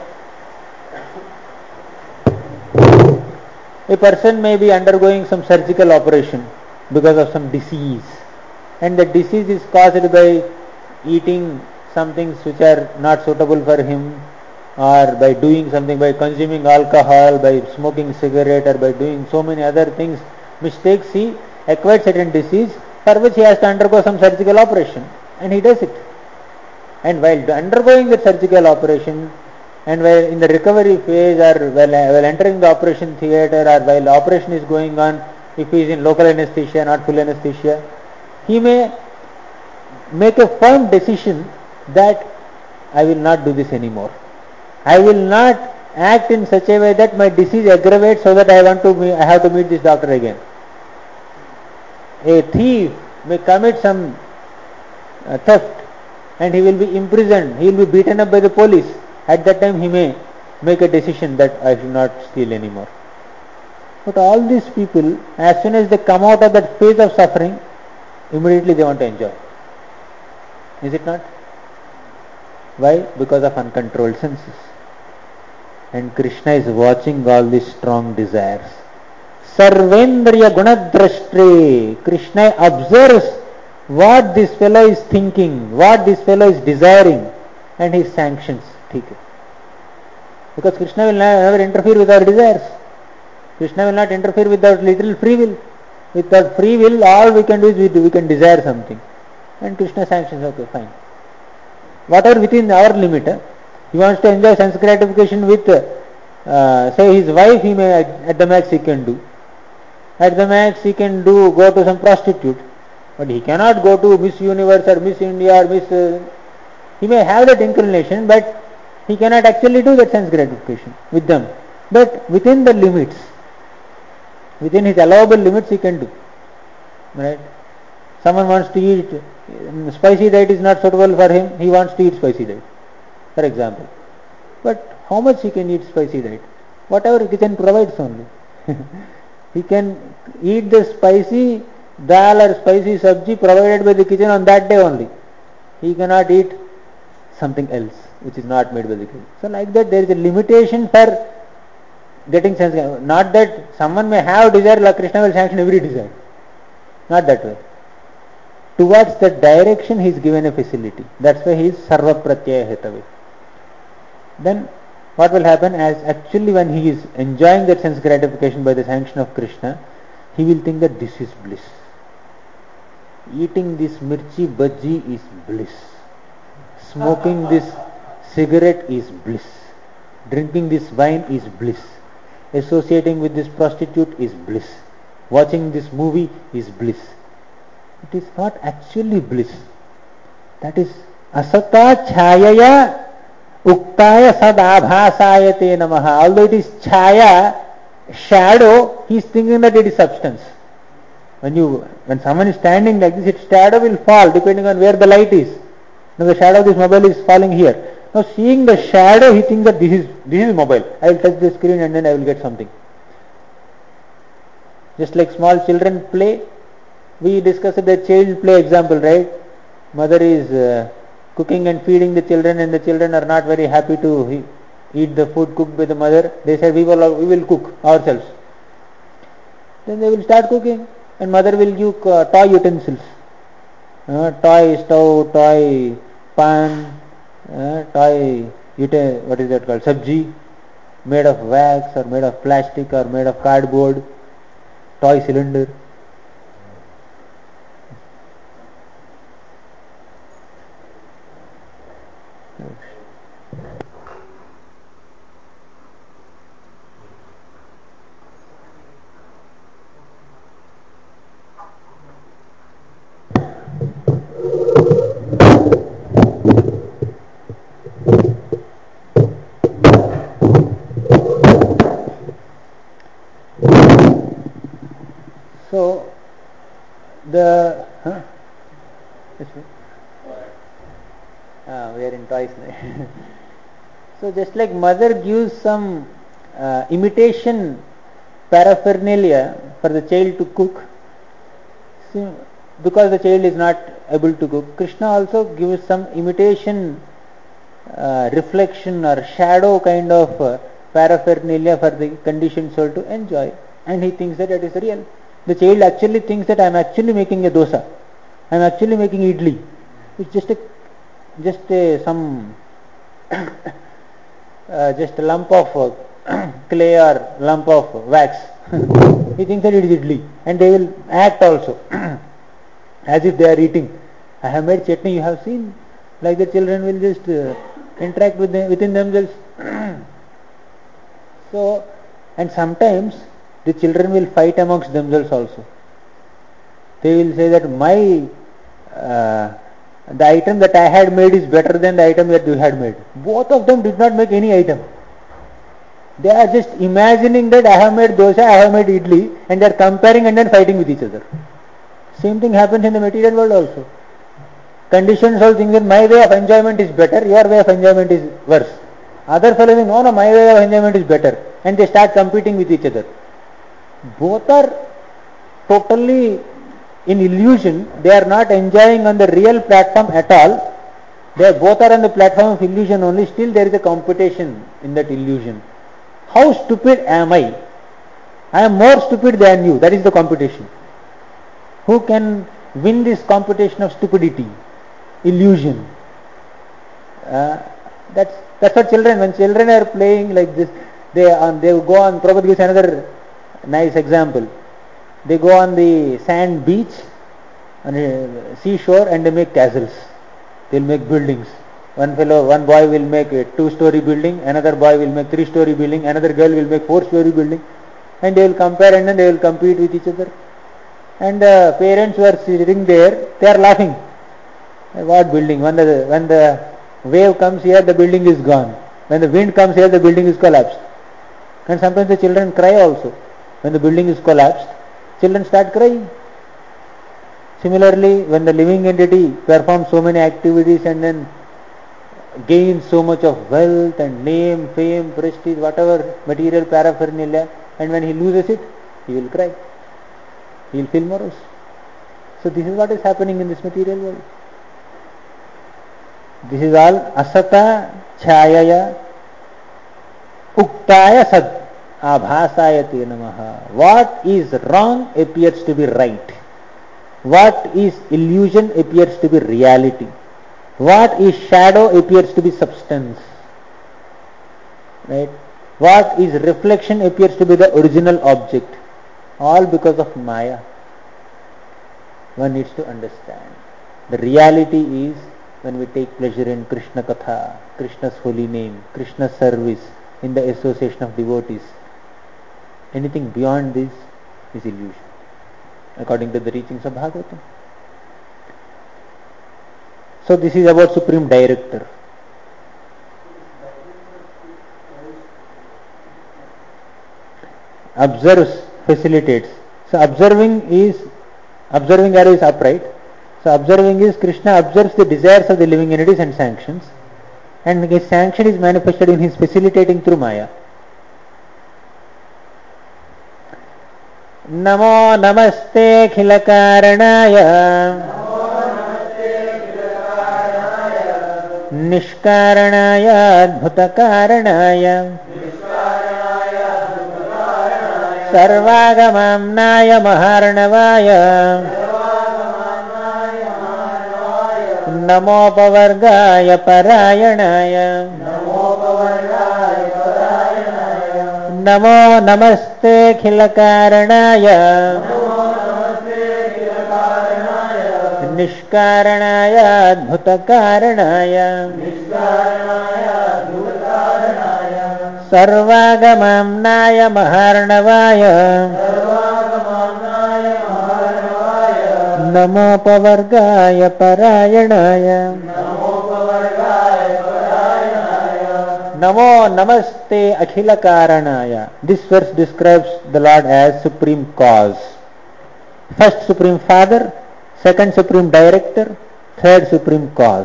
A person may be undergoing some surgical operation because of some disease, and the disease is caused by eating some things which are not suitable for him, or by doing something, by consuming alcohol, by smoking cigarette, or by doing so many other things, mistakes. He acquired certain disease for which he has to undergo some surgical operation, and he does it. And while undergoing the surgical operation, and while in the recovery phase, or while, while entering the operation theatre, or while operation is going on, if he is in local anesthesia, not full anesthesia, he may make a firm decision that I will not do this anymore. I will not act in such a way that my disease aggravates so that I want to meet, I have to meet this doctor again. A thief may commit some uh, theft, and he will be imprisoned, he will be beaten up by the police. At that time he may make a decision that I should not steal anymore. But all these people, as soon as they come out of that phase of suffering, immediately they want to enjoy. Is it not? Why? Because of uncontrolled senses. And Krishna is watching all these strong desires. Sarvendriya Gunadrashtre. Krishna observes what this fellow is thinking, what this fellow is desiring, and he sanctions. Because Krishna will never interfere with our desires. Krishna will not interfere with our little free will. Without free will, all we can do is we, do, we can desire something. And Krishna sanctions, okay, fine. Whatever within our limit, he wants to enjoy sense gratification with uh, say his wife, he may, at the max he can do. At the max he can do, go to some prostitute. But he cannot go to Miss Universe or Miss India or Miss... Uh, he may have that inclination, but he cannot actually do that sense gratification with them. But within the limits, within his allowable limits he can do. Right? Someone wants to eat, spicy diet is not suitable for him, he wants to eat spicy diet, for example. But how much he can eat spicy diet? Whatever kitchen provides only. He can eat the spicy dal or spicy sabji provided by the kitchen on that day only. He cannot eat something else which is not made by the kitchen. So like that there is a limitation for getting sense. Not that someone may have desire, like Krishna will sanction every desire. Not that way. Towards that direction he is given a facility. That's why he is sarva pratyaya hetave. Then what will happen, as actually when he is enjoying that sense gratification by the sanction of Krishna, he will think that this is bliss. Eating this mirchi bhaji is bliss. Smoking this cigarette is bliss. Drinking this wine is bliss. Associating with this prostitute is bliss. Watching this movie is bliss. It is not actually bliss. That is asata chhayaya uktaya sadabhasayate namaha. Although it is chhaya, shadow, he is thinking that it is substance. When you, when someone is standing like this, its shadow will fall depending on where the light is. Now the shadow of this mobile is falling here. Now seeing the shadow, he thinks that this is this is mobile. I will touch the screen and then I will get something. Just like small children play, we discussed the child play example, right? Mother is uh, cooking and feeding the children, and the children are not very happy to eat the food cooked by the mother. They said, we will we will cook ourselves. Then they will start cooking, and mother will give uh, toy utensils, uh, toy stove, toy pan, uh, toy uten- what is that called, sabji, made of wax or made of plastic or made of cardboard, toy cylinder. So the huh? ah, we are in toys now. So just like mother gives some uh, imitation paraphernalia for the child to cook, so because the child is not able to cook, Krishna also gives some imitation uh, reflection or shadow kind of uh, paraphernalia for the conditioned soul to enjoy, and he thinks that it is real. The child actually thinks that I am actually making a dosa, I am actually making idli. It's just a just a some uh, just a lump of uh, clay or lump of wax. He thinks that it is idli, and they will act also as if they are eating. I have made chutney, you have seen, like the children will just uh, interact with them, within themselves. So, and sometimes the children will fight amongst themselves also. They will say that my uh, the item that I had made is better than the item that you had made. Both of them did not make any item. They are just imagining that I have made dosa, I have made idli, and they are comparing and then fighting with each other. Same thing happens in the material world also. Conditioned soul thinks that my way of enjoyment is better, your way of enjoyment is worse. Other fellow think, no, no, my way of enjoyment is better, and they start competing with each other. Both are totally in illusion. They are not enjoying on the real platform at all. They both are on the platform of illusion only. Still there is a competition in that illusion. How stupid am I? I am more stupid than you. That is the competition. Who can win this competition of stupidity, illusion? Uh, that's that's what children. When children are playing like this, they on they go on. Prabhupada gives another nice example. They go on the sand beach, on a seashore, and they make castles. They'll make buildings. One fellow, one boy will make a two-story building, another boy will make three-story building, another girl will make four-story building, and they will compare and then they will compete with each other. And the parents who are sitting there, they are laughing. What building? When the when the wave comes here, the building is gone. When the wind comes here, the building is collapsed. And sometimes the children cry also. When the building is collapsed, children start crying. Similarly, when the living entity performs so many activities and then gains so much of wealth and name, fame, prestige, whatever material paraphernalia, and when he loses it, he will cry. He will feel morose. So this is what is happening in this material world. This is all asata chayaya uktaya sad abhasayate namaha. What is wrong appears to be right. What is illusion appears to be reality. What is shadow appears to be substance. Right? What is reflection appears to be the original object. All because of Maya. One needs to understand. The reality is when we take pleasure in Krishna Katha, Krishna's holy name, Krishna's service, in the association of devotees. Anything beyond this is illusion, according to the teachings of Bhagavatam. So this is about Supreme Director. Observes, facilitates. So observing is, observing arrow is upright. So observing is Krishna observes the desires of the living entities and sanctions. And his sanction is manifested in his facilitating through Maya. Namo namaste khilakaranaya nishkaranaya adbhutakaranaya sarvagamamnaya maharnavaya Namo pavargaya parayanaya Namo namaste khilakaranaya Nishkaranaya adbhutakaranaya Sarvagamamnaya maharnavaya Namo pavargaya parayanaya Namo namaste akhila karanaya. This verse describes the Lord as Supreme Cause. First Supreme Father, second Supreme Director, third Supreme Cause.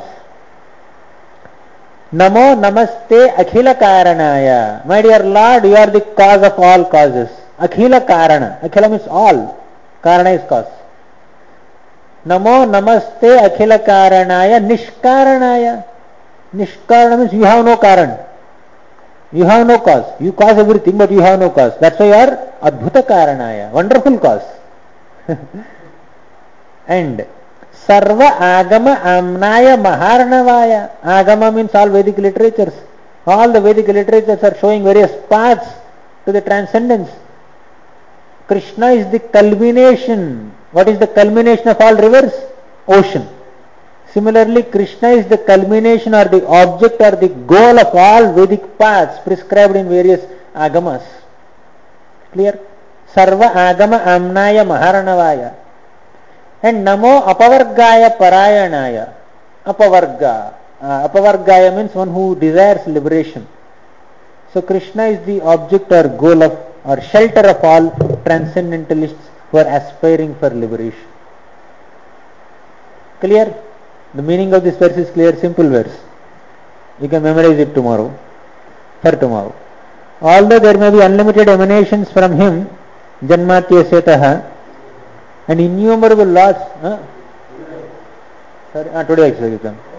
Namo namaste akhila karanaya. My dear Lord, you are the cause of all causes. Akhila karana. Akhila means all. Karana is cause. Namo namaste akhila karanaya nishkaranaya. Nishkarana means you have no karan. You have no cause. You cause everything, but you have no cause. That's why you are adbhuta karanaya. Wonderful cause. And sarva agama amnaya maharnavaya. Agama means all Vedic literatures. All the Vedic literatures are showing various paths to the transcendence. Krishna is the culmination. What is the culmination of all rivers? Ocean. Similarly, Krishna is the culmination or the object or the goal of all Vedic paths prescribed in various agamas. Clear? Sarva agama amnaya maharanavaya. And namo apavargaya parayanaya. Apavarga. Uh, apavargaya means one who desires liberation. So Krishna is the object or goal of or shelter of all transcendentalists who are aspiring for liberation. Clear? The meaning of this verse is clear, simple verse. You can memorize it tomorrow, for tomorrow. Although there may be unlimited emanations from him, Janmatya Setaha, and innumerable lots. Huh? Sorry, ah, today actually you come.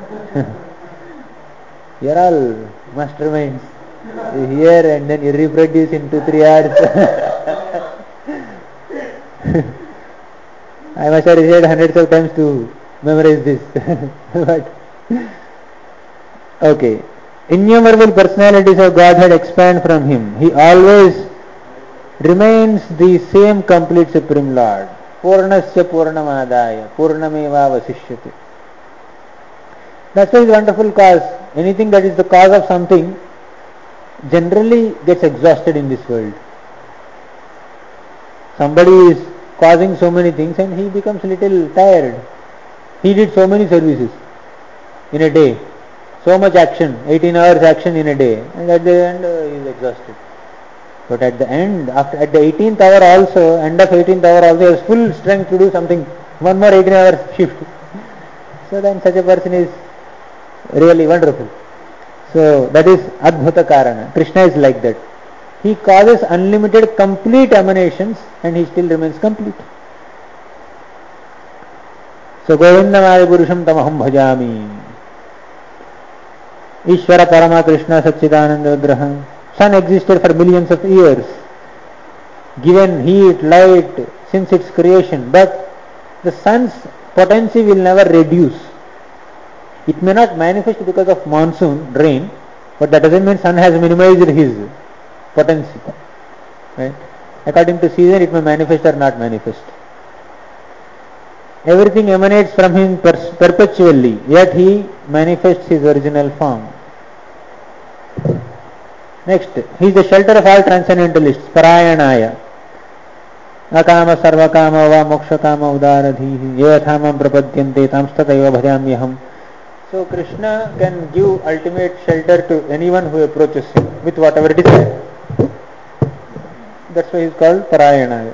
You are all masterminds. You hear and then you reproduce in two, three hours. I must have said hundreds of times to memorize this. But okay. Innumerable personalities of Godhead expand from him. He always remains the same complete Supreme Lord. Purnasya Purnamadaya Purnameva Vasishyate. That's why it's wonderful cause. Anything that is the cause of something generally gets exhausted in this world. Somebody is causing so many things and he becomes a little tired. He did so many services in a day, so much action, eighteen hours action in a day, and at the end uh, he is exhausted. But at the end, after at the eighteenth hour also, end of eighteenth hour also, he has full strength to do something, one more eighteen hour shift. So then such a person is really wonderful. So that is Adbhuta Karana. Krishna is like that. He causes unlimited complete emanations and he still remains complete. So Govindamaya Purusham Tamaham Bhajami. Ishvara Parama Krishna Satchidananda Vigraha. Sun existed for millions of years, given heat, light since its creation, but the sun's potency will never reduce. It may not manifest because of monsoon, rain, but that doesn't mean sun has minimized his potency. Right? According to season, it may manifest or not manifest. Everything emanates from him per- perpetually, yet he manifests his original form. Next, he is the shelter of all transcendentalists, Parayanaya. Akama sarvakama va mokshakama udaradhihi yathamam prapadyante tamstataiva bhajamyaham. So Krishna can give ultimate shelter to anyone who approaches him with whatever desire. That's why he is called Parayanaya.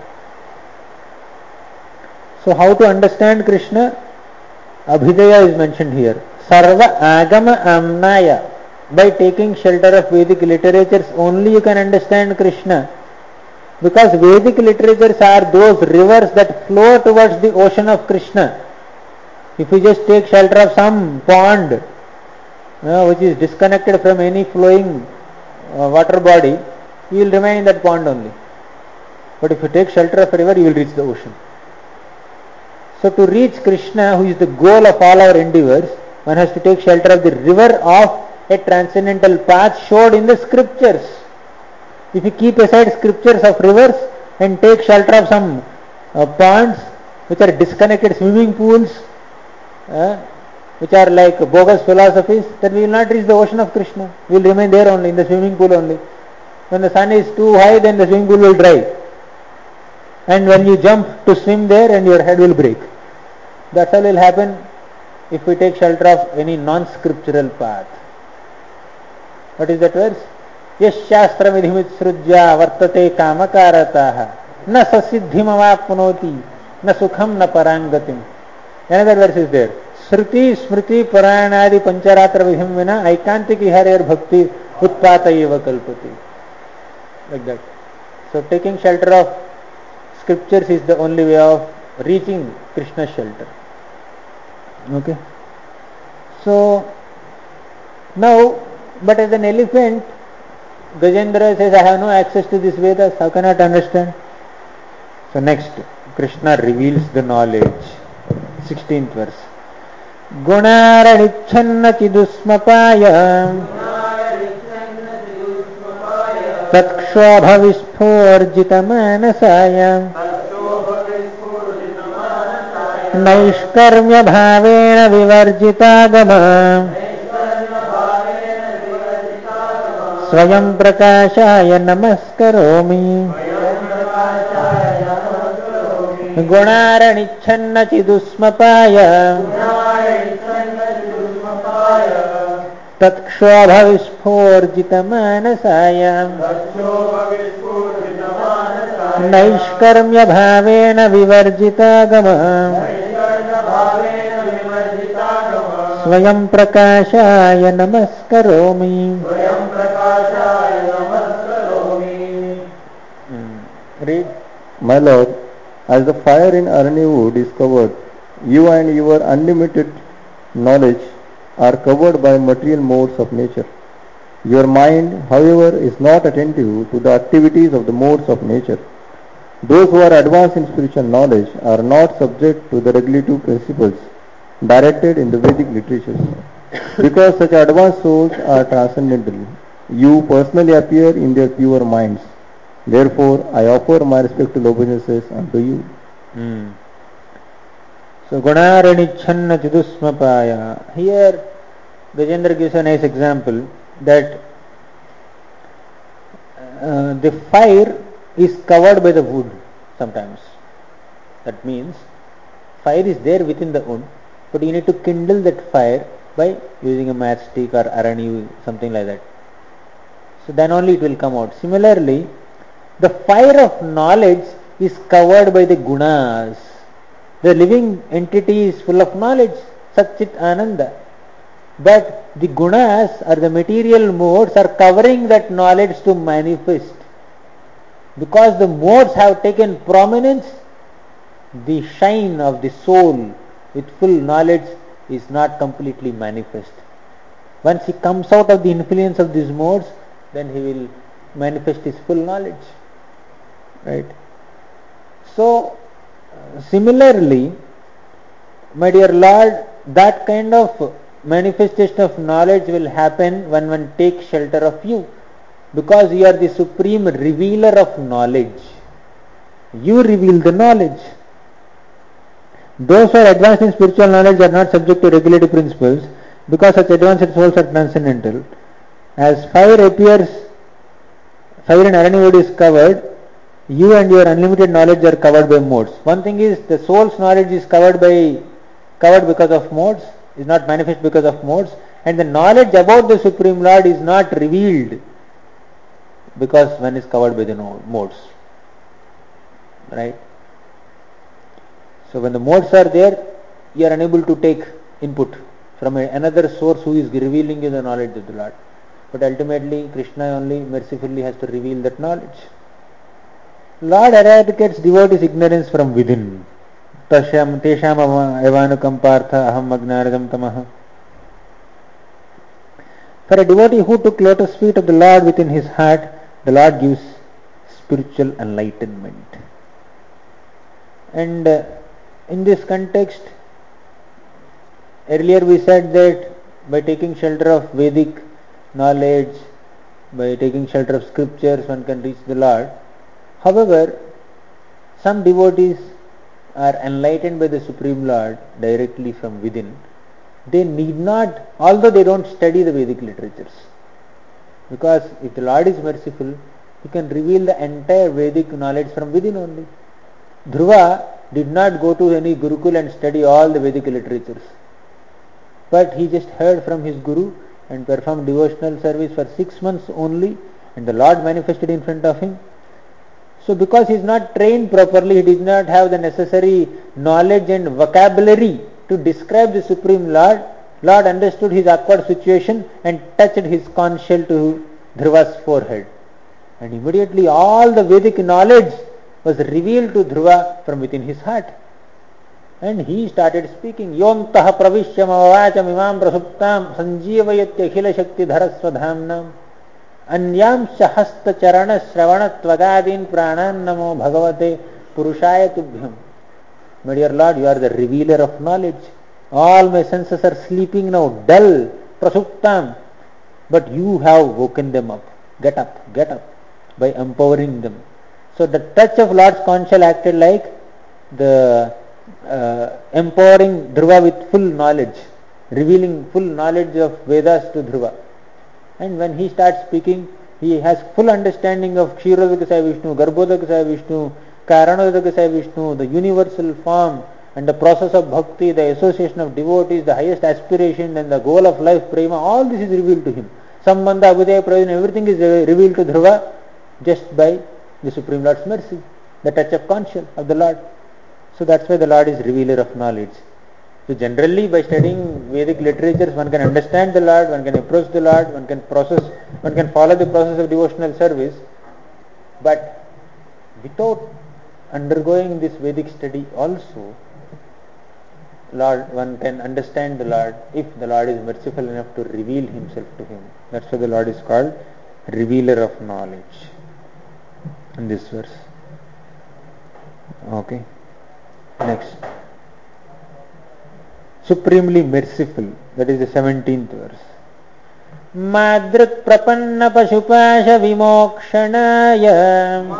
So how to understand Krishna? Abhidaya is mentioned here. Sarva agama amnaya. By taking shelter of Vedic literatures only you can understand Krishna. Because Vedic literatures are those rivers that flow towards the ocean of Krishna. If you just take shelter of some pond uh, which is disconnected from any flowing uh, water body, you will remain in that pond only. But if you take shelter of a river, you will reach the ocean. So to reach Krishna, who is the goal of all our endeavors, one has to take shelter of the river of a transcendental path showed in the scriptures. If you keep aside scriptures of rivers and take shelter of some uh, ponds which are disconnected swimming pools, uh, which are like bogus philosophies, then we will not reach the ocean of Krishna. We will remain there only, in the swimming pool only. When the sun is too high, then the swimming pool will dry. And when you jump to swim there, and your head will break. That's all will happen if we take shelter of any non-scriptural path. What is that verse? Yash shastra vidhimitsrujya vartate kamakarataha na sasiddhim avapnoti na sukham na parangatim. Another verse is there. Sruti smriti paranadi pancharatra vidhim vina aikantik iharer bhakti utpata eva kalpati. Like that. So taking shelter of scriptures is the only way of reaching Krishna's shelter. Okay. So now, but as an elephant, Gajendra says, I have no access to this Vedas, how can I understand? So next, Krishna reveals the knowledge. sixteenth verse. Gunaranicchanna chidusmapaya Tatkshoabha vispurjita manasaya Naishkarmya bhavena vivarjitagama Swayam prakashaya namaskaromi. Gunaranicchanna chidusmapaya Tatkshoabha vispurjita manasaya Naishkarmya bhavena vivarjitagama Swayam prakashaya namaskaromi. Read. My Lord, as the fire in Aranya is covered, you and your unlimited knowledge are covered by material modes of nature. Your mind, however, is not attentive to the activities of the modes of nature. Those who are advanced in spiritual knowledge are not subject to the regulative principles directed in the Vedic literatures. Because such advanced souls are transcendental, you personally appear in their pure minds. Therefore, I offer my respectful obeisances unto you. Hmm. So, Gunaranicchanna chidusmapaya. Here, Gajendra gives a nice example that uh, the fire is covered by the wood sometimes. That means fire is there within the wood, but you need to kindle that fire by using a matchstick or arani, something like that. So then only it will come out. Similarly, the fire of knowledge is covered by the gunas. The living entity is full of knowledge, Satchit Ananda. But the gunas or the material modes are covering that knowledge to manifest. Because the modes have taken prominence, the shine of the soul with full knowledge is not completely manifest. Once he comes out of the influence of these modes, then he will manifest his full knowledge. Right? So, similarly, my dear Lord, that kind of manifestation of knowledge will happen when one takes shelter of you, because you are the supreme revealer of knowledge. You reveal the knowledge. Those who are advanced in spiritual knowledge are not subject to regulative principles, because such advanced souls are transcendental. As fire appears, fire and arani wood is covered, you and your unlimited knowledge are covered by modes. One thing is, the soul's knowledge is covered by covered because of modes, is not manifest because of modes, and the knowledge about the Supreme Lord is not revealed because one is covered by the modes. Right? So when the modes are there, you are unable to take input from a, another source who is revealing you the knowledge of the Lord. But ultimately, Krishna only mercifully has to reveal that knowledge. Lord eradicates devotees' ignorance from within. Tasham tesham evanukam partha aham agnaradam tamaha. For a devotee who took lotus feet of the Lord within his heart, the Lord gives spiritual enlightenment. And uh, in this context, earlier we said that by taking shelter of Vedic knowledge, by taking shelter of scriptures, one can reach the Lord. However, some devotees are enlightened by the Supreme Lord directly from within. They need not, although they don't study the Vedic literatures. Because if the Lord is merciful, He can reveal the entire Vedic knowledge from within only. Dhruva did not go to any Gurukul and study all the Vedic literatures. But he just heard from his Guru and performed devotional service for six months only, and the Lord manifested in front of him. So because he is not trained properly, he did not have the necessary knowledge and vocabulary to describe the Supreme Lord. Lord understood his awkward situation and touched his conch shell to Dhruva's forehead. And immediately all the Vedic knowledge was revealed to Dhruva from within his heart. And he started speaking. Yontaha pravishyam avacham imam prasuptam sanjeevayatya khila shakti dharasvadhamnam anyam shahasta charana shravana tvagadin pranan namo bhagavate purushaya tubhyam. My dear Lord, you are the revealer of knowledge. All my senses are sleeping now, dull, prasuptam. But you have woken them up. Get up, get up, by empowering them. So the touch of Lord's conch shell acted like the uh, empowering Dhruva with full knowledge, revealing full knowledge of Vedas to Dhruva. And when he starts speaking, he has full understanding of Kshirodakasaya Vishnu, Garbhodakasaya Vishnu, Karanodakasaya Vishnu, the universal form and the process of bhakti, the association of devotees, the highest aspiration and the goal of life, prema, all this is revealed to him. Sambandha, Abhudaya, Prayojan, everything is revealed to Dhruva just by the Supreme Lord's mercy, the touch of conch shell of the Lord. So that's why the Lord is revealer of knowledge. So generally by studying Vedic literatures, one can understand the Lord, one can approach the Lord, one can process, one can follow the process of devotional service. But without undergoing this Vedic study also, Lord, one can understand the Lord if the Lord is merciful enough to reveal himself to him. That's why the Lord is called revealer of knowledge in this verse. Okay. Next. Supremely merciful. That is the seventeenth verse. Madrut prapanna pashupasha vimokshanaya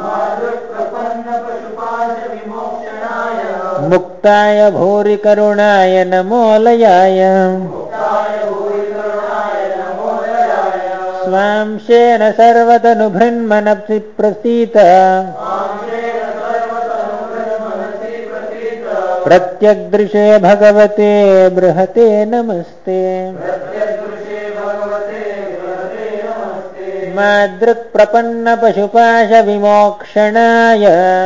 muktaya bhori karunaya namolayaya स्वांशेन सर्वतनुभृन्मनसि प्रसीत प्रत्यग्दृशे भगवते बृहते नमस्ते मादृक्प्रपन्न पशुपाश विमोक्षणाय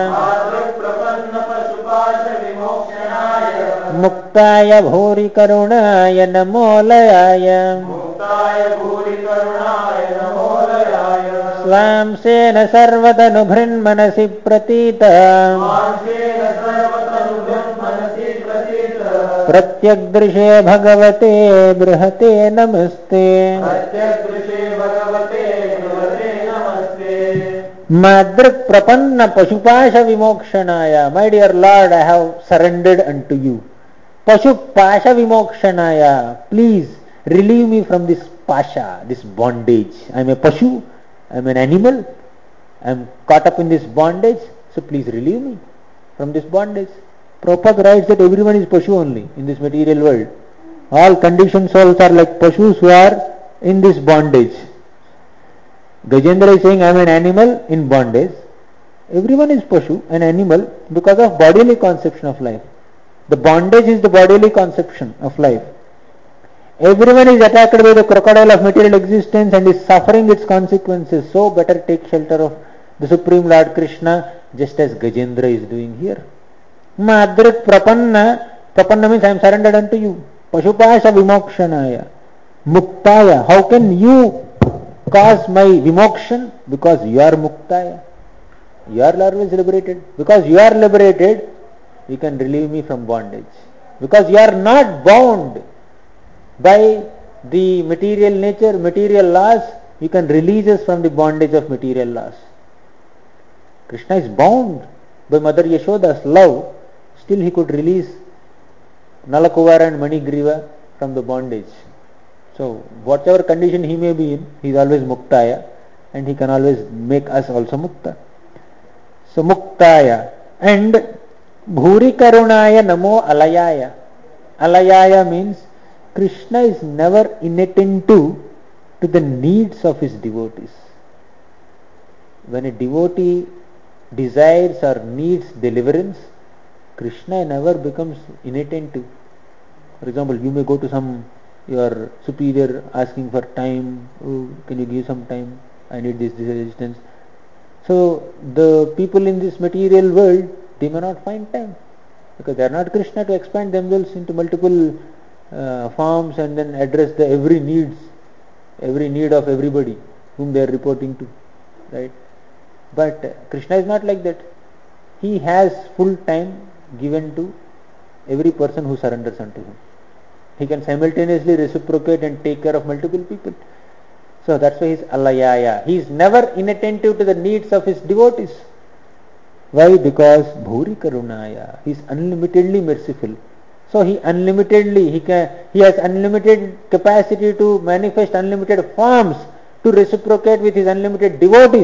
मुक्ताय भूरि करुणाय नमोलयाय स्वांसेन सर्वतनुभृन्मनसि प्रतीत प्रत्यग्दृशे भगवते बृहते नमस्ते Madrik prapanna pashupasha vimokshanaya. My dear Lord, I have surrendered unto you. Pashupasha vimokshanaya. Please relieve me from this pasha, this bondage. I am a pashu, I am an animal, I am caught up in this bondage. So please relieve me from this bondage. Prabhupada writes that everyone is pashu only in this material world. All conditioned souls are like pashus who are in this bondage. Gajendra is saying, I am an animal in bondage. Everyone is pashu, an animal, because of bodily conception of life. The bondage is the bodily conception of life. Everyone is attacked by the crocodile of material existence and is suffering its consequences. So better take shelter of the Supreme Lord Krishna, just as Gajendra is doing here. Madrik prapanna. Prapanna means I am surrendered unto you. Pashupasha vimokshanaya. Muktaya. How can you cause my vimokshan? Because you are muktaya. You are always liberated. Because you are liberated, you can relieve me from bondage. Because you are not bound by the material nature, material laws, you can release us from the bondage of material laws. Krishna is bound by Mother Yashoda's love, still he could release Nalakuvara and Manigriva from the bondage. So whatever condition he may be in, he is always muktaya, and he can always make us also mukta. So muktaya. And bhuri karunaya namo alayaya. Alayaya means Krishna is never inattentive to the needs of his devotees. When a devotee desires or needs deliverance, Krishna never becomes inattentive. For example, you may go to some your superior asking for time. Oh, can you give some time? I need this, this assistance. So the people in this material world, they may not find time because they are not Krishna to expand themselves into multiple uh, forms and then address the every needs, every need of everybody whom they are reporting to, right? But uh, Krishna is not like that. He has full time given to every person who surrenders unto him. He can simultaneously reciprocate and take care of multiple people. So that's why he is alayaya. He is never inattentive to the needs of his devotees. Why? Because bhuri karunaya. He is unlimitedly merciful. So he unlimitedly, he can, he has unlimited capacity to manifest unlimited forms to reciprocate with his unlimited devotees.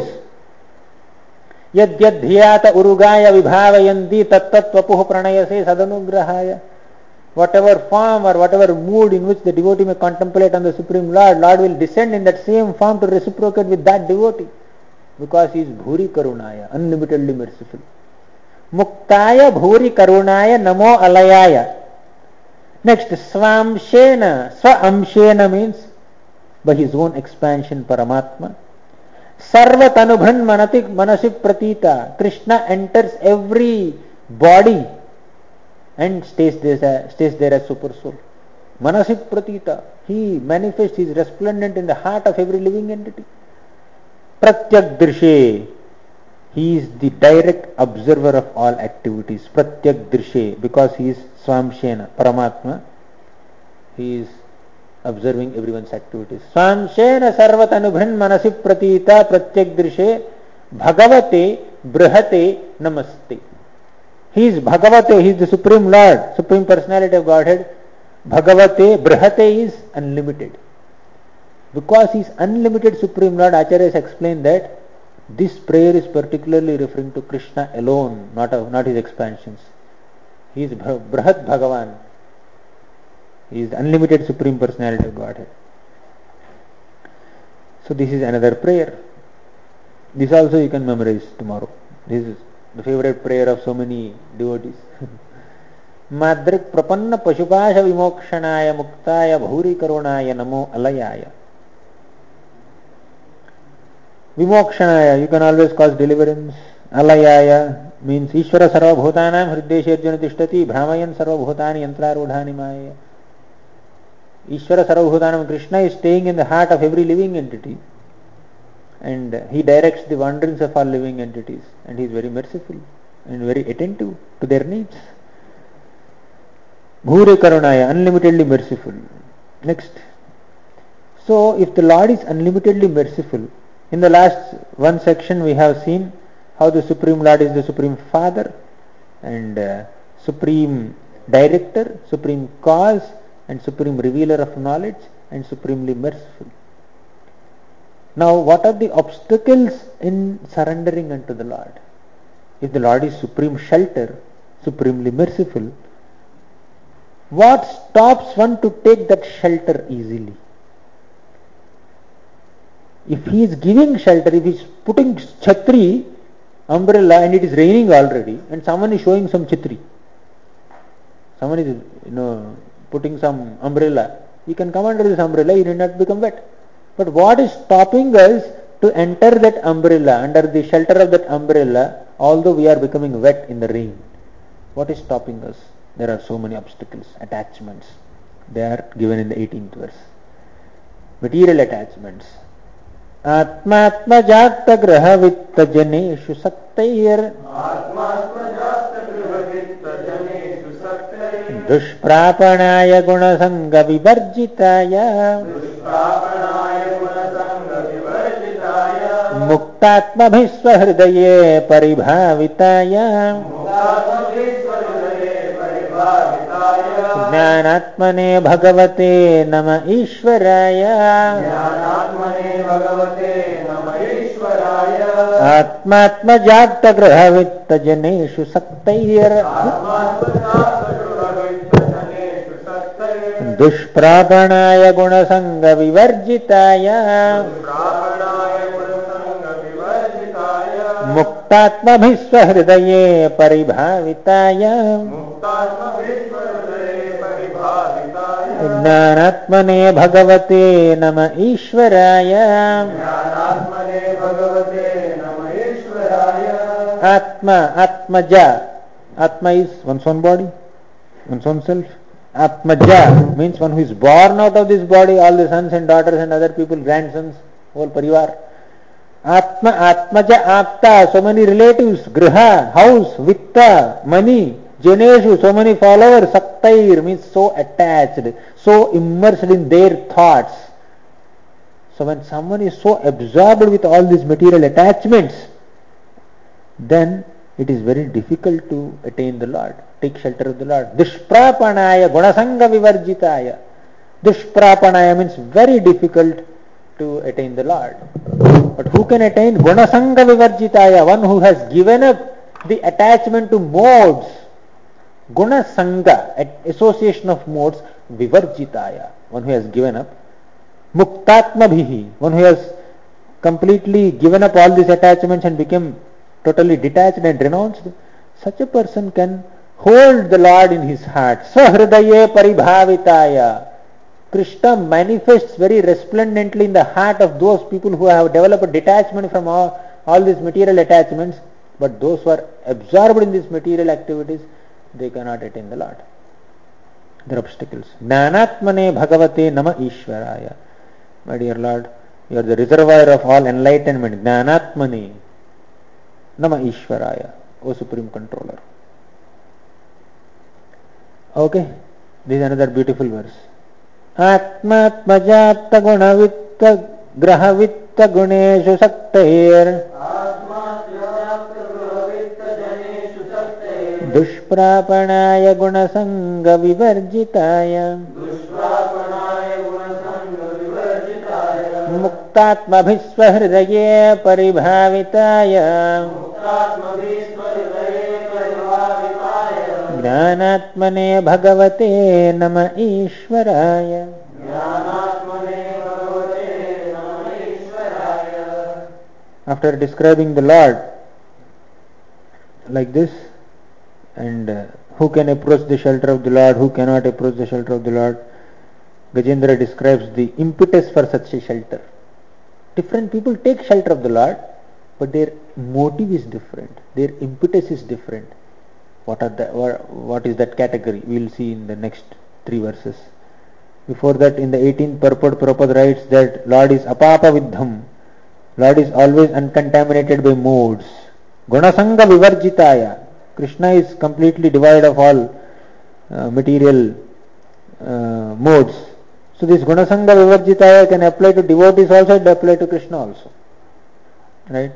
Yad yad dhyata urugaya vibhavayanti tattat vapuh pranayase sadanugrahaya. Whatever form or whatever mood in which the devotee may contemplate on the Supreme Lord, Lord will descend in that same form to reciprocate with that devotee. Because he is bhuri karunaya, unlimitedly merciful. Muktaya bhuri karunaya namo alayaya. Next, swamshena. Swaamshena means by his own expansion, Paramatma. Sarva tanubhan manatik manasi pratita. Krishna enters every body and stays there, stays there as super soul. Manasi pratita. He manifests, he is resplendent in the heart of every living entity. Pratyak drishe. He is the direct observer of all activities. Pratyak drishe. Because he is swamshena, Paramatma. He is observing everyone's activities. Swamshena sarvat anubhin manasi pratita pratyak drishe bhagavate brihate namaste. He is Bhagavate, he is the Supreme Lord, Supreme Personality of Godhead. Bhagavate, Brihate is unlimited. Because he is unlimited Supreme Lord, Acharyas explained that this prayer is particularly referring to Krishna alone, not, a, not his expansions. He is Brihat Bhagavan. He is the unlimited Supreme Personality of Godhead. So this is another prayer. This also you can memorize tomorrow. This is the favorite prayer of so many devotees. Madrik prapanna pashupasha vimokshanaya muktaya bhuri karunaya namo alayaya. Vimokshanaya, you can always cause deliverance. Alayaya means Ishvara sarva bhutanam hriddeshe arjuna tishtati bhramayan sarva bhutani yantrarudhani maya. Ishvara sarva bhutanam, Krishna is staying in the heart of every living entity. And he directs the wanderings of all living entities. And he is very merciful and very attentive to their needs. Bhure karunaya, unlimitedly merciful. Next. So if the Lord is unlimitedly merciful, in the last one section we have seen how the Supreme Lord is the Supreme Father and uh, Supreme Director, Supreme Cause and Supreme Revealer of Knowledge and Supremely Merciful. Now what are the obstacles in surrendering unto the Lord? If the Lord is Supreme Shelter, Supremely Merciful, what stops one to take that shelter easily? If he is giving shelter, if he is putting chhatri, umbrella, and it is raining already, and someone is showing some chhatri, someone is, you know, putting some umbrella, you can come under this umbrella, you need not become wet. But what is stopping us to enter that umbrella, under the shelter of that umbrella, although we are becoming wet in the rain? What is stopping us? There are so many obstacles, attachments. They are given in the eighteenth verse. Material attachments. Atmatmajata graha vitta janeshu saktair dushprapanaya gunasanga vivarjitaya muktatmabhisva hridaye paribhavitaya ज्ञानात्मने भगवते नम ईश्वराय आत्मात्मजात गृहवित्त जनेषु सक्तैर् दुष्प्रापणाय गुणसंग विवर्जिताय मुक्तात्मभिस्व हृदये परिभाविताय ज्ञानात्मने भगवते नम ईश्वराय आत्मा आत्मजा आत्मा is one's own body, one's own self. Atmaja means one who is born out of this body, all the sons and daughters and other people, grandsons, whole parivar. Atma, Atmaja, Apta, so many relatives, Griha, house, Vitta, money, Janeshu, so many followers, Saktair means so attached, so immersed in their thoughts. So when someone is so absorbed with all these material attachments, then it is very difficult to attain the Lord, take shelter of the Lord. Dushprapanaya gunasanga vivarjitaya. Dushprapanaya means very difficult to attain the Lord. But who can attain? Gunasanga vivarjitaya, one who has given up the attachment to modes. Gunasanga, association of modes, vivarjitaya, one who has given up. Muktatmabhihi, one who has completely given up all these attachments and become totally detached and renounced. Such a person can hold the Lord in his heart. Sahridaye paribhavitaya. Krishna manifests very resplendently in the heart of those people who have developed a detachment from all, all these material attachments, but those who are absorbed in these material activities, they cannot attain the Lord. There are obstacles. Jnanatmane bhagavate nama ishvaraya. My dear Lord, you are the reservoir of all enlightenment. Jnanatmane nama ishvaraya, O Supreme Controller. Okay, this is another beautiful verse. Atmatmajata gunavitta grahavitta guneshu saktair dushprapanaya gunasanga vivarjitaya muktatmabhisva hridaye paribhavitaya ज्ञानात्मने भगवते नम ईश्वराय after describing the Lord like this, and uh, who can approach the shelter of the Lord, who cannot approach the shelter of the Lord, Gajendra describes the impetus for such a shelter. Different people take shelter of the Lord, but their motive is different, their impetus is different. What are the, what is that category? We will see in the next three verses. Before that, in the eighteenth purport, Prabhupada writes that Lord is apapa vidham. Lord is always uncontaminated by modes. Gunasanga vivarjitaya. Krishna is completely devoid of all uh, material uh, modes. So this Gunasanga vivarjitaya can apply to devotees also, it apply to Krishna also. Right?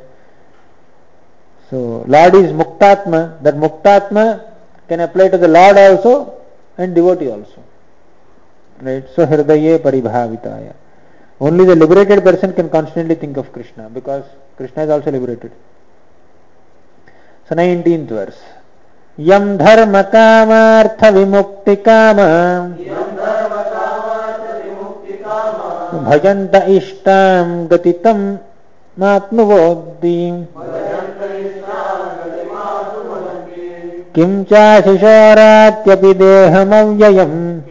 So Lord is Muktatma. That Muktatma can apply to the Lord also and devotee also. Right? So Hridaye Paribhavitaya. Only the liberated person can constantly think of Krishna, because Krishna is also liberated. So nineteenth verse. Yam dharma kamartha vimukti kama bhajanta ishtam gatitam matnuvoddi kim cha shishoratyapi dehamavayam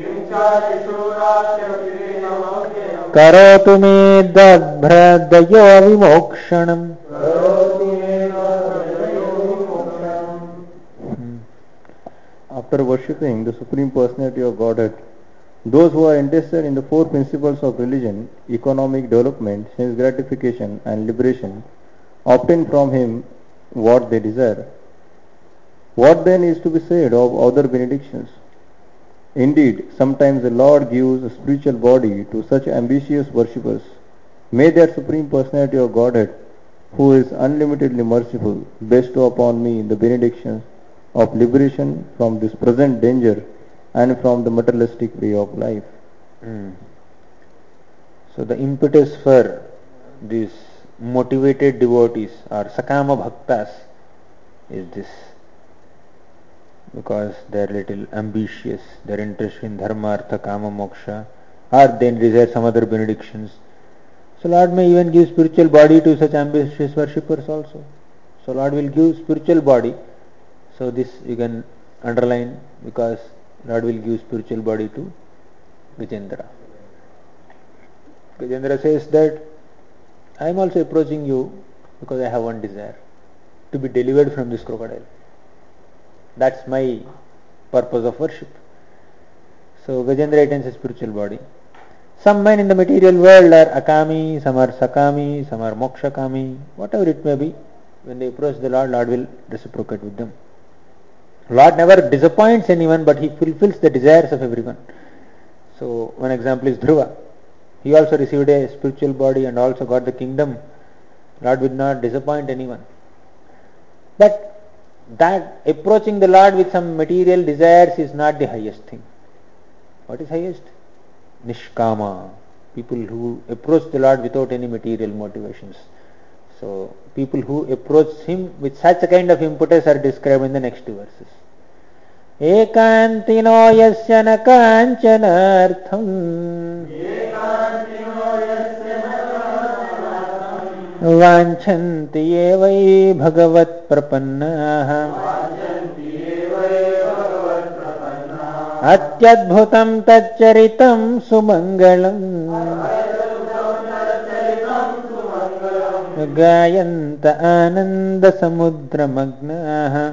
karotu me dabhradayo vimokshanam. After worshipping the Supreme Personality of Godhead, those who are interested in the four principles of religion, economic development, sense gratification and liberation, obtain from him what they desire. What then is to be said of other benedictions? Indeed, sometimes the Lord gives a spiritual body to such ambitious worshippers. May that Supreme Personality of Godhead, who is unlimitedly merciful, bestow upon me the benedictions of liberation from this present danger and from the materialistic way of life. Mm. So the impetus for these motivated devotees or Sakama Bhaktas is this, because they are little ambitious, they are interested in Dharma, Artha, Kama, Moksha, or they desire some other benedictions. So Lord may even give spiritual body to such ambitious worshippers also. So Lord will give spiritual body. So this you can underline, because Lord will give spiritual body to Gajendra. Gajendra says that I am also approaching you because I have one desire, to be delivered from this crocodile. That's my purpose of worship. So Gajendra attains a spiritual body. Some men in the material world are akami, some are sakami, some are mokshakami, whatever it may be. When they approach the Lord, Lord will reciprocate with them. Lord never disappoints anyone, but he fulfills the desires of everyone. So one example is Dhruva. He also received a spiritual body and also got the kingdom. Lord will not disappoint anyone. But that approaching the Lord with some material desires is not the highest thing. What is highest? Nishkama. People who approach the Lord without any material motivations. So people who approach him with such a kind of impetus are described in the next two verses. Ekantino yasya na kanchanartham vanchanti evai bhagavat prapannaha atyadbhutam taccharitam sumangalam Gayanta ananda samudra magnaha.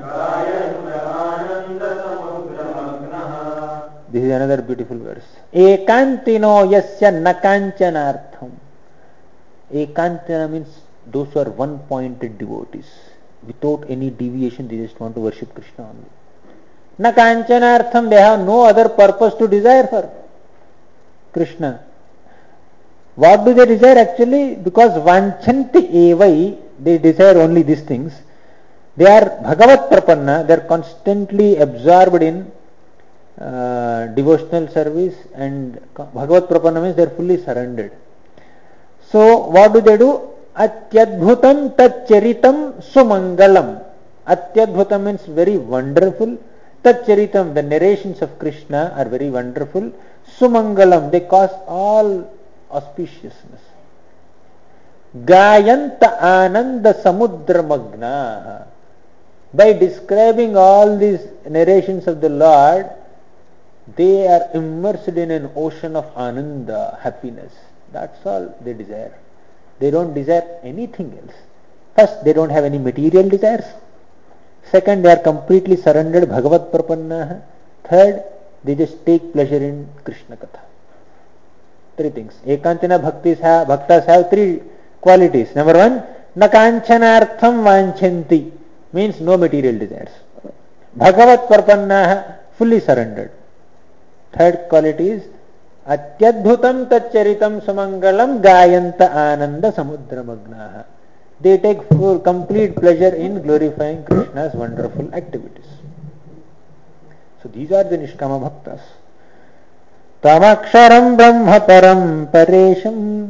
This is another beautiful verse. Ekantino yasya nakanchanartham. Ekantina means those who are one-pointed devotees. Without any deviation, they just want to worship Krishna only. Nakanchanartham, they have no other purpose to desire for Krishna. What do they desire actually? Because vanchanti evai, they desire only these things. They are Bhagavat Prapanna, they are constantly absorbed in uh, devotional service, and Bhagavat Prapanna means they are fully surrendered. So what do they do? Atyadbhutam tacharitam sumangalam. Atyadbhutam means very wonderful. Tacharitam, the narrations of Krishna are very wonderful. Sumangalam, they cause all auspiciousness. Gayanta Ananda Samudra Magna. By describing all these narrations of the Lord, they are immersed in an ocean of Ananda, happiness. That's all they desire. They don't desire anything else. First, they don't have any material desires. Second, they are completely surrendered, Bhagavat Prapanna. Third, they just take pleasure in Krishna Katha. Three things. Ekanchana bhaktis have, bhaktas have three qualities. Number one, Nakanchanartham Vanchanti, means no material desires. Bhagavat Prapanna, fully surrendered. Third quality is Atyadbhutam Tacharitam Sumangalam Gayanta Ananda Samudra Magnaha. They take full, complete pleasure in glorifying Krishna's wonderful activities. So these are the Nishkama Bhaktas. Tamaksharam Brahma Param Paresham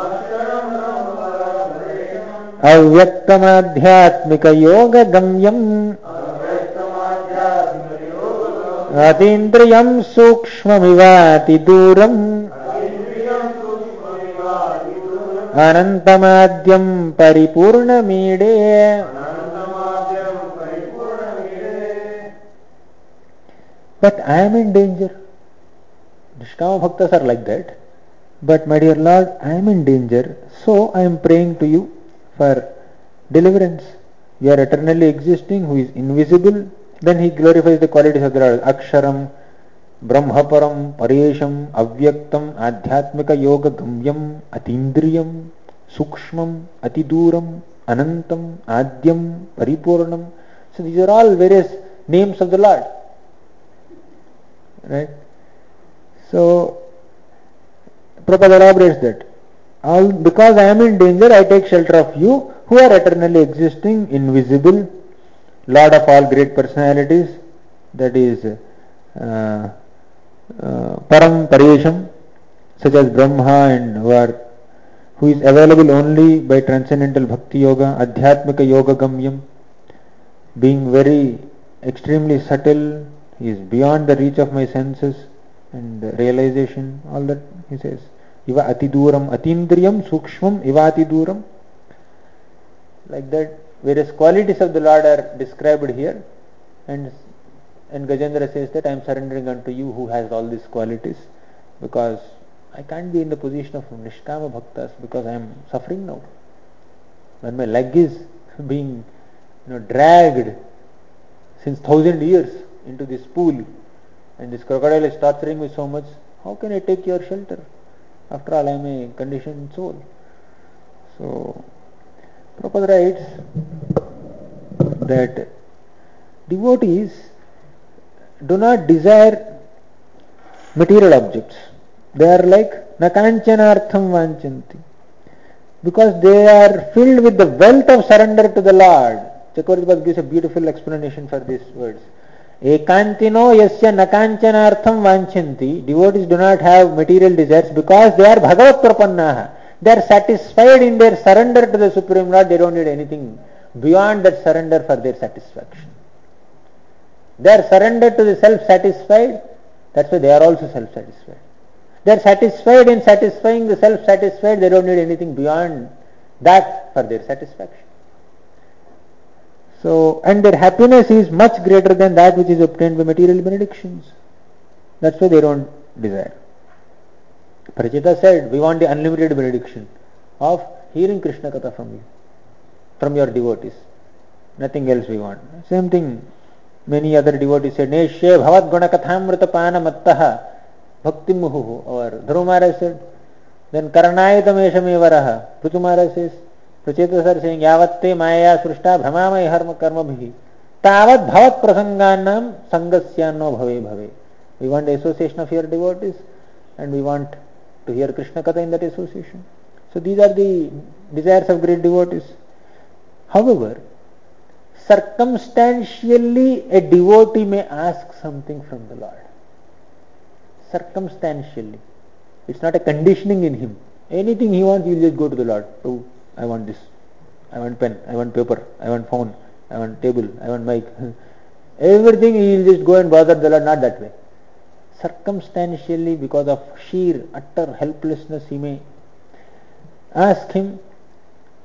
Avyaktamadhyatmika Yoga Gamyam Atindriyam Sukshmamivati Duram Anantamadyam Paripurnamide. But I am in danger. Nishkama Bhaktas are like that. But my dear Lord, I am in danger, so I am praying to you for deliverance. You are eternally existing, who is invisible. Then he glorifies the qualities of the Lord. Aksharam, Brahmaparam, Paresham, Avyaktam, Adhyatmika Yoga Gamyam, Atindriyam, Sukshmam, Atiduram, Anantam, Adyam, Paripurnam. So these are all various names of the Lord. Right? So Prabhupada elaborates that. All, because I am in danger, I take shelter of you, who are eternally existing, invisible, Lord of all great personalities, that is uh, uh, Param Paresham, such as Brahma, and who are who is available only by transcendental Bhakti Yoga, Adhyatmika Yoga Gamyam, being very extremely subtle, he is beyond the reach of my senses and realization, all that he says. Iva Atiduram, Atindriyam, Sukshmam, Iva Atiduram. Like that, various qualities of the Lord are described here, and and Gajendra says that I am surrendering unto you who has all these qualities, because I can't be in the position of Nishkama Bhaktas because I am suffering now. When my leg is being you know, dragged since thousand years into this pool, and this crocodile is torturing me so much, how can I take your shelter? After all, I am a conditioned soul. So, Prabhupada writes that devotees do not desire material objects. They are like Nakanchanartham Vanchanti, because they are filled with the wealth of surrender to the Lord. Chakravarti gives a beautiful explanation for these words. Ekantino yasya nakanchanartham vanchanti. Devotees do not have material desires because they are Bhagavat Prapannaha. They are satisfied in their surrender to the Supreme Lord. They don't need anything beyond that surrender for their satisfaction. They are surrendered to the self-satisfied. That's why they are also self-satisfied. They are satisfied in satisfying the self-satisfied. They don't need anything beyond that for their satisfaction. So, and their happiness is much greater than that which is obtained by material benedictions. That's why they don't desire. Parachita said, we want the unlimited benediction of hearing Krishna Katha from you, from your devotees. Nothing else we want. Same thing, many other devotees said, Neshye bhavat guna kathamrita pana mattaha bhakti muhu. Or Dhruva Maharaj said, then karanayita meshamevaraha. Prithu Maharaj says, Pracheta sir saying, Yavatte maya srushta bhramamai harma karma bhi tavat bhavat prasanganam sangasyanno bhave bhave. We want the association of your devotees, and we want to hear Krishna Katha in that association. So these are the desires of great devotees. However, circumstantially a devotee may ask something from the Lord. Circumstantially. It's not a conditioning in him. Anything he wants, he will just go to the Lord. Oh, I want this. I want pen. I want paper. I want phone. I want table. I want mic. Everything he will just go and bother the Lord. Not that way. Circumstantially, because of sheer utter helplessness, he may ask him,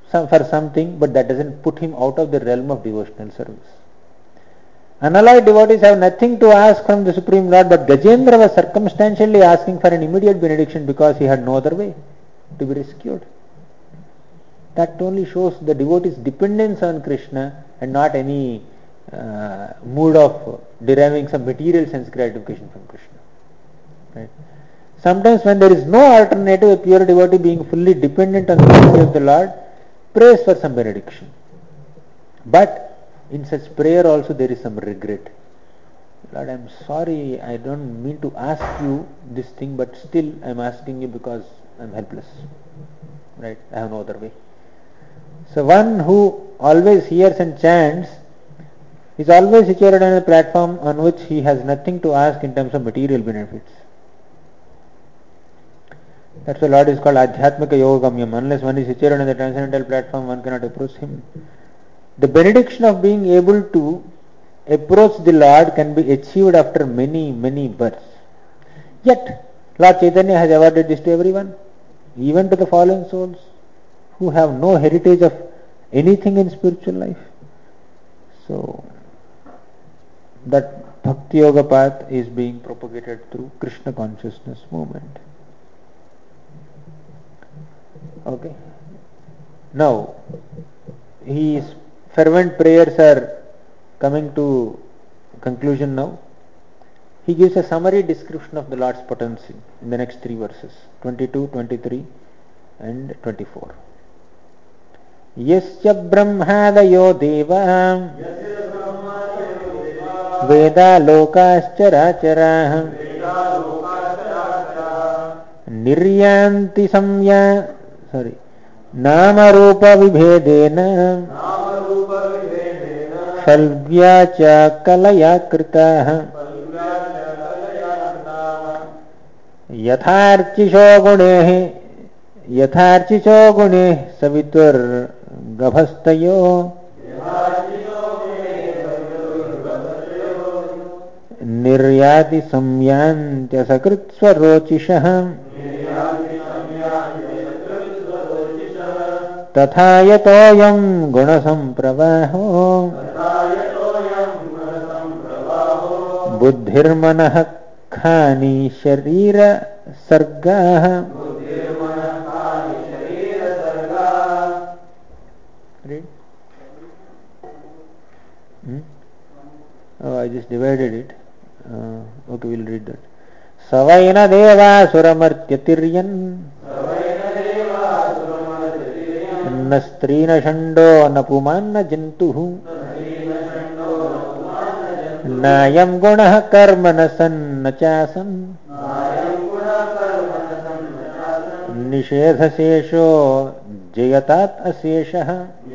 some, for something, but that doesn't put him out of the realm of devotional service. Unalloyed devotees have nothing to ask from the Supreme Lord, but Gajendra was circumstantially asking for an immediate benediction because he had no other way to be rescued. That only shows the devotee's dependence on Krishna and not any uh, mood of deriving some material sense gratification from Krishna. Right? Sometimes when there is no alternative, a pure devotee being fully dependent on the mercy of the Lord prays for some benediction. But in such prayer also there is some regret. Lord, I am sorry, I don't mean to ask you this thing, but still I am asking you because I am helpless. Right? I have no other way. So one who always hears and chants is always situated on a platform on which he has nothing to ask in terms of material benefits. That's why Lord is called Adhyatmika Yogamyam. Unless one is situated on the transcendental platform, one cannot approach him. The benediction of being able to approach the Lord can be achieved after many, many births. Yet, Lord Chaitanya has awarded this to everyone, even to the fallen souls who have no heritage of anything in spiritual life. So, that Bhakti Yoga path is being propagated through Krishna consciousness movement. Okay. Now, his fervent prayers are coming to conclusion now. He gives a summary description of the Lord's potency in the next three verses, twenty-two, twenty-three and twenty-four. Yasya brahmadayo deva veda lokascharachara niryanti samya sorry nama rupa vibhedena salvya cha kalaya krita yatharchisho gune yatharchisho gune savitur gabhastayo niryati samyantya sakritva rochishah तथा यतोऽयं गुणसंप्रवाहो बुद्धिर्मनः खानि शरीर सर्गाः. Hmm? Oh, I just divided it. Uh, okay, we'll read that. Savaina deva suramartyatiryan न स्त्री न षण्डो न पुमान् न जन्तुः नायं गुणः कर्म न सन्न चासन् निषेधशेषो जयतात् अशेषः.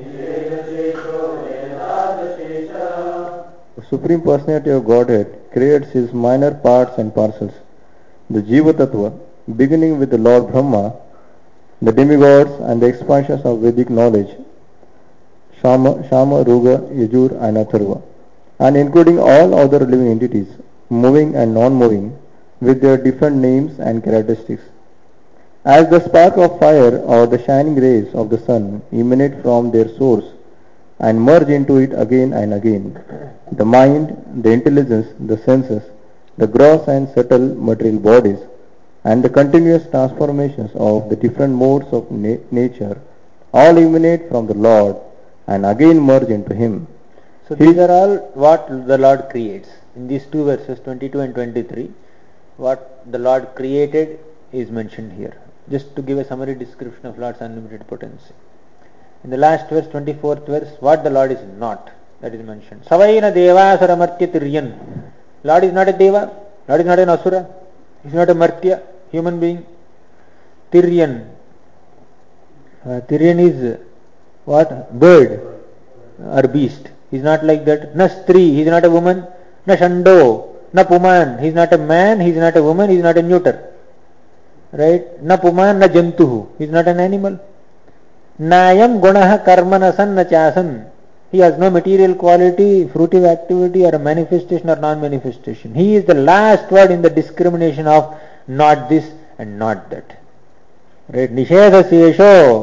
The Supreme Personality of Godhead creates his minor parts and parcels. The Jiva Tattva, beginning with the Lord Brahma, the demigods and the expansions of Vedic knowledge, Shama, Shama, Ruga, Yajur and Atharva, and including all other living entities, moving and non-moving, with their different names and characteristics. As the spark of fire or the shining rays of the sun emanate from their source and merge into it again and again, the mind, the intelligence, the senses, the gross and subtle material bodies, and the continuous transformations of the different modes of na- nature all emanate from the Lord and again merge into Him. So these are all what the Lord creates. In these two verses, twenty-two and twenty-three, what the Lord created is mentioned here. Just to give a summary description of Lord's unlimited potency. In the last verse, twenty-fourth verse, what the Lord is not, that is mentioned. Savaina deva asura martya tiryan. Lord is not a deva. Lord is not an asura. He is not a martya, human being. Tiryan. Uh, Tiryan is what? Bird or beast. He is not like that. Na stri, he is not a woman. Na shando, na puman, he is not a man, he is not a woman, he is not a neuter. Right? Na puman, na jantuhu, he is not an animal. Nayam gunaha karmanasan na chasan. He has no material quality, fruitive activity or a manifestation or non-manifestation. He is the last word in the discrimination of not this and not that. Right? Nishedha sesho.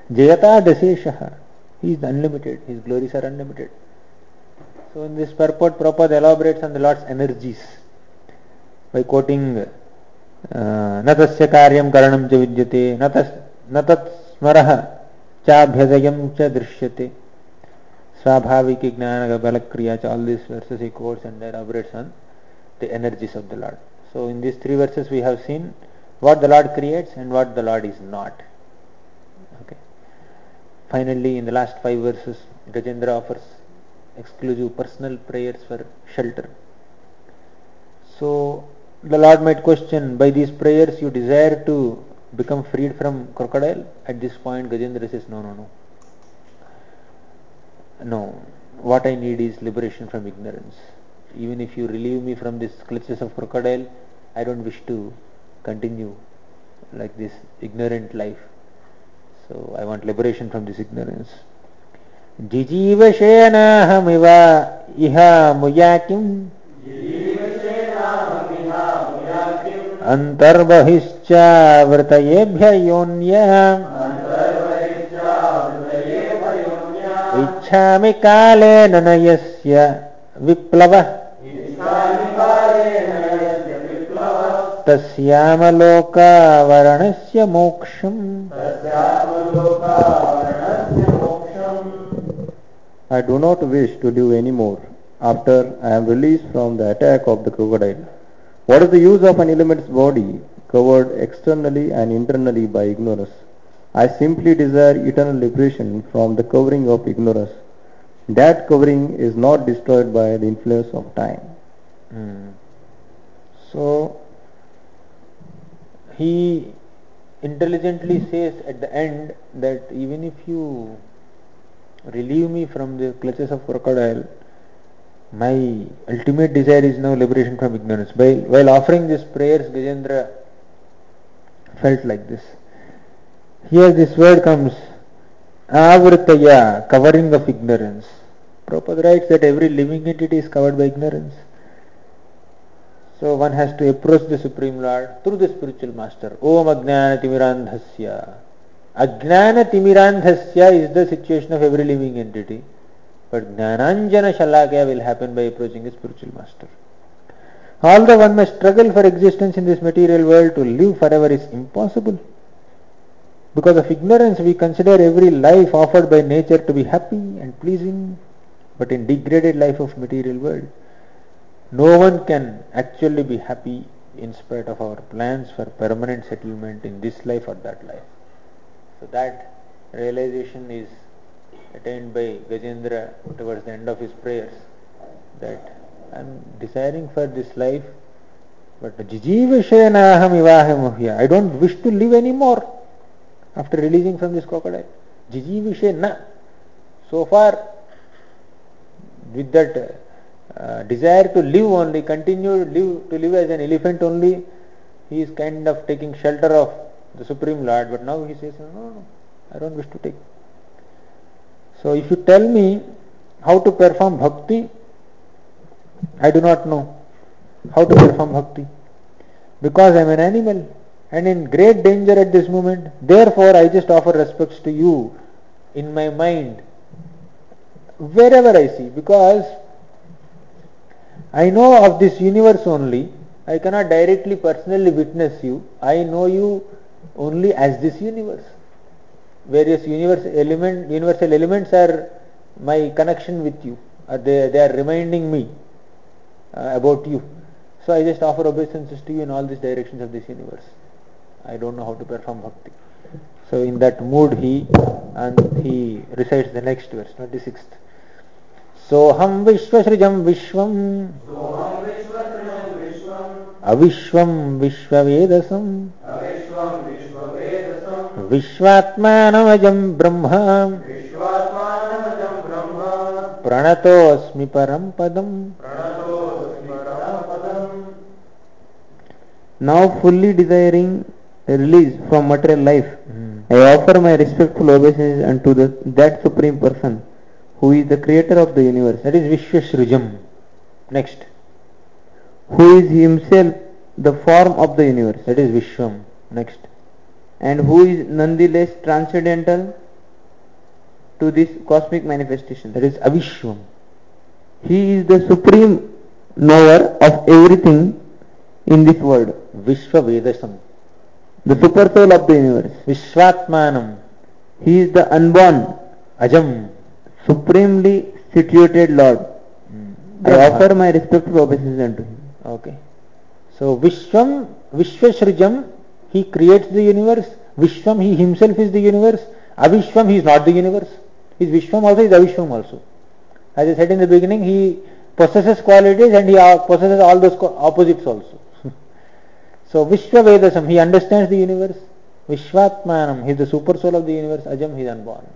Jayata Daseshaha. He is unlimited. His glories are unlimited. So in this purport, Prabhupada elaborates on the Lord's energies by quoting uh, Natasya karyam karanam cha vidyate natat smaraha cha bhyadayam cha drishyate swabhaviki gnana balakriya cha. All these verses he quotes and elaborates on the energies of the Lord. So in these three verses we have seen what the Lord creates and what the Lord is not. Okay. Finally, in the last five verses, Gajendra offers exclusive personal prayers for shelter. So the Lord might question, by these prayers you desire to become freed from crocodile? At this point Gajendra says, no, no, no. No, what I need is liberation from ignorance. Even if you relieve me from these clutches of crocodile, I don't wish to continue like this ignorant life. So I want liberation from this ignorance. Jijivashenahamiva iha muyakim antarbhischa vrtayebhya yonya ichhami kale nanayasya viplava tasyamaloka varanasya moksham. I do not wish to live any more after I am released from the attack of the crocodile. What is the use of an element's body covered externally and internally by ignorance? I simply desire eternal liberation from the covering of ignorance. That covering is not destroyed by the influence of time. Hmm. So he intelligently says at the end that even if you relieve me from the clutches of crocodile, my ultimate desire is now liberation from ignorance. By, while offering these prayers, Gajendra felt like this. Here this word comes, avritaya, covering of ignorance. Prabhupada writes that every living entity is covered by ignorance. So one has to approach the Supreme Lord through the spiritual master. Om Ajnana Timirandhasya. Ajnana Timirandhasya is the situation of every living entity. But Jnananjana Shalakya will happen by approaching a spiritual master. Although one may struggle for existence in this material world, to live forever is impossible. Because of ignorance, we consider every life offered by nature to be happy and pleasing. But in degraded life of material world, no one can actually be happy in spite of our plans for permanent settlement in this life or that life. So that realization is attained by Gajendra towards the end of his prayers, that I am desiring for this life, but jijivashenaham ivahamuhya, I don't wish to live anymore after releasing from this crocodile. Jijivashena. So far, with that uh, desire to live only, continue live, to live as an elephant only, he is kind of taking shelter of the Supreme Lord, but now he says, no, no, I don't wish to take. So if you tell me how to perform bhakti, I do not know how to perform bhakti, because I am an animal and in great danger at this moment. Therefore I just offer respects to you in my mind wherever I see, because I know of this universe only. I cannot directly personally witness you. I know you only as this universe. Various universe element, universal elements are my connection with you. Uh, they, they are reminding me uh, about you. So I just offer obeisances to you in all these directions of this universe. I don't know how to perform bhakti. So in that mood he and he recites the next verse, twenty-sixth. Soham Vishwasrijam Vishwam Avishwam Vishwavedasam Vishwatmanamajam Brahma Pranatosmi Param Padam. Now fully desiring a release from material life, Hmm. I offer my respectful obeisances unto the, that Supreme Person who is the creator of the universe, That is Vishwasrijam. Next. who is himself the form of the universe, That is Vishwam. Next. and who is nonetheless transcendental to this cosmic manifestation. That is Avishwam. He is the supreme knower of everything in this world, Vishwa Vedasam. the super soul of the universe. Vishwatmanam. He is the unborn, Ajam. supremely situated Lord. I Brahma. offer my respectful obeisance unto him. Okay. So Vishwam, Vishwashrujam, he creates the universe. Vishwam, he himself is the universe. Avishwam, he is not the universe. He is Vishwam also, he is Avishwam also. As I said in the beginning, he possesses qualities and he possesses all those opposites also. So Vishwa Vedasam, he understands the universe. Vishwatmanam, he is the super soul of the universe. Ajam, he is unborn.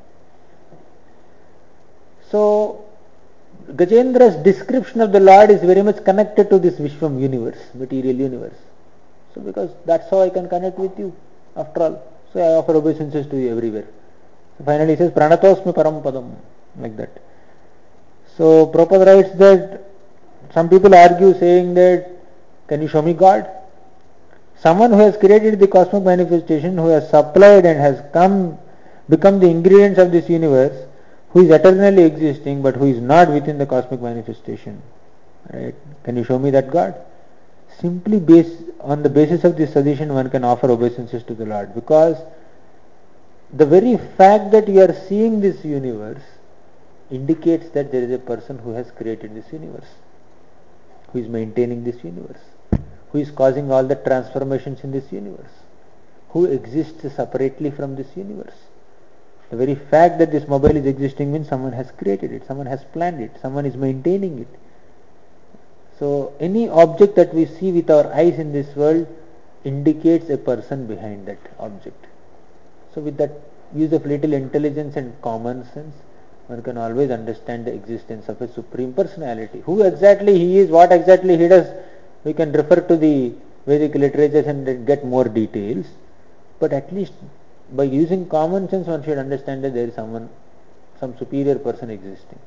So Gajendra's description of the Lord is very much connected to this Vishwam universe, material universe. So because that's how I can connect with you after all. So I offer obeisances to you everywhere. So finally he says, Pranatosmi Param Padam, like that. So Prabhupada writes that some people argue saying that, can you show me God? Someone who has created the cosmic manifestation, who has supplied and has come, become the ingredients of this universe, who is eternally existing but who is not within the cosmic manifestation. Right? Can you show me that God? Simply based on the basis of this suggestion, one can offer obeisances to the Lord, because the very fact that you are seeing this universe indicates that there is a person who has created this universe, who is maintaining this universe, who is causing all the transformations in this universe, who exists separately from this universe. The very fact that this mobile is existing means someone has created it, someone has planned it, someone is maintaining it. So any object that we see with our eyes in this world indicates a person behind that object. So with that use of little intelligence and common sense, one can always understand the existence of a supreme personality. Who exactly he is, what exactly he does, we can refer to the Vedic literatures and get more details. But at least by using common sense, one should understand that there is someone, some superior person existing.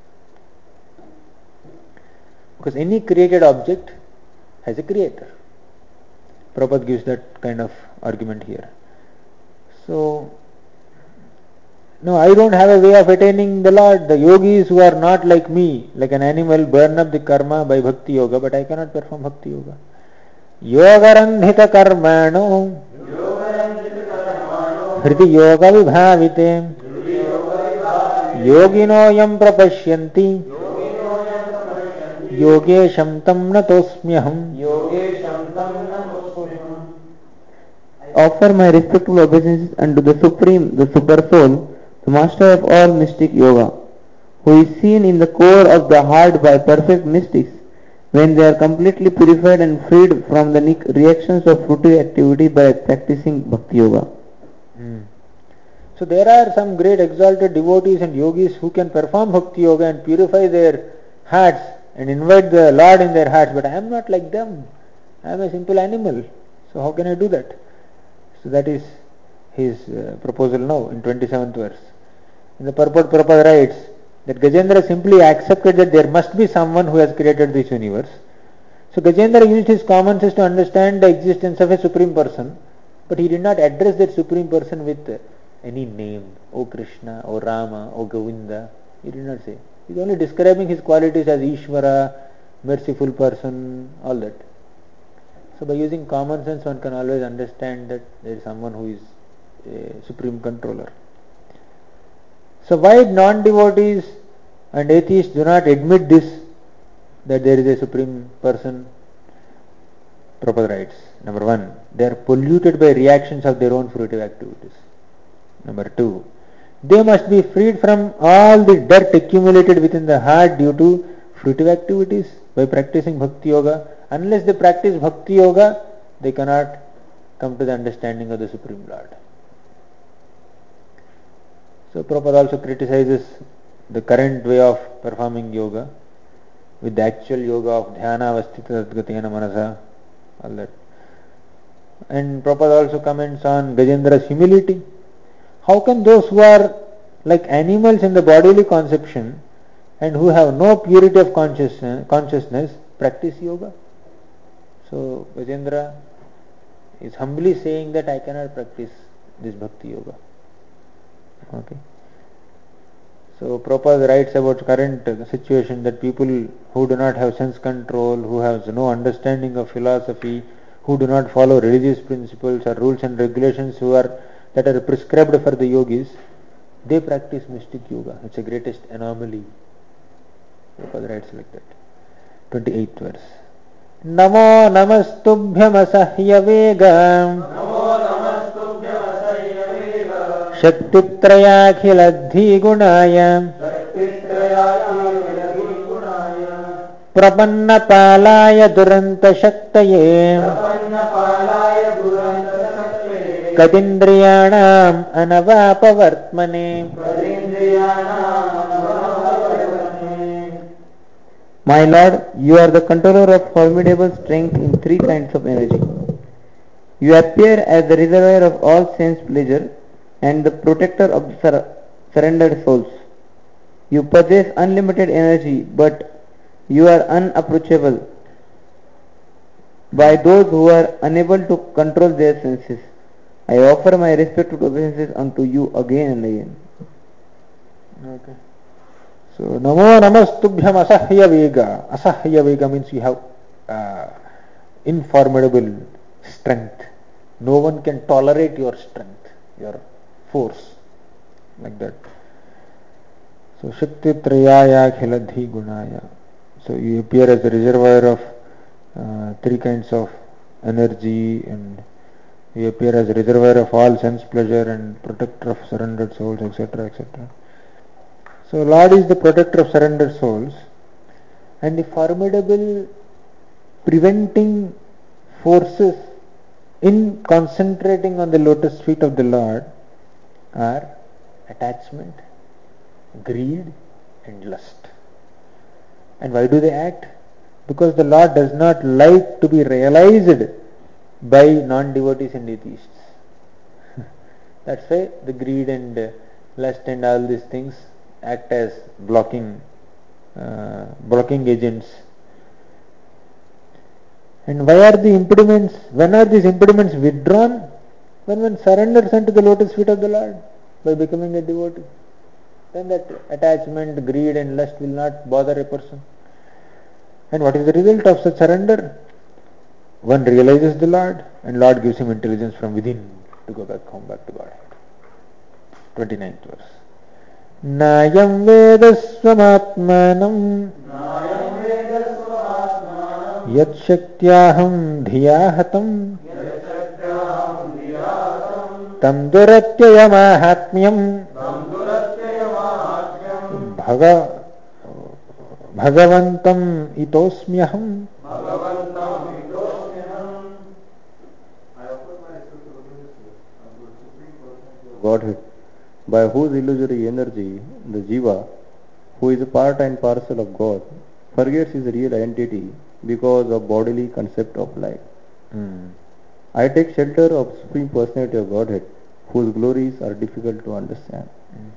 Because any created object has a creator. Prabhupada gives that kind of argument here. So, no, I don't have a way of attaining the Lord. The yogis who are not like me, like an animal, burn up the karma by bhakti yoga, but I cannot perform bhakti yoga. Yogarandhita karmano hriti yoga vibhavite yogino yam prapashyanti yogesham tam natosmyaham. Offer my respectful obeisances unto the Supreme, the Super Soul, the Master of all mystic yoga, who is seen in the core of the heart by perfect mystics when they are completely purified and freed from the reactions of fruitive activity by practicing bhakti yoga. Hmm. So there are some great exalted devotees and yogis who can perform bhakti yoga and purify their hearts and invite the Lord in their hearts, but I am not like them. I am a simple animal. So how can I do that? So that is his uh, proposal now in twenty-seventh verse. In the purport, Prabhupada writes that Gajendra simply accepted that there must be someone who has created this universe. So Gajendra used his common sense to understand the existence of a supreme person, but he did not address that supreme person with uh, any name, O Krishna, O Rama, O Govinda. He did not say. He is only describing his qualities as Ishvara, merciful person, all that. So by using common sense, one can always understand that there is someone who is a supreme controller. So why non-devotees and atheists do not admit this, that there is a supreme person? Prabhupada writes, number one, they are polluted by reactions of their own fruitive activities. Number two, they must be freed from all the dirt accumulated within the heart due to fruitive activities by practicing bhakti yoga. Unless they practice bhakti yoga, they cannot come to the understanding of the Supreme Lord. So Prabhupada also criticizes the current way of performing yoga with the actual yoga of dhyana avastita tadgatena manasa, all that. And Prabhupada also comments on Gajendra's humility. How can those who are like animals in the bodily conception and who have no purity of consciousness, consciousness practice yoga? So Gajendra is humbly saying that I cannot practice this bhakti yoga. Okay. So Prabhupada writes about current uh, situation that people who do not have sense control, who have no understanding of philosophy, who do not follow religious principles or rules and regulations who are that are prescribed for the yogis, they practice mystic yoga. It's the greatest anomaly. Prabhupada writes like that. twenty-eighth verse. Namo namastubhyam asahya vega Shaktitrayakhila gunaya Prapannapalaya duranta shaktaye Kadindriyanam anavapavartmane. My Lord, you are the controller of formidable strength in three kinds of energy. You appear as the reservoir of all sense pleasure and the protector of the sur- surrendered souls. You possess unlimited energy, but you are unapproachable by those who are unable to control their senses. I offer my respectful obeisances unto you again and again. Okay. So, Namo Namastubhyam Asahya Vega. Asahya Vega means you have uh, informidable strength. No one can tolerate your strength, your force, like that. So, Shakti Trayaya Khiladhi Gunaya. So, you appear as a reservoir of uh, three kinds of energy, and you appear as a reservoir of all sense pleasure and protector of surrendered souls, et cetera, et cetera. So Lord is the protector of surrendered souls, and the formidable preventing forces in concentrating on the lotus feet of the Lord are attachment, greed and lust. And why do they act? Because the Lord does not like to be realized by non-devotees and atheists. That's why the greed and uh, lust and all these things act as blocking uh, blocking agents. And why are the impediments, when are these impediments withdrawn? When one surrenders unto the lotus feet of the Lord by becoming a devotee. Then that attachment, greed and lust will not bother a person. And what is the result of such surrender? One realizes the Lord, and Lord gives him intelligence from within to go back home, back to Godhead. twenty-ninth verse. Nayam vedasvamatmanam Yat Shaktyaham Dhiyahatam Tam Duratyayamahatmyam Bhaga Bhagavantam Itosmyaham. Godhead, by whose illusory energy the Jiva, who is a part and parcel of God, forgets his real identity because of bodily concept of life. Mm. I take shelter of Supreme Personality of Godhead, whose glories are difficult to understand. Mm.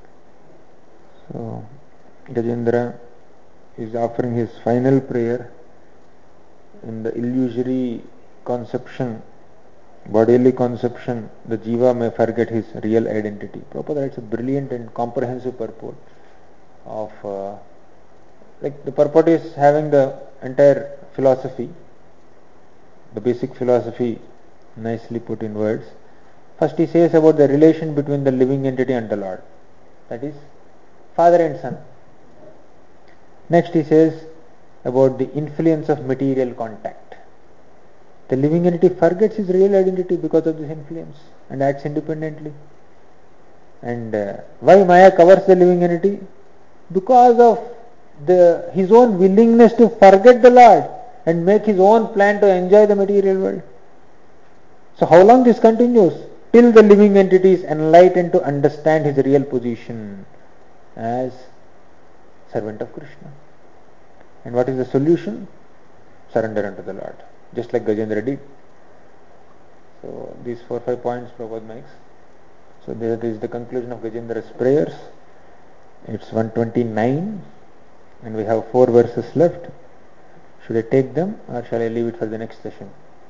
So, Gajendra is offering his final prayer in the illusory conception, bodily conception, the jiva may forget his real identity. Prabhupada writes a brilliant and comprehensive purport of, uh, like the purport is having the entire philosophy, the basic philosophy nicely put in words. First he says about the relation between the living entity and the Lord, that is father and son. Next he says about the influence of material contact. The living entity forgets his real identity because of this influence and acts independently. And uh, why Maya covers the living entity? Because of the his own willingness to forget the Lord and make his own plan to enjoy the material world. So how long this continues? Till the living entity is enlightened to understand his real position as servant of Krishna. And what is the solution? Surrender unto the Lord, just like Gajendra did. So these four five points Prabhupada makes. So this is the conclusion of Gajendra's prayers. It's one twenty-nine and we have four verses left. Should I take them or shall I leave it for the next session?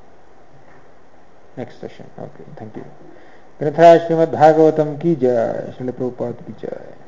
Next session. Okay, thank you. ग्रंथराज Shrimad Bhagavatam की जय, श्रील प्रभुपाद की जय.